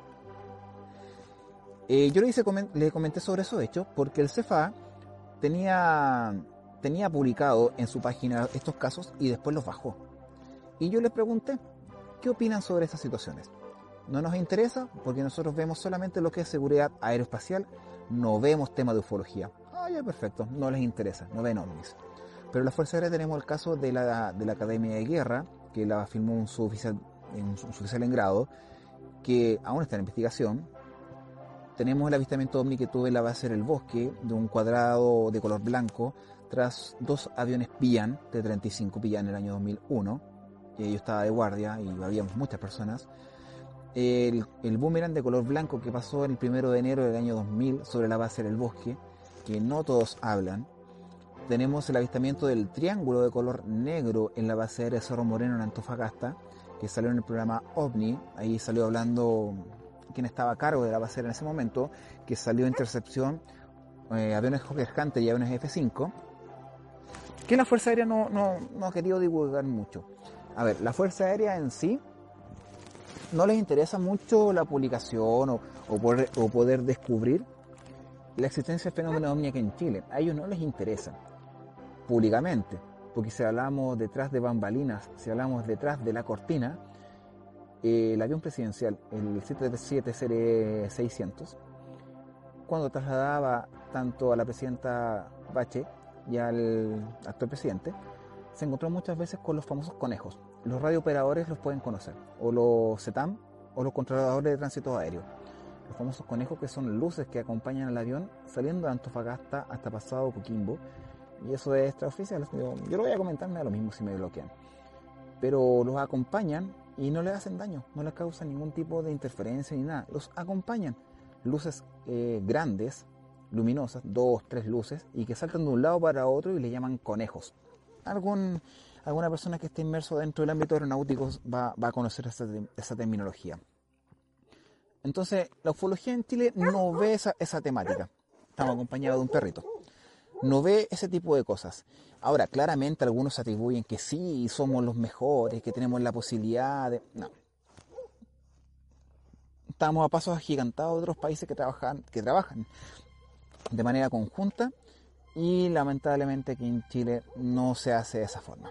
Eh, yo le, hice, le comenté sobre esos hechos porque el Cefá tenía, tenía publicado en su página estos casos y después los bajó. Y yo les pregunté, ¿qué opinan sobre esas situaciones? No nos interesa porque nosotros vemos solamente lo que es seguridad aeroespacial, no vemos tema de ufología. Ah, ya, perfecto, no les interesa, no ven ovnis. Pero en la Fuerza Aérea tenemos el caso de la, de la Academia de Guerra, que la filmó un suboficial, un suboficial en grado, que aún está en investigación. Tenemos el avistamiento ovni que tuve en la base del Bosque, de un cuadrado de color blanco, tras dos aviones Pian, T treinta y cinco Pian en el año dos mil uno. Y yo estaba de guardia y habíamos muchas personas. El, el boomerang de color blanco que pasó el primero de enero del año dos mil sobre la base del Bosque, que no todos hablan. Tenemos el avistamiento del triángulo de color negro en la base aérea Cerro Moreno en Antofagasta, que salió en el programa OVNI. Ahí salió hablando quien estaba a cargo de la base aérea en ese momento, que salió intercepción, eh, aviones Hawker Hunter y aviones F cinco, que la Fuerza Aérea no, no, no ha querido divulgar mucho. A ver, la Fuerza Aérea en sí no les interesa mucho la publicación o, o, poder, o poder descubrir la existencia del fenómeno ovni aquí en Chile. A ellos no les interesa públicamente, porque si hablamos detrás de bambalinas, si hablamos detrás de la cortina, eh, el avión presidencial, el siete treinta y siete serie seiscientos, cuando trasladaba tanto a la presidenta Bache y al actual presidente, se encontró muchas veces con los famosos conejos. Los radiooperadores los pueden conocer, o los CETAM, o los controladores de tránsito aéreo. Los famosos conejos, que son luces que acompañan al avión saliendo de Antofagasta hasta pasado Coquimbo, y eso es extraoficial. Yo, yo lo voy a comentar, me da lo mismo si me bloquean. Pero los acompañan y no les hacen daño, no les causan ningún tipo de interferencia ni nada. Los acompañan. Luces eh, grandes, luminosas, dos, tres luces, y que saltan de un lado para otro y le llaman conejos. Algún, alguna persona que esté inmerso dentro del ámbito aeronáutico va, va a conocer esa, esa terminología. Entonces, la ufología en Chile no ve esa, esa temática. Estamos acompañados de un perrito. No ve ese tipo de cosas. Ahora, claramente algunos atribuyen que sí, somos los mejores, que tenemos la posibilidad de... No. Estamos a pasos agigantados de otros países que trabajan, que trabajan de manera conjunta, y lamentablemente aquí en Chile no se hace de esa forma.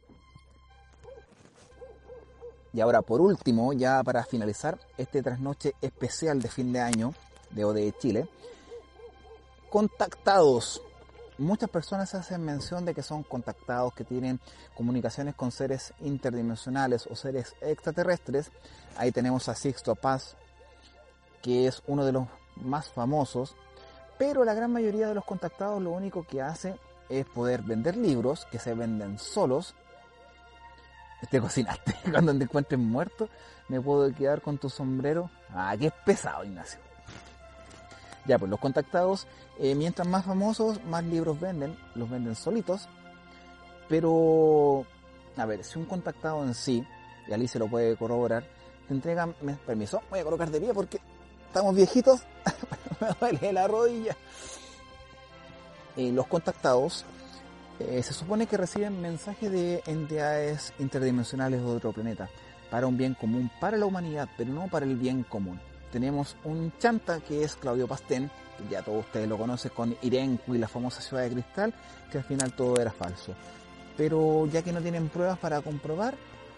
Y ahora, por último, ya para finalizar este trasnoche especial de fin de año de O D E Chile, contactados. Muchas personas hacen mención de que son contactados, que tienen comunicaciones con seres interdimensionales o seres extraterrestres. Ahí tenemos a Sixto Paz, que es uno de los más famosos, pero la gran mayoría de los contactados lo único que hace es poder vender libros que se venden solos. Te cocinaste. Cuando te encuentres muerto, me puedo quedar con tu sombrero. Ah, qué pesado, Ignacio. Ya, pues los contactados, eh, mientras más famosos, más libros venden, los venden solitos. Pero, a ver, si un contactado en sí, y Alice lo puede corroborar, te entregan, me, permiso, voy a colocar de pie porque estamos viejitos, me duele la rodilla. Eh, los contactados eh, se supone que reciben mensajes de entidades interdimensionales de otro planeta, para un bien común, para la humanidad, pero no para el bien común. Tenemos un chanta que es Claudio Pastén, que ya todos ustedes lo conocen, con Irenco y la famosa ciudad de cristal, que al final todo era falso. Pero ya que no tienen pruebas para comprobar,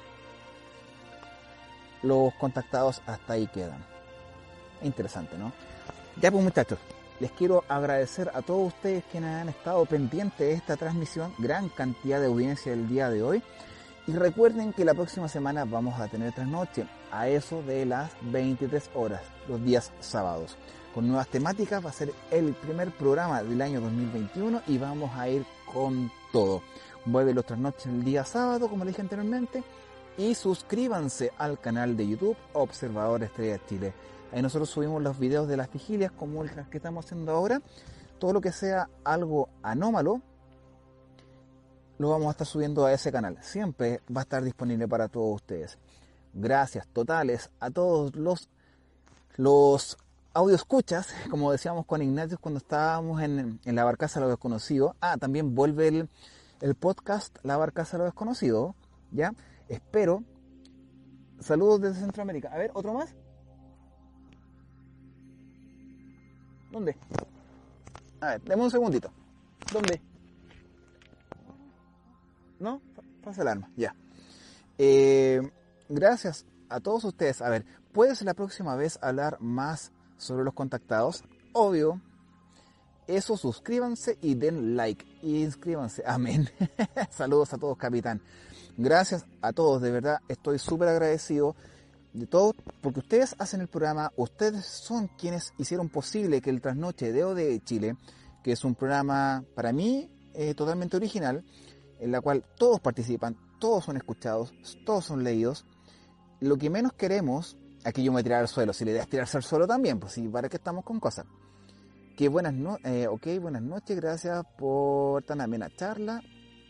los contactados hasta ahí quedan. Interesante, ¿no? Ya pues, muchachos, les quiero agradecer a todos ustedes que han estado pendientes de esta transmisión, gran cantidad de audiencia el día de hoy. Y recuerden que la próxima semana vamos a tener trasnoche a eso de las veintitrés horas, los días sábados, con nuevas temáticas. Va a ser el primer programa del año dos mil veintiuno y vamos a ir con todo. Vuelve los trasnoches el día sábado, como les dije anteriormente, y suscríbanse al canal de YouTube Observador Estrella Chile. Ahí nosotros subimos los videos de las vigilias como las que estamos haciendo ahora. Todo lo que sea algo anómalo lo vamos a estar subiendo a ese canal. Siempre va a estar disponible para todos ustedes. Gracias totales a todos los, los audio escuchas, como decíamos con Ignatius cuando estábamos en, en La Barcaza de lo Desconocido. Ah, también vuelve el, el podcast La Barcaza de lo Desconocido, ¿ya? Espero. Saludos desde Centroamérica. A ver, ¿otro más? ¿Dónde? A ver, deme un segundito. ¿Dónde? ¿No? Pasa el arma, ya. Eh, gracias a todos ustedes. A ver, ¿puedes la próxima vez hablar más sobre los contactados? Obvio. Eso, suscríbanse y den like. Y inscríbanse. Amén. Saludos a todos, capitán. Gracias a todos, de verdad. Estoy súper agradecido de todo, porque ustedes hacen el programa. Ustedes son quienes hicieron posible que el Trasnoche de O D E Chile, que es un programa para mí eh, totalmente original, en la cual todos participan, todos son escuchados, todos son leídos. Lo que menos queremos, aquí yo me voy a tirar al suelo, si la idea es tirarse al suelo también, pues sí, para que estamos con cosas. Que buenas no eh, ok, buenas noches, gracias por tan amena charla.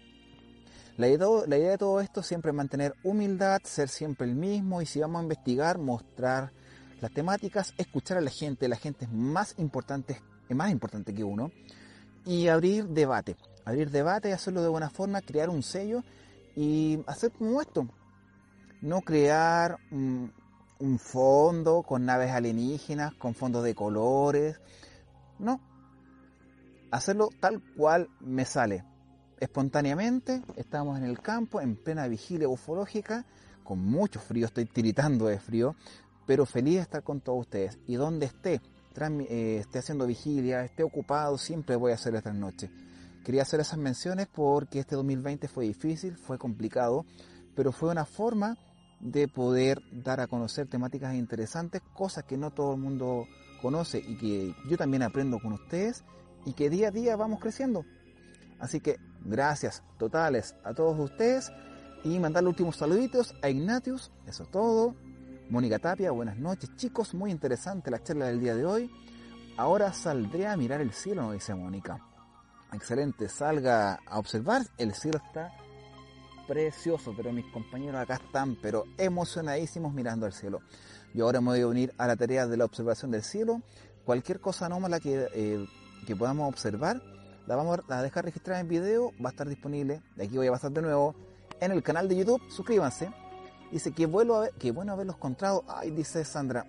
La idea, la idea de todo esto siempre es mantener humildad, ser siempre el mismo, y si vamos a investigar, mostrar las temáticas, escuchar a la gente, la gente es más importante, es más importante que uno, y abrir debate, abrir debate y hacerlo de buena forma, crear un sello y hacer como esto. No crear un, un fondo con naves alienígenas, con fondos de colores. No. Hacerlo tal cual me sale. Espontáneamente, estamos en el campo, en plena vigilia ufológica, con mucho frío, estoy tiritando de frío, pero feliz de estar con todos ustedes. Y donde esté, eh, esté haciendo vigilia, esté ocupado, siempre voy a hacer esta noche. Quería hacer esas menciones porque este dos mil veinte fue difícil, fue complicado, pero fue una forma de poder dar a conocer temáticas interesantes, cosas que no todo el mundo conoce y que yo también aprendo con ustedes y que día a día vamos creciendo. Así que gracias totales a todos ustedes y mandarle últimos saluditos a Ignatius, eso es todo. Mónica Tapia, buenas noches chicos, muy interesante la charla del día de hoy. Ahora saldré a mirar el cielo, nos dice Mónica. Excelente, salga a observar, el cielo está precioso, pero mis compañeros acá están pero emocionadísimos mirando al cielo. Yo ahora me voy a unir a la tarea de la observación del cielo. Cualquier cosa anómala que, eh, que podamos observar, la vamos a dejar registrada en video, va a estar disponible, de aquí voy a pasar de nuevo, en el canal de YouTube, suscríbanse. Dice que bueno, a ver, que bueno haberlos encontrado. Ay, dice Sandra.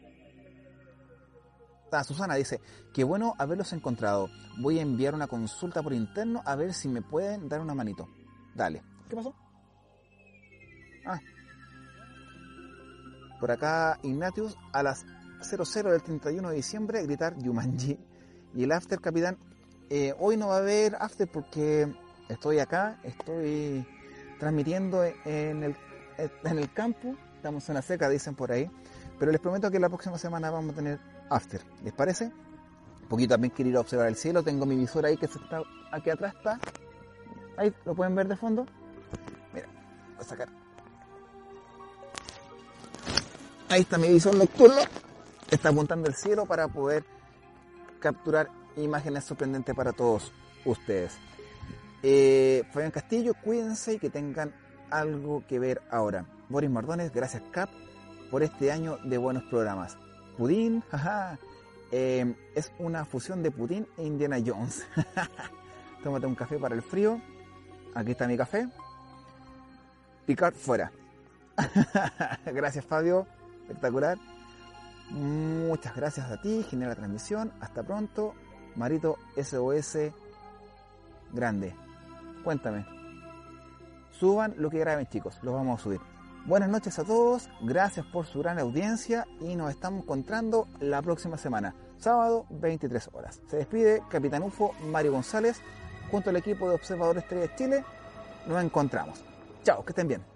Ah, Susana dice, qué bueno haberlos encontrado. Voy a enviar una consulta por interno a ver si me pueden dar una manito. Dale. ¿Qué pasó? Ah. Por acá Ignatius a las cero cero del treinta y uno de diciembre gritar Yumanji. Y el after, capitán, eh, hoy no va a haber after porque estoy acá, estoy transmitiendo en el, en el campo, estamos en la seca, dicen por ahí, pero les prometo que la próxima semana vamos a tener after, ¿les parece? Un poquito también quiero ir a observar el cielo, tengo mi visor ahí que se está, aquí atrás está, ahí lo pueden ver de fondo, mira, voy a sacar, ahí está mi visor nocturno, está apuntando el cielo para poder capturar imágenes sorprendentes para todos ustedes. Eh, Fabián Castillo, cuídense y que tengan algo que ver ahora. Boris Mardones, gracias Cap por este año de buenos programas. Pudín, jaja, eh, es una fusión de Putin e Indiana Jones. Tómate un café para el frío. Aquí está mi café. Picard fuera. Gracias Fabio, espectacular. Muchas gracias a ti, genera la transmisión. Hasta pronto. Marito S O S grande. Cuéntame. Suban lo que graben, chicos. Los vamos a subir. Buenas noches a todos. Gracias por su gran audiencia. Y nos estamos encontrando la próxima semana. Sábado, veintitrés horas. Se despide Capitán U F O Mario González. Junto al equipo de Observadores Estrellas Chile. Nos encontramos. Chao, que estén bien.